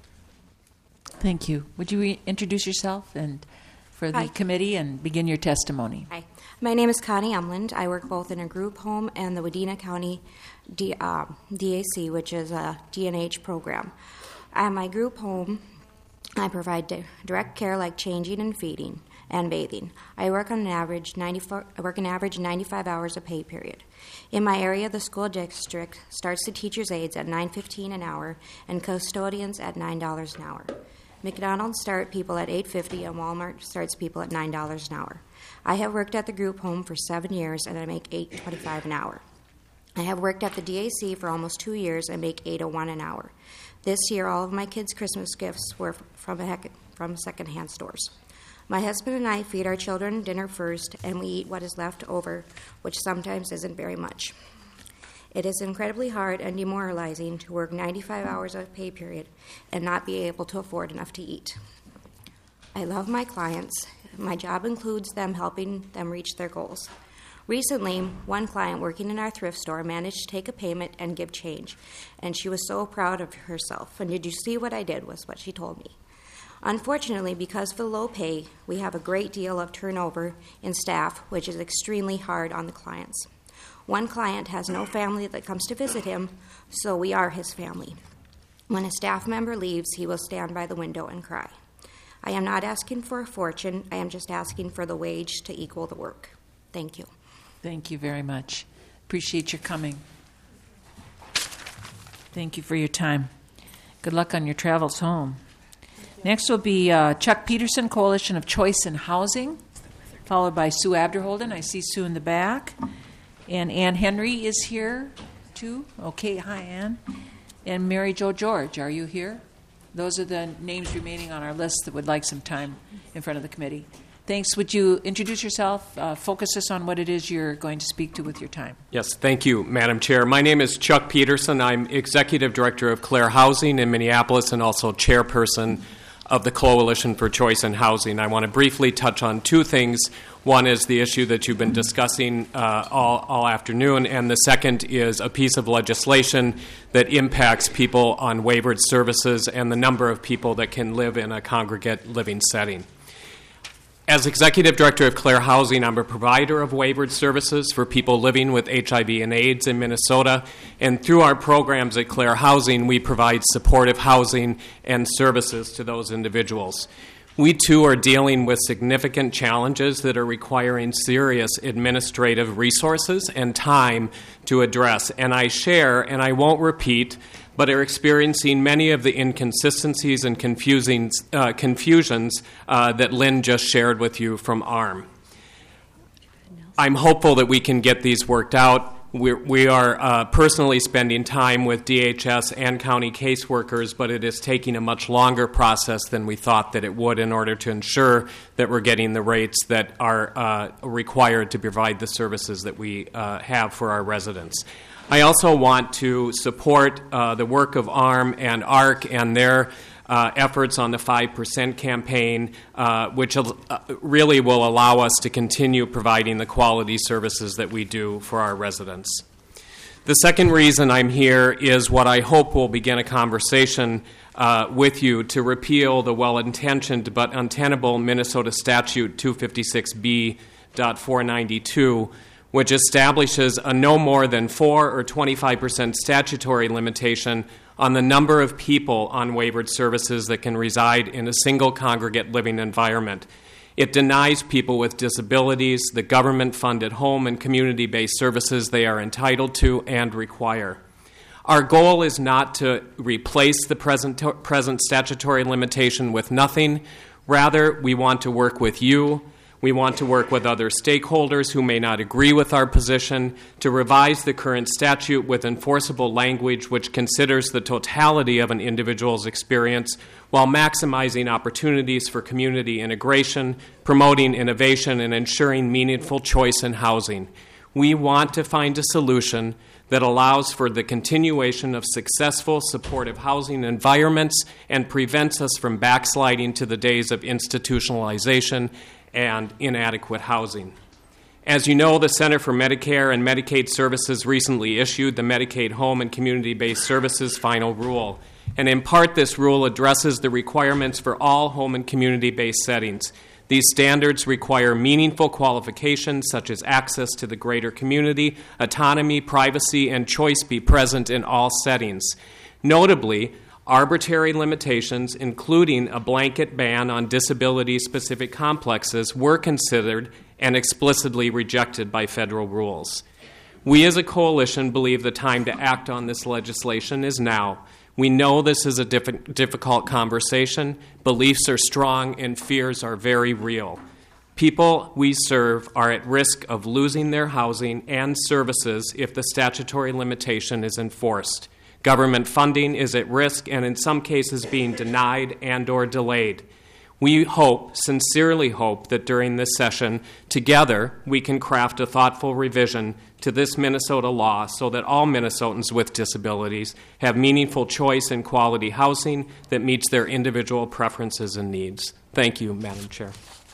Thank you. Would you introduce yourself and for the committee and begin your testimony? Hi. My name is Connie Umland. I work both in a group home and the Wadena County DAC, which is a D&H program. At my group home, I provide direct care like changing and feeding and bathing. I work on an average 95 hours a pay period. In my area, the school district starts the teachers' aides at $9.15 an hour and custodians at $9 an hour. McDonald's start people at $8.50 and Walmart starts people at $9 an hour. I have worked at the group home for 7 years and I make $8.25 an hour. I have worked at the DAC for almost 2 years and make $8.01 an hour. This year, all of my kids' Christmas gifts were from secondhand stores. My husband and I feed our children dinner first, and we eat what is left over, which sometimes isn't very much. It is incredibly hard and demoralizing to work 95 hours of pay period and not be able to afford enough to eat. I love my clients. My job includes them helping them reach their goals. Recently, one client working in our thrift store managed to take a payment and give change, and she was so proud of herself. And did you see what I did, was what she told me. Unfortunately, because of the low pay, we have a great deal of turnover in staff, which is extremely hard on the clients. One client has no family that comes to visit him, so we are his family. When a staff member leaves, he will stand by the window and cry. I am not asking for a fortune. I am just asking for the wage to equal the work. Thank you. Thank you very much. Appreciate your coming. Thank you for your time. Good luck on your travels home. Next will be Chuck Peterson, Coalition of Choice in Housing, followed by Sue Abderholden. I see Sue in the back. And Ann Henry is here, too. Okay, hi, Ann. And Mary Jo George, are you here? Those are the names remaining on our list that would like some time in front of the committee. Thanks. Would you introduce yourself, focus us on what it is you're going to speak to with your time? Yes, thank you, Madam Chair. My name is Chuck Peterson. I'm Executive Director of Clare Housing in Minneapolis and also Chairperson of the Coalition for Choice in Housing. I want to briefly touch on two things. One is the issue that you've been discussing all afternoon, and the second is a piece of legislation that impacts people on waivered services and the number of people that can live in a congregate living setting. As Executive Director of Clare Housing, I'm a provider of waivered services for people living with HIV and AIDS in Minnesota. And through our programs at Clare Housing, we provide supportive housing and services to those individuals. We, too, are dealing with significant challenges that are requiring serious administrative resources and time to address. And I share, and I won't repeat, but are experiencing many of the inconsistencies and confusions that Lynn just shared with you from ARM. I'm hopeful that we can get these worked out. We are personally spending time with DHS and county caseworkers, but it is taking a much longer process than we thought that it would in order to ensure that we're getting the rates that are required to provide the services that we have for our residents. I also want to support the work of ARM and ARC and their efforts on the 5% campaign, which really will allow us to continue providing the quality services that we do for our residents. The second reason I'm here is what I hope will begin a conversation with you to repeal the well-intentioned but untenable Minnesota Statute 256B.492, which establishes a no more than 4 or 25% statutory limitation on the number of people on waivered services that can reside in a single congregate living environment. It denies people with disabilities the government-funded home and community-based services they are entitled to and require. Our goal is not to replace the present statutory limitation with nothing. Rather, we want to work with you. We want to work with other stakeholders who may not agree with our position to revise the current statute with enforceable language which considers the totality of an individual's experience while maximizing opportunities for community integration, promoting innovation, and ensuring meaningful choice in housing. We want to find a solution that allows for the continuation of successful, supportive housing environments and prevents us from backsliding to the days of institutionalization and inadequate housing. As you know, the Center for Medicare and Medicaid Services recently issued the Medicaid Home and Community-Based Services Final Rule. And in part, this rule addresses the requirements for all home and community-based settings. These standards require meaningful qualifications such as access to the greater community, autonomy, privacy, and choice be present in all settings. Notably, arbitrary limitations, including a blanket ban on disability-specific complexes, were considered and explicitly rejected by federal rules. We as a coalition believe the time to act on this legislation is now. We know this is a difficult conversation. Beliefs are strong and fears are very real. People we serve are at risk of losing their housing and services if the statutory limitation is enforced. Government funding is at risk and in some cases being denied and or delayed. We sincerely hope, that during this session, together we can craft a thoughtful revision to this Minnesota law so that all Minnesotans with disabilities have meaningful choice in quality housing that meets their individual preferences and needs. Thank you, Madam Chair.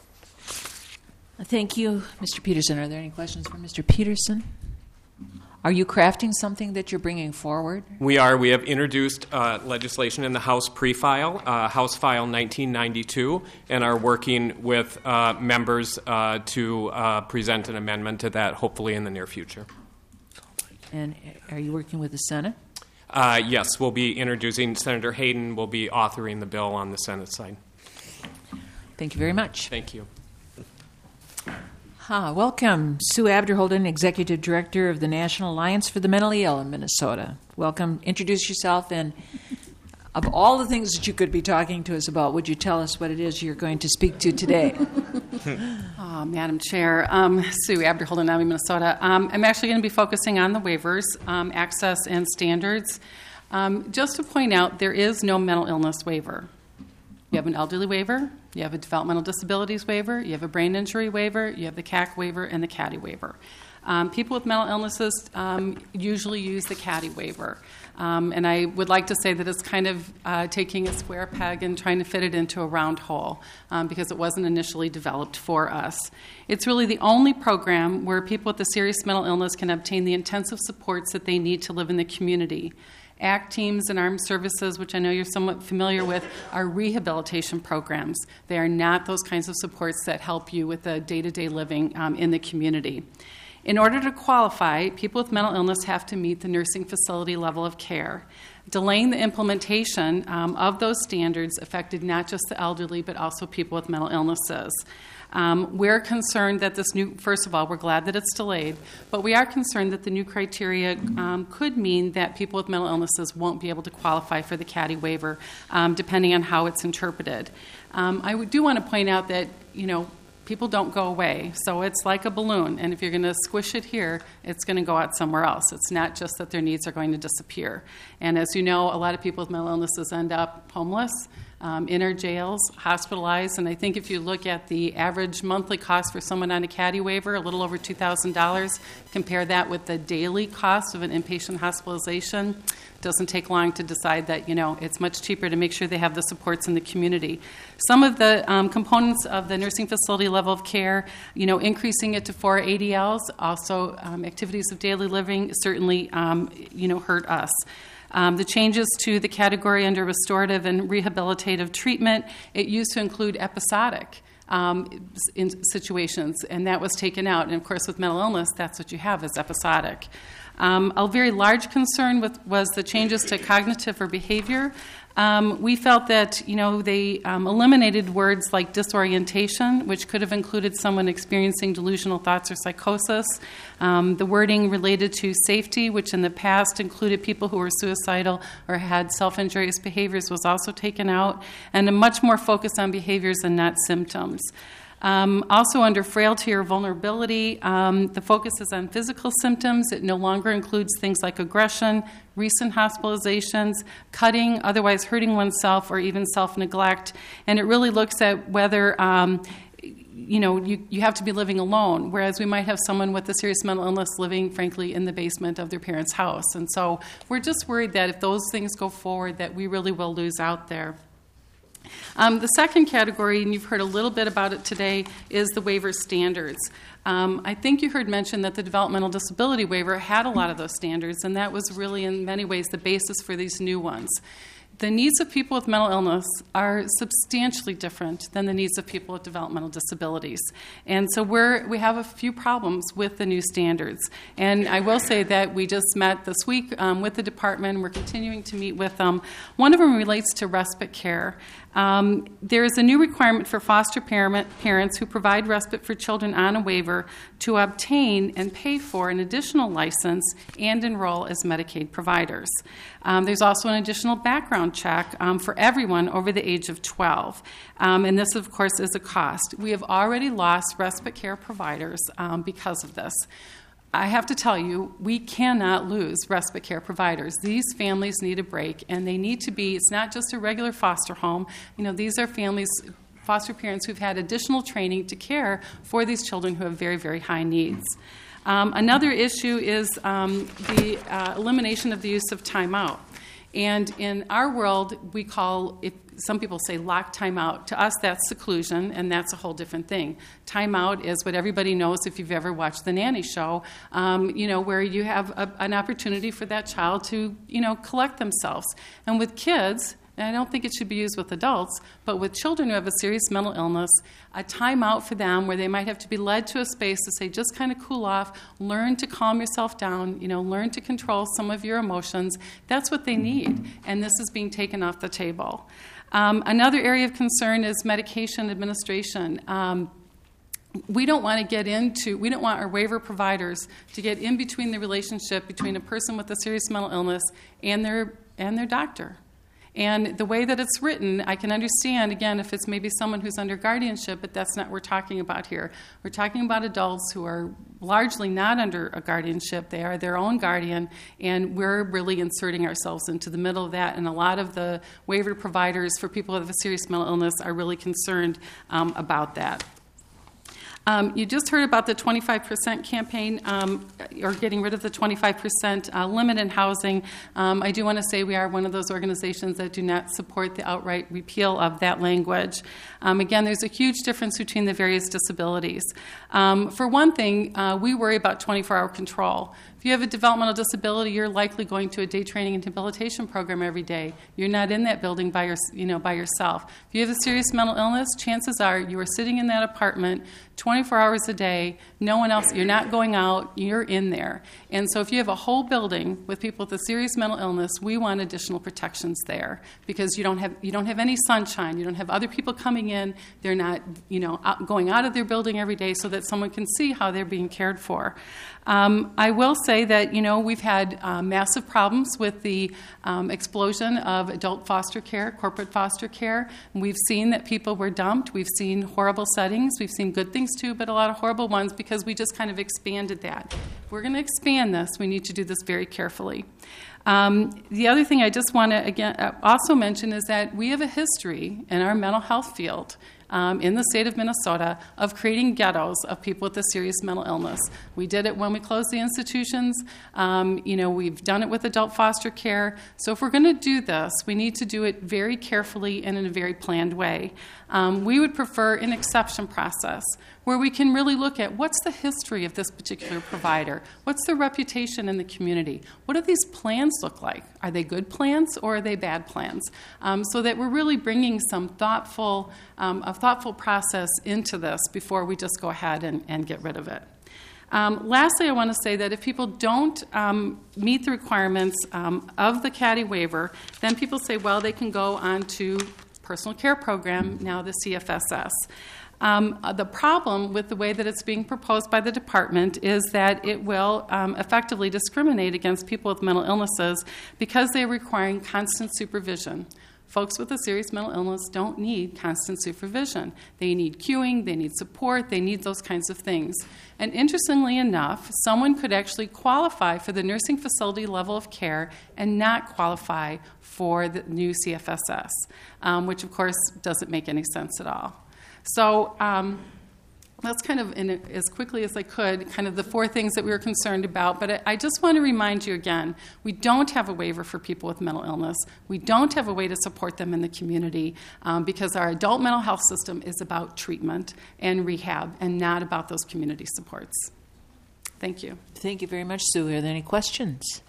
Thank you, Mr. Peterson. Are there any questions for Mr. Peterson? Are you crafting something that you're bringing forward? We are. We have introduced legislation in the House pre-file, House File 1992, and are working with members to present an amendment to that, hopefully in the near future. And are you working with the Senate? Yes, we'll be introducing. Senator Hayden will be authoring the bill on the Senate side. Thank you very much. Thank you. Welcome, Sue Abderholden, Executive Director of the National Alliance for the Mentally Ill in Minnesota. Welcome. Introduce yourself, and of all the things that you could be talking to us about, would you tell us what it is you're going to speak to today? Madam Chair, Sue Abderholden, NAMI, Minnesota. I'm actually going to be focusing on the waivers, access, and standards. Just to point out, there is no mental illness waiver. You have an elderly waiver, you have a developmental disabilities waiver, you have a brain injury waiver, you have the CAC waiver, and the CADI waiver. People with mental illnesses usually use the CADI waiver. And I would like to say that it's kind of taking a square peg and trying to fit it into a round hole because it wasn't initially developed for us. It's really the only program where people with a serious mental illness can obtain the intensive supports that they need to live in the community. ACT teams and armed services, which I know you're somewhat familiar with, are rehabilitation programs. They are not those kinds of supports that help you with the day-to-day living in the community. In order to qualify, people with mental illness have to meet the nursing facility level of care. Delaying the implementation of those standards affected not just the elderly, but also people with mental illnesses. We're concerned that this new, first of all, we're glad that it's delayed, but we are concerned that the new criteria could mean that people with mental illnesses won't be able to qualify for the CADI waiver, depending on how it's interpreted. I do want to point out that, people don't go away. So it's like a balloon, and if you're going to squish it here, it's going to go out somewhere else. It's not just that their needs are going to disappear. And as you know, a lot of people with mental illnesses end up homeless, in our jails, hospitalized, and I think if you look at the average monthly cost for someone on a CADI waiver, a little over $2,000, compare that with the daily cost of an inpatient hospitalization, it doesn't take long to decide that, it's much cheaper to make sure they have the supports in the community. Some of the components of the nursing facility level of care, increasing it to 4 ADLs, also activities of daily living, certainly, hurt us. The changes to the category under restorative and rehabilitative treatment, it used to include episodic in situations, and that was taken out. And of course, with mental illness, that's what you have is episodic. A very large concern was the changes to cognitive or behavior. We felt that, they eliminated words like disorientation, which could have included someone experiencing delusional thoughts or psychosis. The wording related to safety, which in the past included people who were suicidal or had self-injurious behaviors, was also taken out, and a much more focus on behaviors and not symptoms. Also under frailty or vulnerability, the focus is on physical symptoms. It no longer includes things like aggression, recent hospitalizations, cutting, otherwise hurting oneself, or even self-neglect. And it really looks at whether you have to be living alone, whereas we might have someone with a serious mental illness living, frankly, in the basement of their parents' house. And so we're just worried that if those things go forward, that we really will lose out there. The second category, and you've heard a little bit about it today, is the waiver standards. I think you heard mentioned that the developmental disability waiver had a lot of those standards, and that was really in many ways the basis for these new ones. The needs of people with mental illness are substantially different than the needs of people with developmental disabilities. And so we have a few problems with the new standards. And I will say that we just met this week with the department, and we're continuing to meet with them. One of them relates to respite care. There is a new requirement for foster parents who provide respite for children on a waiver to obtain and pay for an additional license and enroll as Medicaid providers. There's also an additional background check for everyone over the age of 12. And this, of course, is a cost. We have already lost respite care providers because of this. I have to tell you, we cannot lose respite care providers. These families need a break, and they need to be, it's not just a regular foster home. These are families, foster parents who've had additional training to care for these children who have very, very high needs. Another issue is the elimination of the use of timeout. And in our world, we call it, some people say lock timeout. To us, that's seclusion, and that's a whole different thing. Timeout is what everybody knows if you've ever watched The Nanny Show, where you have an opportunity for that child to, collect themselves. And with kids, and I don't think it should be used with adults, but with children who have a serious mental illness, a timeout for them where they might have to be led to a space to say, just kind of cool off, learn to calm yourself down, learn to control some of your emotions. That's what they need, and this is being taken off the table. Another area of concern is medication administration. We don't want our waiver providers to get in between the relationship between a person with a serious mental illness and their doctor. And the way that it's written, I can understand, again, if it's maybe someone who's under guardianship, but that's not what we're talking about here. We're talking about adults who are largely not under a guardianship. They are their own guardian, and we're really inserting ourselves into the middle of that. And a lot of the waiver providers for people with a serious mental illness are really concerned about that. You just heard about the 25% campaign, or getting rid of the 25% limit in housing. I do want to say we are one of those organizations that do not support the outright repeal of that language. Again, there's a huge difference between the various disabilities. For one thing, we worry about 24-hour control. If you have a developmental disability, you're likely going to a day training and debilitation program every day. You're not in that building by yourself. If you have a serious mental illness, chances are you are sitting in that apartment 24 hours a day, no one else, you're not going out, you're in there. And so if you have a whole building with people with a serious mental illness, we want additional protections there because you don't have any sunshine, you don't have other people coming in, they're not going out of their building every day so that someone can see how they're being cared for. I will say that we've had massive problems with the explosion of adult foster care, corporate foster care. We've seen that people were dumped. We've seen horrible settings. We've seen good things too, but a lot of horrible ones because we just kind of expanded that. If we're going to expand this, we need to do this very carefully. The other thing I just want to also mention is that we have a history in our mental health field in the state of Minnesota of creating ghettos of people with a serious mental illness. We did it when we closed the institutions. We've done it with adult foster care. So if we're going to do this, we need to do it very carefully and in a very planned way. We would prefer an exception process where we can really look at what's the history of this particular provider, what's their reputation in the community, what do these plans look like? Are they good plans or are they bad plans? So that we're really bringing some thoughtful process into this before we just go ahead and get rid of it. Lastly, I want to say that if people don't meet the requirements of the CADI waiver, then people say, well, they can go on to personal care program, now the CFSS. The problem with the way that it's being proposed by the department is that it will effectively discriminate against people with mental illnesses because they're requiring constant supervision. Folks with a serious mental illness don't need constant supervision. They need cueing, they need support, they need those kinds of things. And interestingly enough, someone could actually qualify for the nursing facility level of care and not qualify for the new CFSS, which of course doesn't make any sense at all. So that's kind of, as quickly as I could, kind of the four things that we were concerned about. But I just want to remind you again, we don't have a waiver for people with mental illness. We don't have a way to support them in the community because our adult mental health system is about treatment and rehab and not about those community supports. Thank you. Thank you very much, Sue. Are there any questions?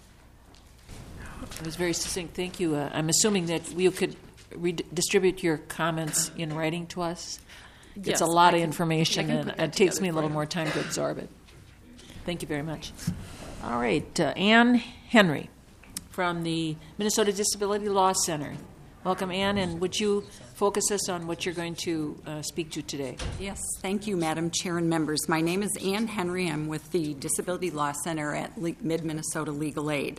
It was very succinct. Thank you. I'm assuming that you could distribute your comments in writing to us. It's Yes, a lot I of can- information, I can and put that it takes together me a for little you. more time to absorb it. Thank you very much. All right, Ann Henry from the Minnesota Disability Law Center. Welcome, Ann, and would you focus us on what you're going to speak to today? Yes, thank you, Madam Chair and members. My name is Ann Henry. I'm with the Disability Law Center at Mid-Minnesota Legal Aid.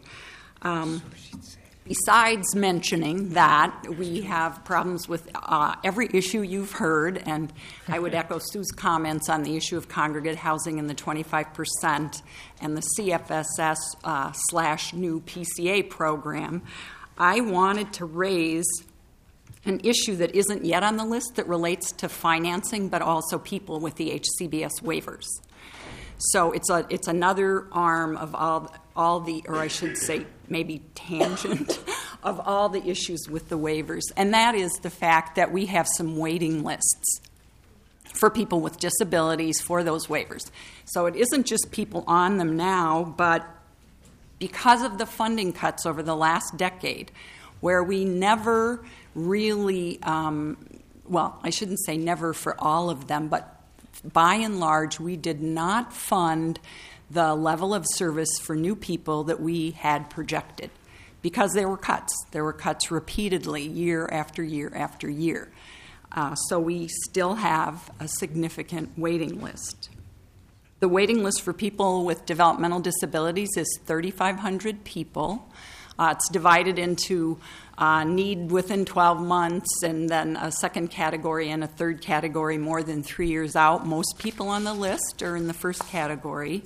Besides mentioning that we have problems with every issue you've heard, and I would echo Sue's comments on the issue of congregate housing and the 25% and the CFSS / new PCA program, I wanted to raise an issue that isn't yet on the list that relates to financing, but also people with the HCBS waivers. So it's another arm of all the, or I should say maybe tangent, of all the issues with the waivers. And that is the fact that we have some waiting lists for people with disabilities for those waivers. So it isn't just people on them now, but because of the funding cuts over the last decade, where we never really, well, I shouldn't say never for all of them, but by and large, we did not fund the level of service for new people that we had projected because there were cuts. There were cuts repeatedly year after year after year. So we still have a significant waiting list. The waiting list for people with developmental disabilities is 3,500 people. It's divided into need within 12 months and then a second category and a third category more than 3 years out. Most people on the list are in the first category.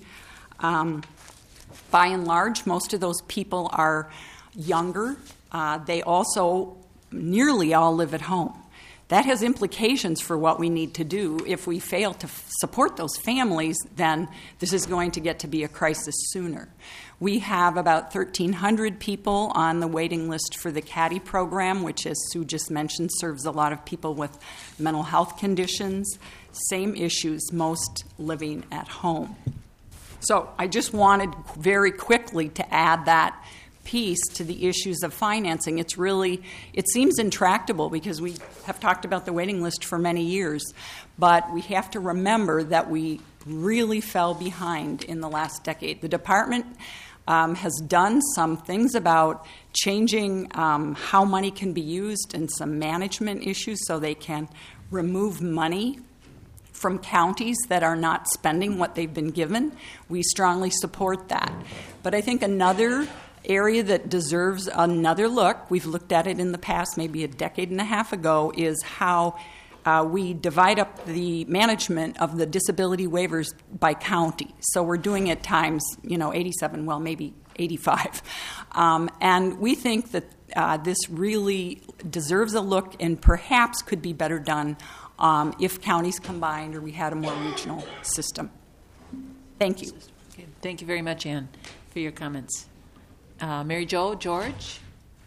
By and large, most of those people are younger. They also nearly all live at home. That has implications for what we need to do. If we fail to support those families, then this is going to get to be a crisis sooner. We have about 1,300 people on the waiting list for the CADI program, which, as Sue just mentioned, serves a lot of people with mental health conditions. Same issues, most living at home. So I just wanted very quickly to add that piece to the issues of financing. It seems intractable because we have talked about the waiting list for many years, but we have to remember that we really fell behind in the last decade. The department has done some things about changing how money can be used and some management issues so they can remove money from counties that are not spending what they've been given. We strongly support that. But I think another area that deserves another look, we've looked at it in the past, maybe a decade and a half ago, is how we divide up the management of the disability waivers by county. So we're doing at times, 87, well, maybe 85. And we think that this really deserves a look and perhaps could be better done if counties combined or we had a more regional system. Thank you. Okay. Thank you very much, Ann, for your comments. Mary Jo, George?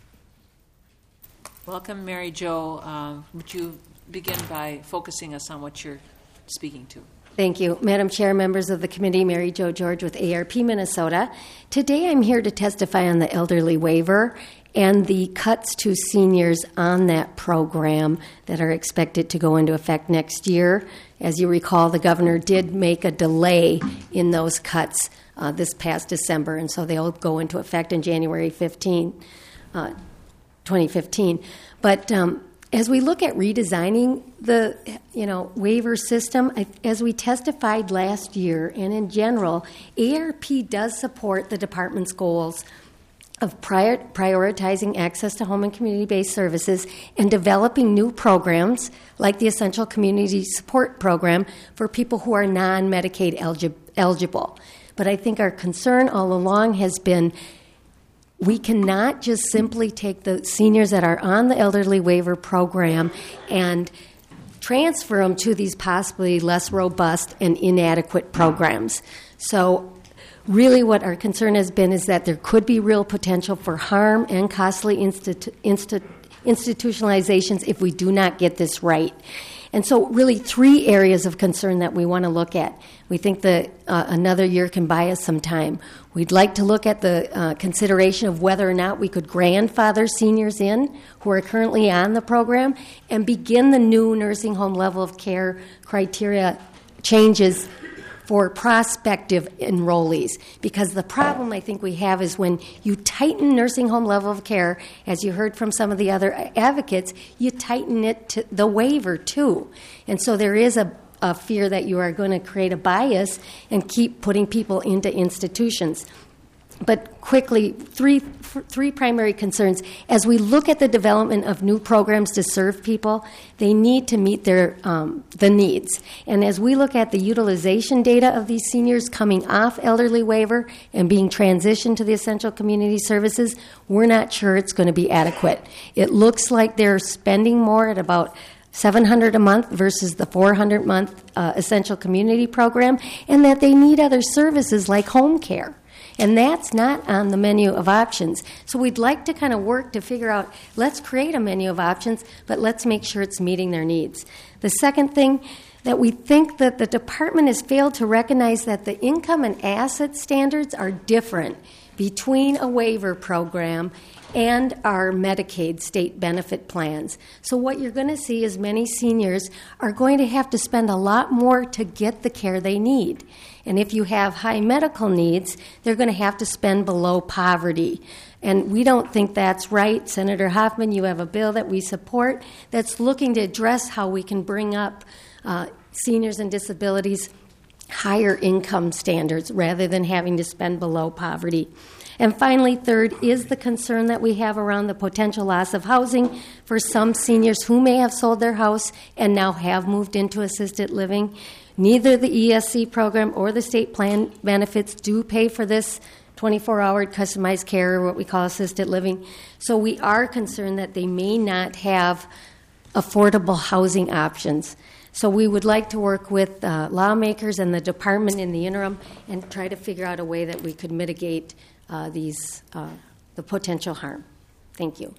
Welcome, Mary Jo. Would you begin by focusing us on what you're speaking to? Thank you. Madam Chair, members of the committee, Mary Jo George with ARP Minnesota. Today I'm here to testify on the elderly waiver and the cuts to seniors on that program that are expected to go into effect next year. As you recall, the governor did make a delay in those cuts this past December, and so they'll go into effect in January 15, 2015. But as we look at redesigning the waiver system, as we testified last year and in general, ARP does support the department's goals of prioritizing access to home and community-based services and developing new programs like the Essential Community Support Program for people who are non-Medicaid eligible. But I think our concern all along has been we cannot just simply take the seniors that are on the elderly waiver program and transfer them to these possibly less robust and inadequate programs. So really what our concern has been is that there could be real potential for harm and costly institutionalizations if we do not get this right. And so really 3 areas of concern that we want to look at. We think that another year can buy us some time. We'd like to look at the consideration of whether or not we could grandfather seniors in who are currently on the program and begin the new nursing home level of care criteria changes for prospective enrollees. Because the problem I think we have is when you tighten nursing home level of care, as you heard from some of the other advocates, you tighten it to the waiver too. And so there is a fear that you are going to create a bias and keep putting people into institutions. But quickly, three primary concerns. As we look at the development of new programs to serve people, they need to meet their the needs. And as we look at the utilization data of these seniors coming off elderly waiver and being transitioned to the essential community services, we're not sure it's going to be adequate. It looks like they're spending more at about $700 a month versus the $400 month essential community program, and that they need other services like home care. And that's not on the menu of options. So we'd like to kind of work to figure out, let's create a menu of options, but let's make sure it's meeting their needs. The second thing, that we think that the department has failed to recognize that the income and asset standards are different between a waiver program and our Medicaid state benefit plans. So what you're going to see is many seniors are going to have to spend a lot more to get the care they need. And if you have high medical needs, they're going to have to spend below poverty. And we don't think that's right. Senator Hoffman, you have a bill that we support that's looking to address how we can bring up seniors and disabilities higher income standards rather than having to spend below poverty. And finally, third, is the concern that we have around the potential loss of housing for some seniors who may have sold their house and now have moved into assisted living. Neither the ESC program or the state plan benefits do pay for this 24-hour customized care, or what we call assisted living. So we are concerned that they may not have affordable housing options. So we would like to work with lawmakers and the department in the interim and try to figure out a way that we could mitigate the potential harm. Thank you.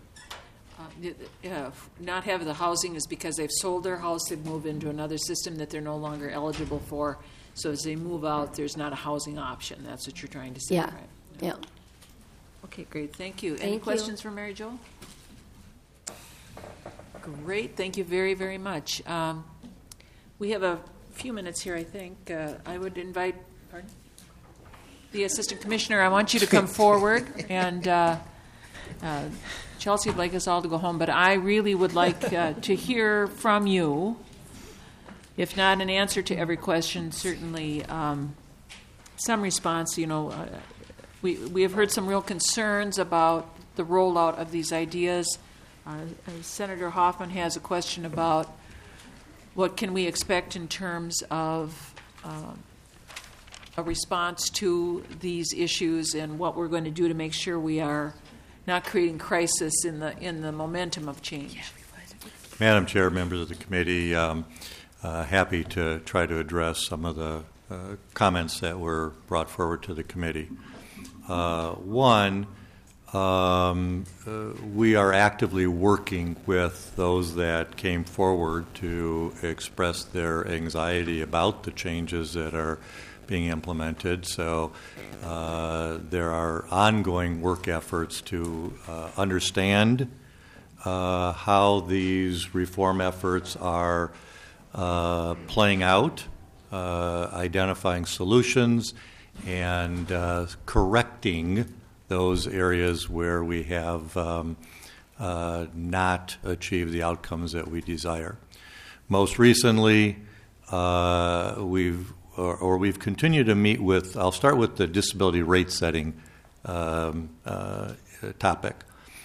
Not having the housing is because they've sold their house, they've moved into another system that they're no longer eligible for. So as they move out, there's not a housing option. That's what you're trying to say, Yeah. right? Yeah. Okay, great. Thank you. Any Thank you. questions for Mary Jo? Great. Thank you very, very much. We have a few minutes here, I think. I would invite the Assistant Commissioner. I want you to come forward. And Chelsea would like us all to go home, but I really would like to hear from you. If not an answer to every question, certainly some response. We have heard some real concerns about the rollout of these ideas. Senator Hoffman has a question about what can we expect in terms of a response to these issues and what we're going to do to make sure we are not creating crisis in the momentum of change. Madam Chair, members of the committee, happy to try to address some of the comments that were brought forward to the committee. One, we are actively working with those that came forward to express their anxiety about the changes that are being implemented. So there are ongoing work efforts to understand how these reform efforts are playing out, identifying solutions, and correcting those areas where we have not achieved the outcomes that we desire. Most recently, we've continued to meet with, I'll start with the disability rate setting topic.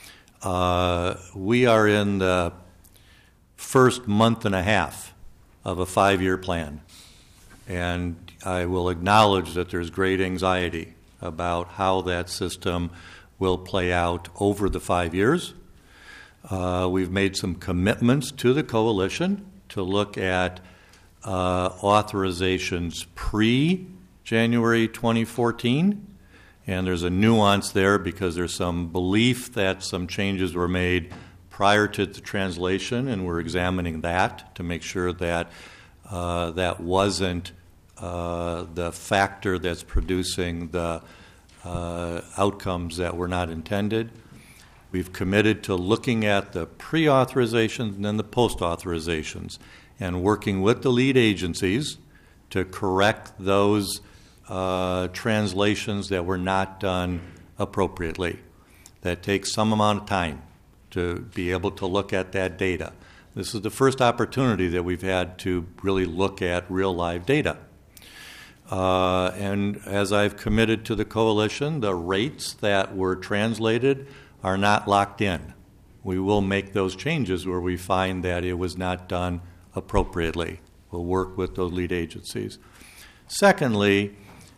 We are in the first month and a half of a 5-year plan, and I will acknowledge that there's great anxiety about how that system will play out over the 5 years. We've made some commitments to the coalition to look at authorizations pre-January 2014, and there's a nuance there because there's some belief that some changes were made prior to the translation, and we're examining that to make sure that that wasn't the factor that's producing the outcomes that were not intended. We've committed to looking at the pre-authorizations and then the post-authorizations and working with the lead agencies to correct those translations that were not done appropriately. That takes some amount of time to be able to look at that data. This is the first opportunity that we've had to really look at real live data. And as I've committed to the coalition, the rates that were translated are not locked in. We will make those changes where we find that it was not done appropriately. We'll work with those lead agencies. Secondly,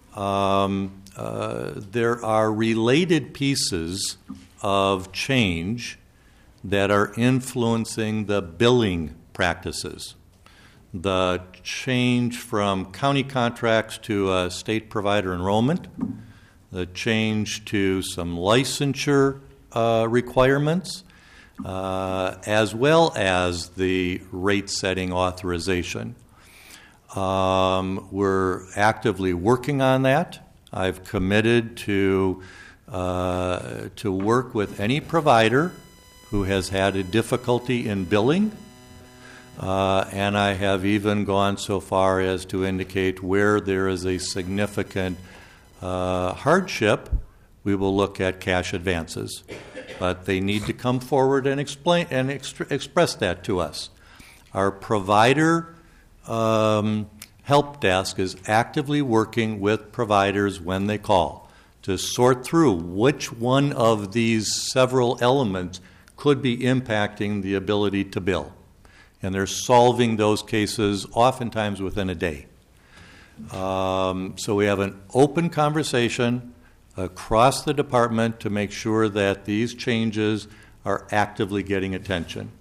there are related pieces of change that are influencing the billing practices. The change from county contracts to state provider enrollment, the change to some licensure requirements, as well as the rate-setting authorization. We're actively working on that. I've committed to work with any provider who has had a difficulty in billing, and I have even gone so far as to indicate where there is a significant hardship, we will look at cash advances. But they need to come forward and explain and express that to us. Our provider help desk is actively working with providers when they call to sort through which one of these several elements could be impacting the ability to bill. And they're solving those cases oftentimes within a day. So we have an open conversation across the department to make sure that these changes are actively getting attention.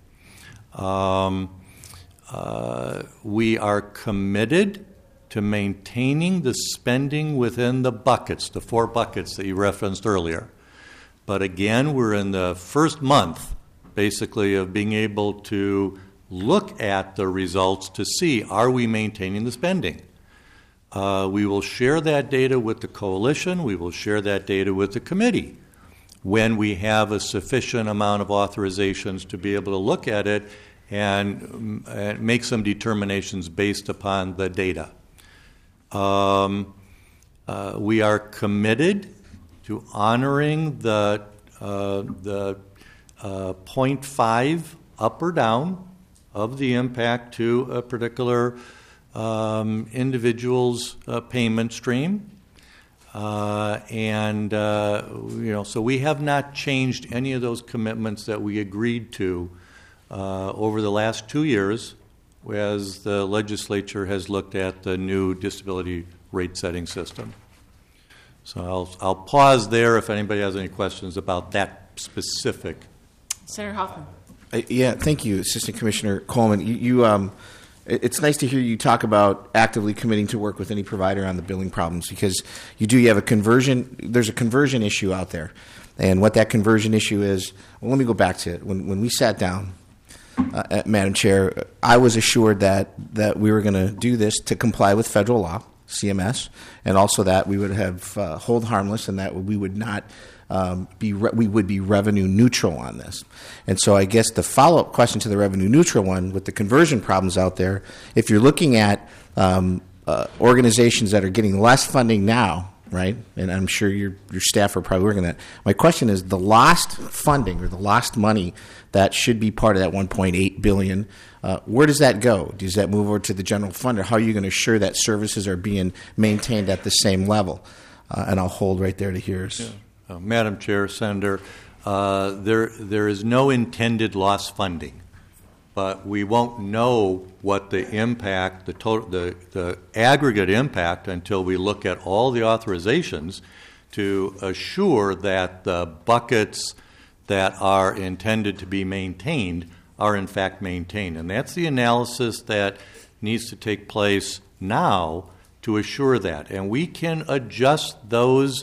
We are committed to maintaining the spending within the buckets, the 4 buckets that you referenced earlier. But again, we're in the first month, basically, of being able to look at the results to see, are we maintaining the spending? We will share that data with the coalition. We will share that data with the committee when we have a sufficient amount of authorizations to be able to look at it and make some determinations based upon the data. We are committed to honoring the 0.5 up or down of the impact to a particular individual's payment stream. So we have not changed any of those commitments that we agreed to over the last 2 years as the legislature has looked at the new disability rate setting system. So I'll pause there if anybody has any questions about that specific. Senator Hoffman. Thank you, Assistant Commissioner Coleman. It's nice to hear you talk about actively committing to work with any provider on the billing problems, because you have a conversion. There's a conversion issue out there, and what that conversion issue is. Well, let me go back to it. When we sat down, Madam Chair, I was assured that we were going to do this to comply with federal law, CMS, and also that we would have hold harmless, and that we would not. We would be revenue neutral on this. And so I guess the follow-up question to the revenue neutral one, with the conversion problems out there, if you're looking at organizations that are getting less funding now, right, and I'm sure your staff are probably working on that, my question is the lost funding or the lost money that should be part of that $1.8 billion, where does that go? Does that move over to the general fund, or how are you going to ensure that services are being maintained at the same level? And I'll hold right there to hear us. Yeah. Madam Chair, Senator, there is no intended lost funding, but we won't know what the impact, the aggregate impact, until we look at all the authorizations to assure that the buckets that are intended to be maintained are in fact maintained. And that's the analysis that needs to take place now to assure that. And we can adjust those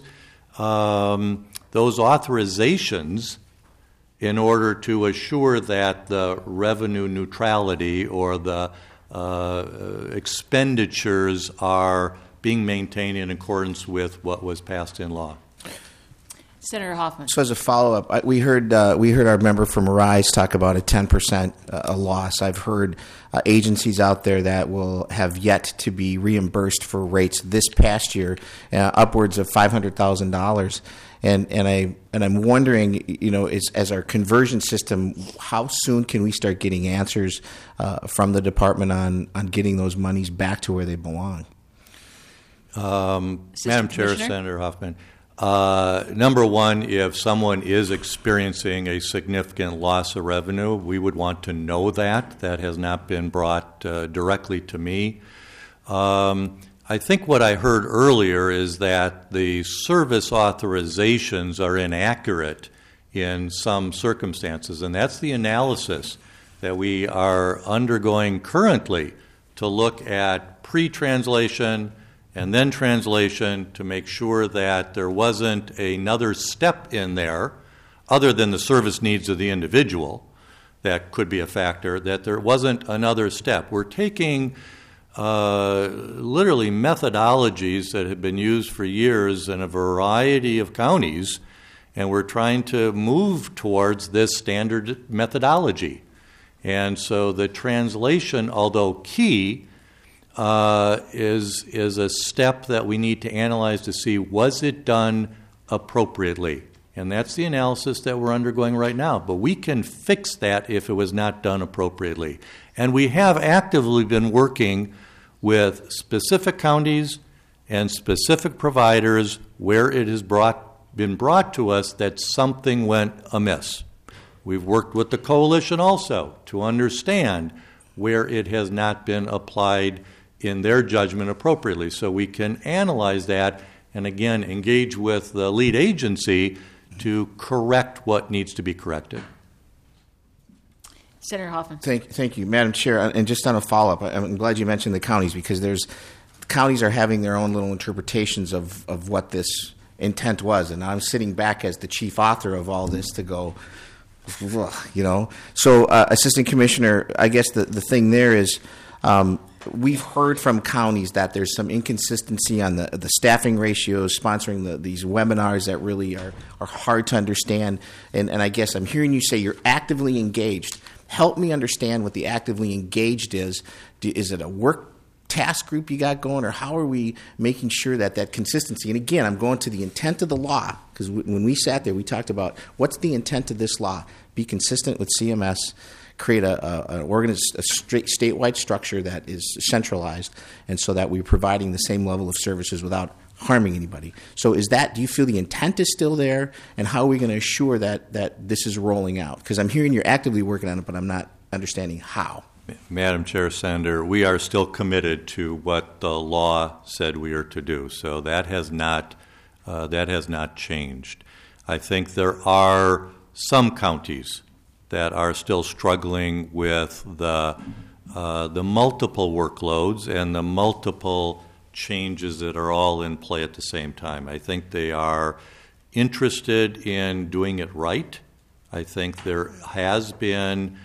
authorizations in order to assure that the revenue neutrality or the expenditures are being maintained in accordance with what was passed in law. Senator Hoffman. So as a follow-up, we heard our member from Arise talk about a 10% loss. I've heard agencies out there that will have yet to be reimbursed for rates this past year, upwards of $500,000. And I'm wondering, as our conversion system, how soon can we start getting answers from the department on getting those monies back to where they belong? Madam Chair, Senator Hoffman. Number one, if someone is experiencing a significant loss of revenue, we would want to know that. That has not been brought directly to me. I think what I heard earlier is that the service authorizations are inaccurate in some circumstances, and that's the analysis that we are undergoing currently to look at pre-translation and then translation to make sure that there wasn't another step in there other than the service needs of the individual that could be a factor, that there wasn't another step. We're taking literally methodologies that have been used for years in a variety of counties, and we're trying to move towards this standard methodology. And so the translation, although key, is a step that we need to analyze to see, was it done appropriately? And that's the analysis that we're undergoing right now. But we can fix that if it was not done appropriately. And we have actively been working with specific counties and specific providers where it has been brought to us that something went amiss. We've worked with the coalition also to understand where it has not been applied in their judgment appropriately. So we can analyze that and, again, engage with the lead agency to correct what needs to be corrected. Senator Hoffman. Thank you, Madam Chair. And just on a follow-up, I'm glad you mentioned the counties, because counties are having their own little interpretations of what this intent was. And I'm sitting back as the chief author of all this to go, So, Assistant Commissioner, I guess the thing there is, we've heard from counties that there's some inconsistency on the staffing ratios, sponsoring these webinars that really are hard to understand. And I guess I'm hearing you say you're actively engaged. Help me understand what the actively engaged is. Is it a work task group you got going, or how are we making sure that consistency? And again, I'm going to the intent of the law, because when we sat there, we talked about what's the intent of this law. Be consistent with CMS, create a statewide structure that is centralized, and so that we're providing the same level of services without harming anybody. So do you feel the intent is still there, and how are we going to assure that this is rolling out? Because I'm hearing you're actively working on it, but I'm not understanding how. Madam Chair, Senator, we are still committed to what the law said we are to do. So that has not changed. I think there are some counties that are still struggling with the multiple workloads and the multiple changes that are all in play at the same time. I think they are interested in doing it right. I think there have been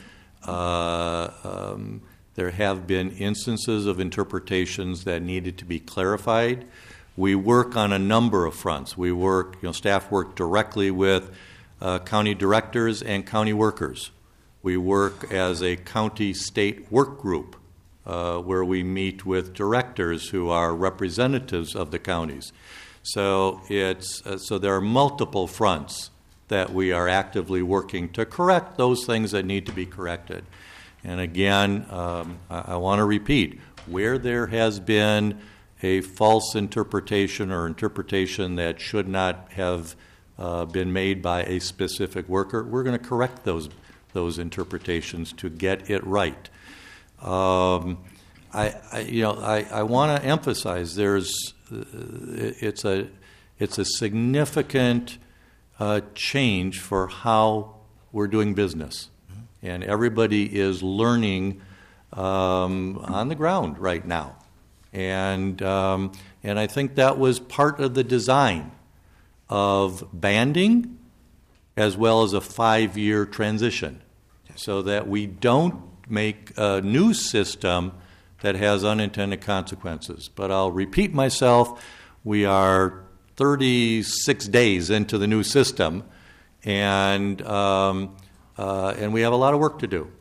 instances of interpretations that needed to be clarified. We work on a number of fronts. Staff work directly with county directors and county workers. We work as a county-state work group where we meet with directors who are representatives of the counties. So there are multiple fronts that we are actively working to correct those things that need to be corrected. And again, I want to repeat, where there has been a false interpretation or interpretation that should not have been made by a specific worker, we're going to correct those interpretations to get it right. I want to emphasize it's a significant change for how we're doing business, and everybody is learning on the ground right now, and I think that was part of the design of banding as well as a 5-year transition, so that we don't make a new system that has unintended consequences. But I'll repeat myself, we are 36 days into the new system, and we have a lot of work to do.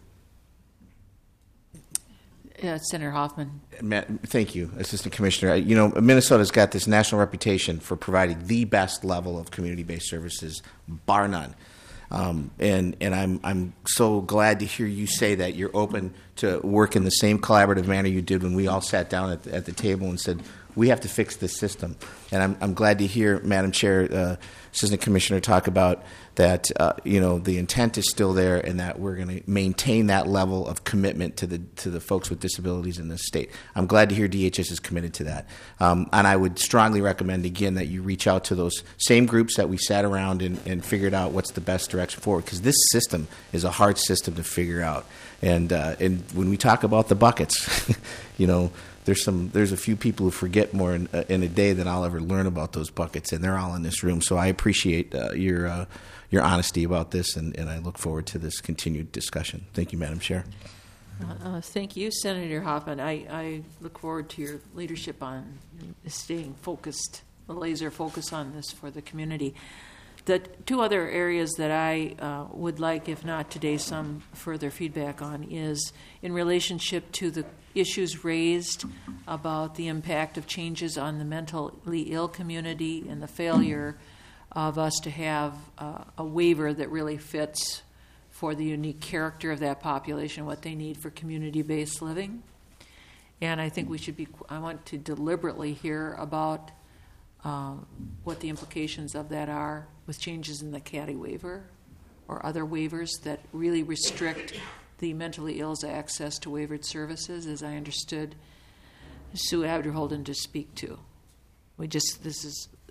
Senator Hoffman. Matt, thank you, Assistant Commissioner. Minnesota's got this national reputation for providing the best level of community-based services, bar none. And I'm so glad to hear you say that you're open to work in the same collaborative manner you did when we all sat down at the table and said, we have to fix this system. And I'm glad to hear, Madam Chair, Assistant Commissioner, talk about that, the intent is still there, and that we're going to maintain that level of commitment to the folks with disabilities in this state. I'm glad to hear DHS is committed to that. And I would strongly recommend, again, that you reach out to those same groups that we sat around and figured out what's the best direction forward, because this system is a hard system to figure out. And when we talk about the buckets, there's a few people who forget more in a day than I'll ever learn about those buckets, and they're all in this room. So I appreciate your honesty about this, and I look forward to this continued discussion. Thank you, Madam Chair. Thank you, Senator Hoffman. I look forward to your leadership on staying focused, a laser focus on this for the community. The two other areas that I would like, if not today, some further feedback on is in relationship to the issues raised about the impact of changes on the mentally ill community and the failure of us to have a waiver that really fits for the unique character of that population, what they need for community-based living. And I think I want to deliberately hear about what the implications of that are with changes in the CADI waiver or other waivers that really restrict the mentally ill's access to waivered services, as I understood Sue Abderholden to speak to. This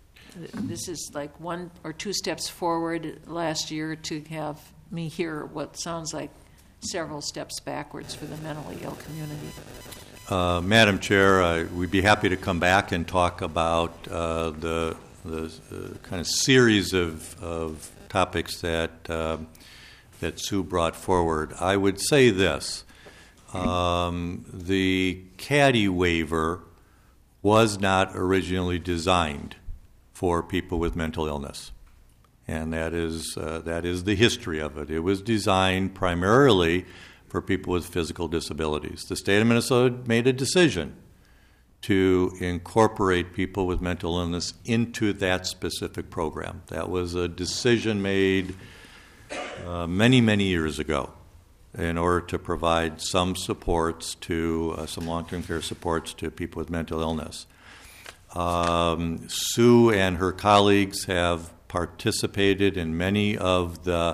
is like 1 or 2 steps forward last year to have me hear what sounds like several steps backwards for the mentally ill community. Madam Chair, we'd be happy to come back and talk about the kind of series of topics that Sue brought forward. I would say this. the CADI waiver was not originally designed for people with mental illness. And that is the history of it. It was designed primarily for people with physical disabilities. The state of Minnesota made a decision to incorporate people with mental illness into that specific program. That was a decision made many, many years ago in order to provide some supports to, some long-term care supports to people with mental illness. Sue and her colleagues have participated in many of the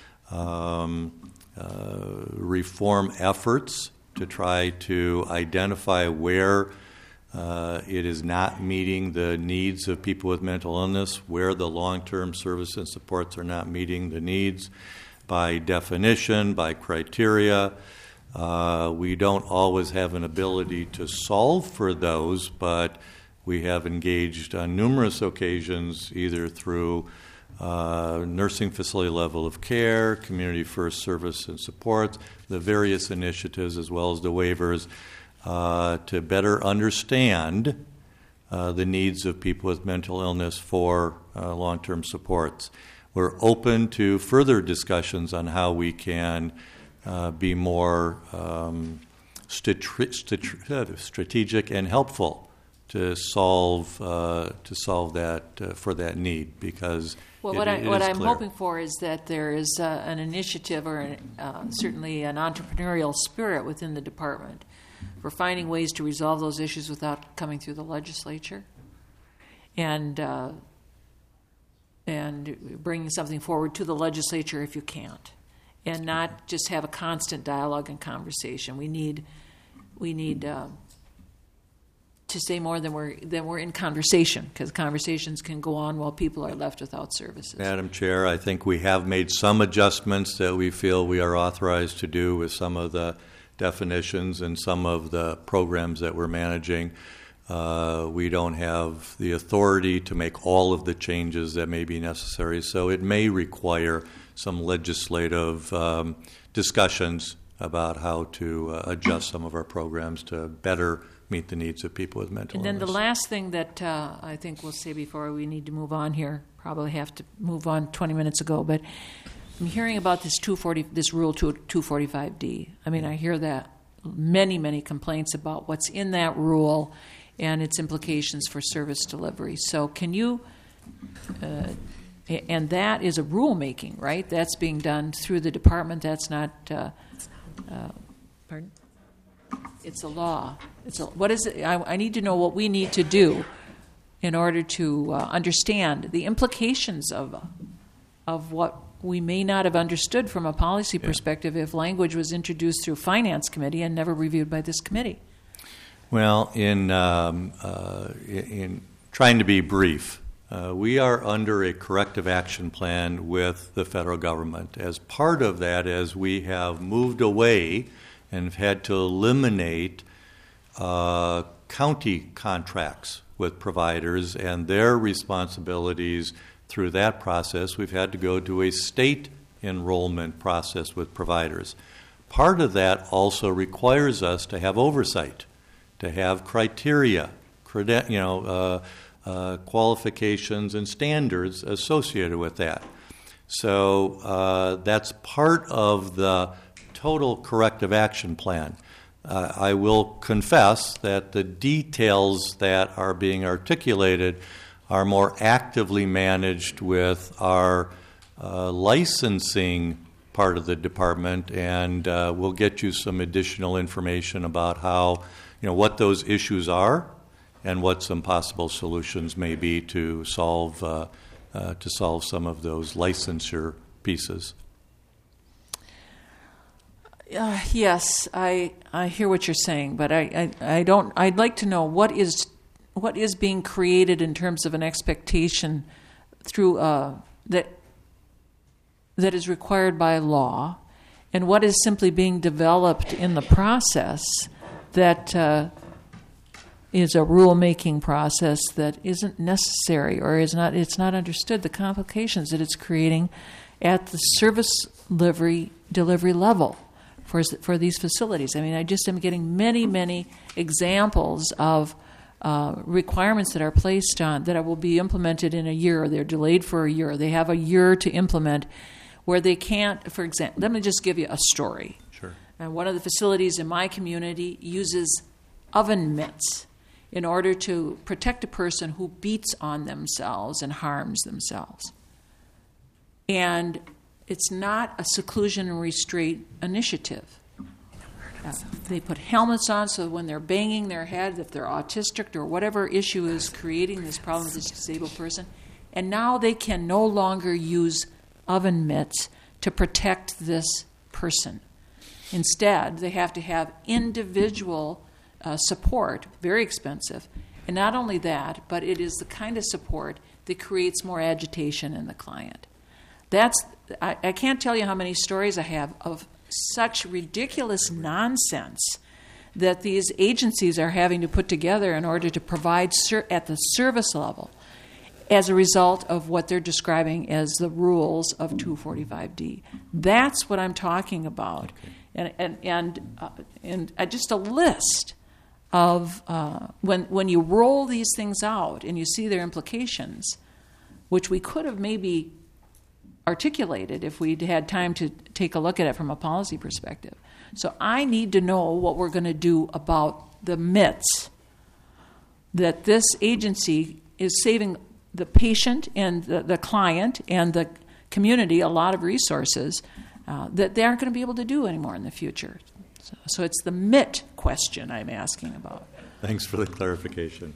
reform efforts to try to identify where it is not meeting the needs of people with mental illness, where the long-term service and supports are not meeting the needs by definition, by criteria. We don't always have an ability to solve for those, but we have engaged on numerous occasions, either through nursing facility level of care, community first service and supports, the various initiatives as well as the waivers to better understand the needs of people with mental illness for long-term supports. We're open to further discussions on how we can be more strategic and helpful to solve that for that need, because what I'm clear. hoping for is that there is an initiative or certainly an entrepreneurial spirit within the department for finding ways to resolve those issues without coming through the legislature, and bringing something forward to the legislature if you can't, and not just have a constant dialogue and conversation. We need to say more than we're in conversation, because conversations can go on while people are left without services. Madam Chair, I think we have made some adjustments that we feel we are authorized to do with some of the definitions and some of the programs that we're managing. We don't have the authority to make all of the changes that may be necessary, so it may require some legislative discussions about how to adjust some of our programs to better meet the needs of people with mental illness. And then the last thing that I think we'll say before we need to move on here, probably have to move on 20 minutes ago, but I'm hearing about this Rule 245D. I mean, I hear that many complaints about what's in that rule and its implications for service delivery. So can you, and that is a rulemaking, right? That's being done through the department. That's not, pardon? It's a law. What is it? I need to know what we need to do in order to understand the implications of what we may not have understood from a policy perspective if language was introduced through Finance Committee and never reviewed by this committee. Well, in trying to be brief, we are under a corrective action plan with the federal government. As part of that, as we have moved away and have had to eliminate county contracts with providers and their responsibilities through that process, we've had to go to a state enrollment process with providers. Part of that also requires us to have oversight, to have criteria, qualifications and standards associated with that. So that's part of the total corrective action plan. I will confess that the details that are being articulated are more actively managed with our licensing part of the department, and we'll get you some additional information about how, what those issues are and what some possible solutions may be to solve some of those licensure pieces. Yes, I hear what you're saying, but I don't. I'd like to know what is being created in terms of an expectation through that is required by law, and what is simply being developed in the process that is a rulemaking process that isn't necessary or is not. It's not understood the complications that it's creating at the service delivery level for these facilities. I mean, I just am getting many examples of requirements that are placed on that will be implemented in a year. They're delayed for a year. They have a year to implement where they can't, for example, let me just give you a story. Sure. And one of the facilities in my community uses oven mitts in order to protect a person who beats on themselves and harms themselves. And it's not a seclusion and restraint initiative. They put helmets on so when they're banging their head, if they're autistic or whatever issue is creating this problem with this disabled person, and now they can no longer use oven mitts to protect this person. Instead, they have to have individual support, very expensive. And not only that, but it is the kind of support that creates more agitation in the client. I can't tell you how many stories I have of such ridiculous nonsense that these agencies are having to put together in order to provide at the service level as a result of what they're describing as the rules of 245D. That's what I'm talking about. And just a list of when you roll these things out and you see their implications, which we could have maybe articulated if we'd had time to take a look at it from a policy perspective. So I need to know what we're going to do about the myths that this agency is saving the patient and the client and the community a lot of resources that they aren't going to be able to do anymore in the future. So it's the MIT question I'm asking about. Thanks for the clarification.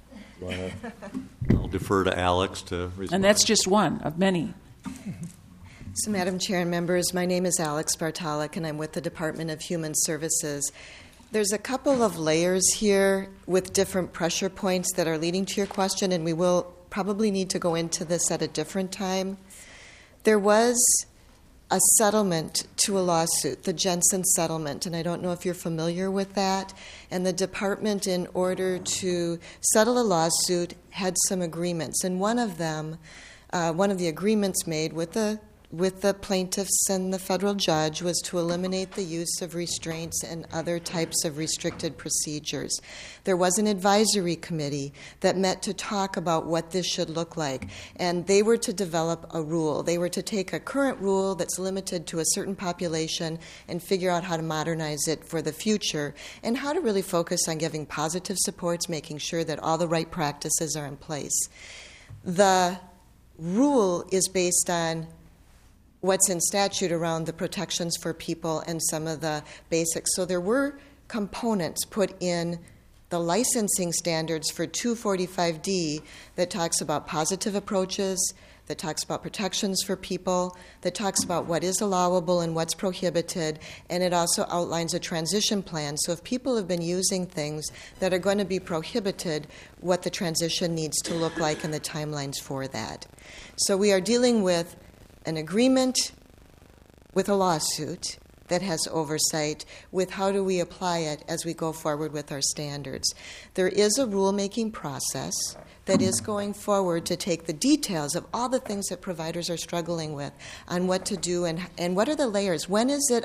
I'll defer to Alex to respond. And that's just one of many. So, Madam Chair and members, my name is Alex Bartalik, and I'm with the Department of Human Services. There's a couple of layers here with different pressure points that are leading to your question, and we will probably need to go into this at a different time. There was a settlement to a lawsuit, the Jensen settlement, and I don't know if you're familiar with that. And the department, in order to settle a lawsuit, had some agreements, and one of the agreements made with the plaintiffs and the federal judge was to eliminate the use of restraints and other types of restricted procedures. There was an advisory committee that met to talk about what this should look like, and they were to develop a rule. They were to take a current rule that's limited to a certain population and figure out how to modernize it for the future and how to really focus on giving positive supports, making sure that all the right practices are in place. The rule is based on what's in statute around the protections for people and some of the basics. So there were components put in the licensing standards for 245D that talks about positive approaches, that talks about protections for people, that talks about what is allowable and what's prohibited, and it also outlines a transition plan. So if people have been using things that are going to be prohibited, what the transition needs to look like and the timelines for that. So we are dealing with an agreement with a lawsuit that has oversight with how do we apply it as we go forward with our standards. There is a rulemaking process that is going forward to take the details of all the things that providers are struggling with on what to do and what are the layers. When is it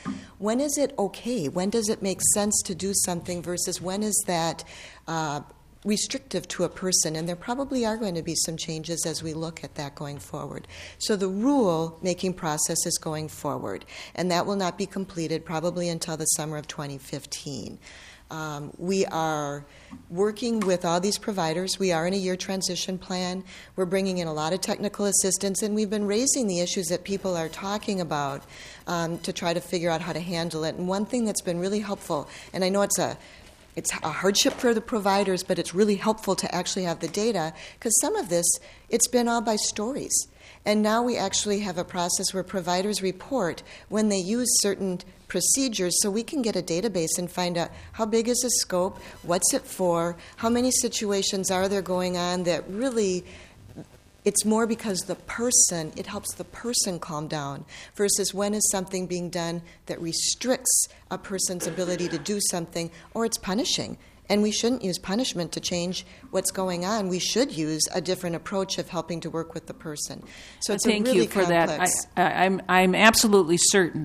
okay? When does it make sense to do something versus when is that restrictive to a person? And there probably are going to be some changes as we look at that going forward. So the rule-making process is going forward, and that will not be completed probably until the summer of 2015. We are working with all these providers. We are in a year transition plan. We're bringing in a lot of technical assistance, and we've been raising the issues that people are talking about to try to figure out how to handle it. And one thing that's been really helpful, and I know it's a hardship for the providers, but it's really helpful to actually have the data because some of this, it's been all by stories. And now we actually have a process where providers report when they use certain procedures so we can get a database and find out how big is the scope, what's it for, how many situations are there going on that really it's more because it helps the person calm down versus when is something being done that restricts a person's ability to do something or it's punishing. And we shouldn't use punishment to change what's going on. We should use a different approach of helping to work with the person. So it's Thank a really you for complex. that. I'm absolutely certain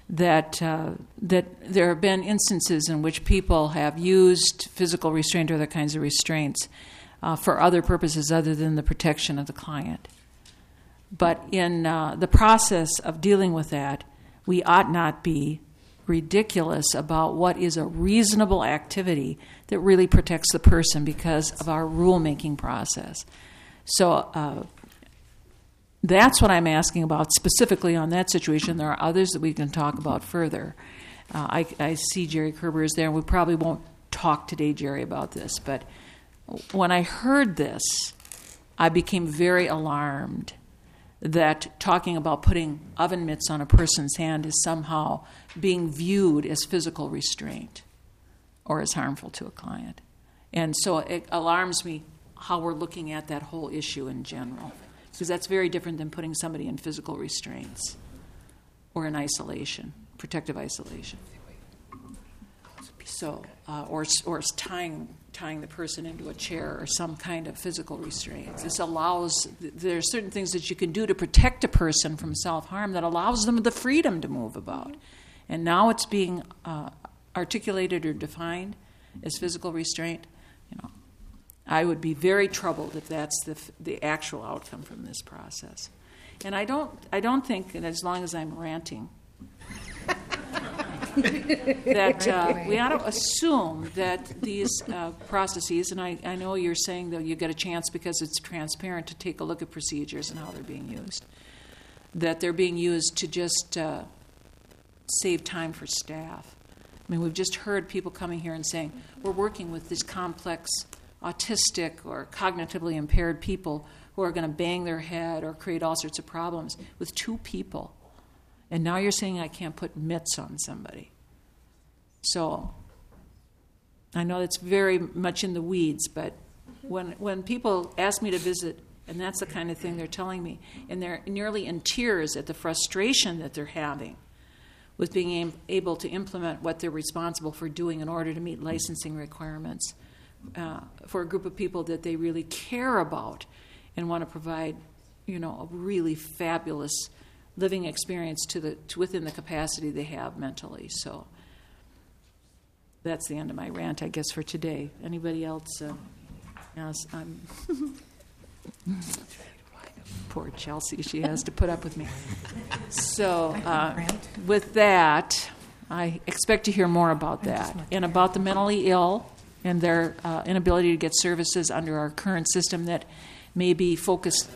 that there have been instances in which people have used physical restraint or other kinds of restraints for other purposes other than the protection of the client. But in the process of dealing with that, we ought not be ridiculous about what is a reasonable activity that really protects the person because of our rulemaking process. So that's what I'm asking about specifically on that situation. There are others that we can talk about further. I see Jerry Kerber is there, and we probably won't talk today, Jerry, about this. But when I heard this, I became very alarmed that talking about putting oven mitts on a person's hand is somehow being viewed as physical restraint or as harmful to a client. And so it alarms me how we're looking at that whole issue in general, because that's very different than putting somebody in physical restraints or in isolation, protective isolation. So, or tying the person into a chair or some kind of physical restraint. This allows, there are certain things that you can do to protect a person from self-harm that allows them the freedom to move about. And now it's being articulated or defined as physical restraint. You know, I would be very troubled if that's the actual outcome from this process. And I don't think that as long as I'm ranting, that we ought to assume that these processes, and I know you're saying that you get a chance because it's transparent to take a look at procedures and how they're being used, that they're being used to just save time for staff. I mean, we've just heard people coming here and saying, we're working with these complex autistic or cognitively impaired people who are going to bang their head or create all sorts of problems with 2 people. And now you're saying I can't put mitts on somebody. So I know it's very much in the weeds, but when people ask me to visit, and that's the kind of thing they're telling me, and they're nearly in tears at the frustration that they're having with being able to implement what they're responsible for doing in order to meet licensing requirements for a group of people that they really care about and want to provide, you know, a really fabulous living experience to within the capacity they have mentally. So that's the end of my rant, I guess, for today. Anybody else? Yes, I'm poor Chelsea. She has to put up with me. So with that, I expect to hear more about that and about the mentally ill and their inability to get services under our current system that may be focused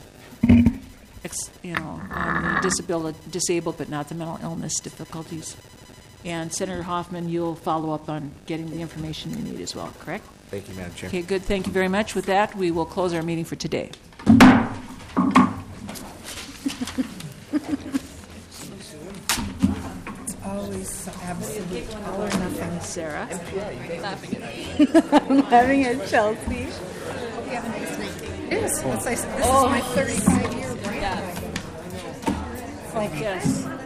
on the disabled, but not the mental illness difficulties. And Senator Hoffman, you'll follow up on getting the information you need as well, correct? Thank you, Madam Chair. Okay, good. Thank you very much. With that, we will close our meeting for today. Always so absolute all or nothing. Sarah? I'm laughing at Chelsea. Hope you have a nice week. Yes. This is my 35-year break. It's like, yes.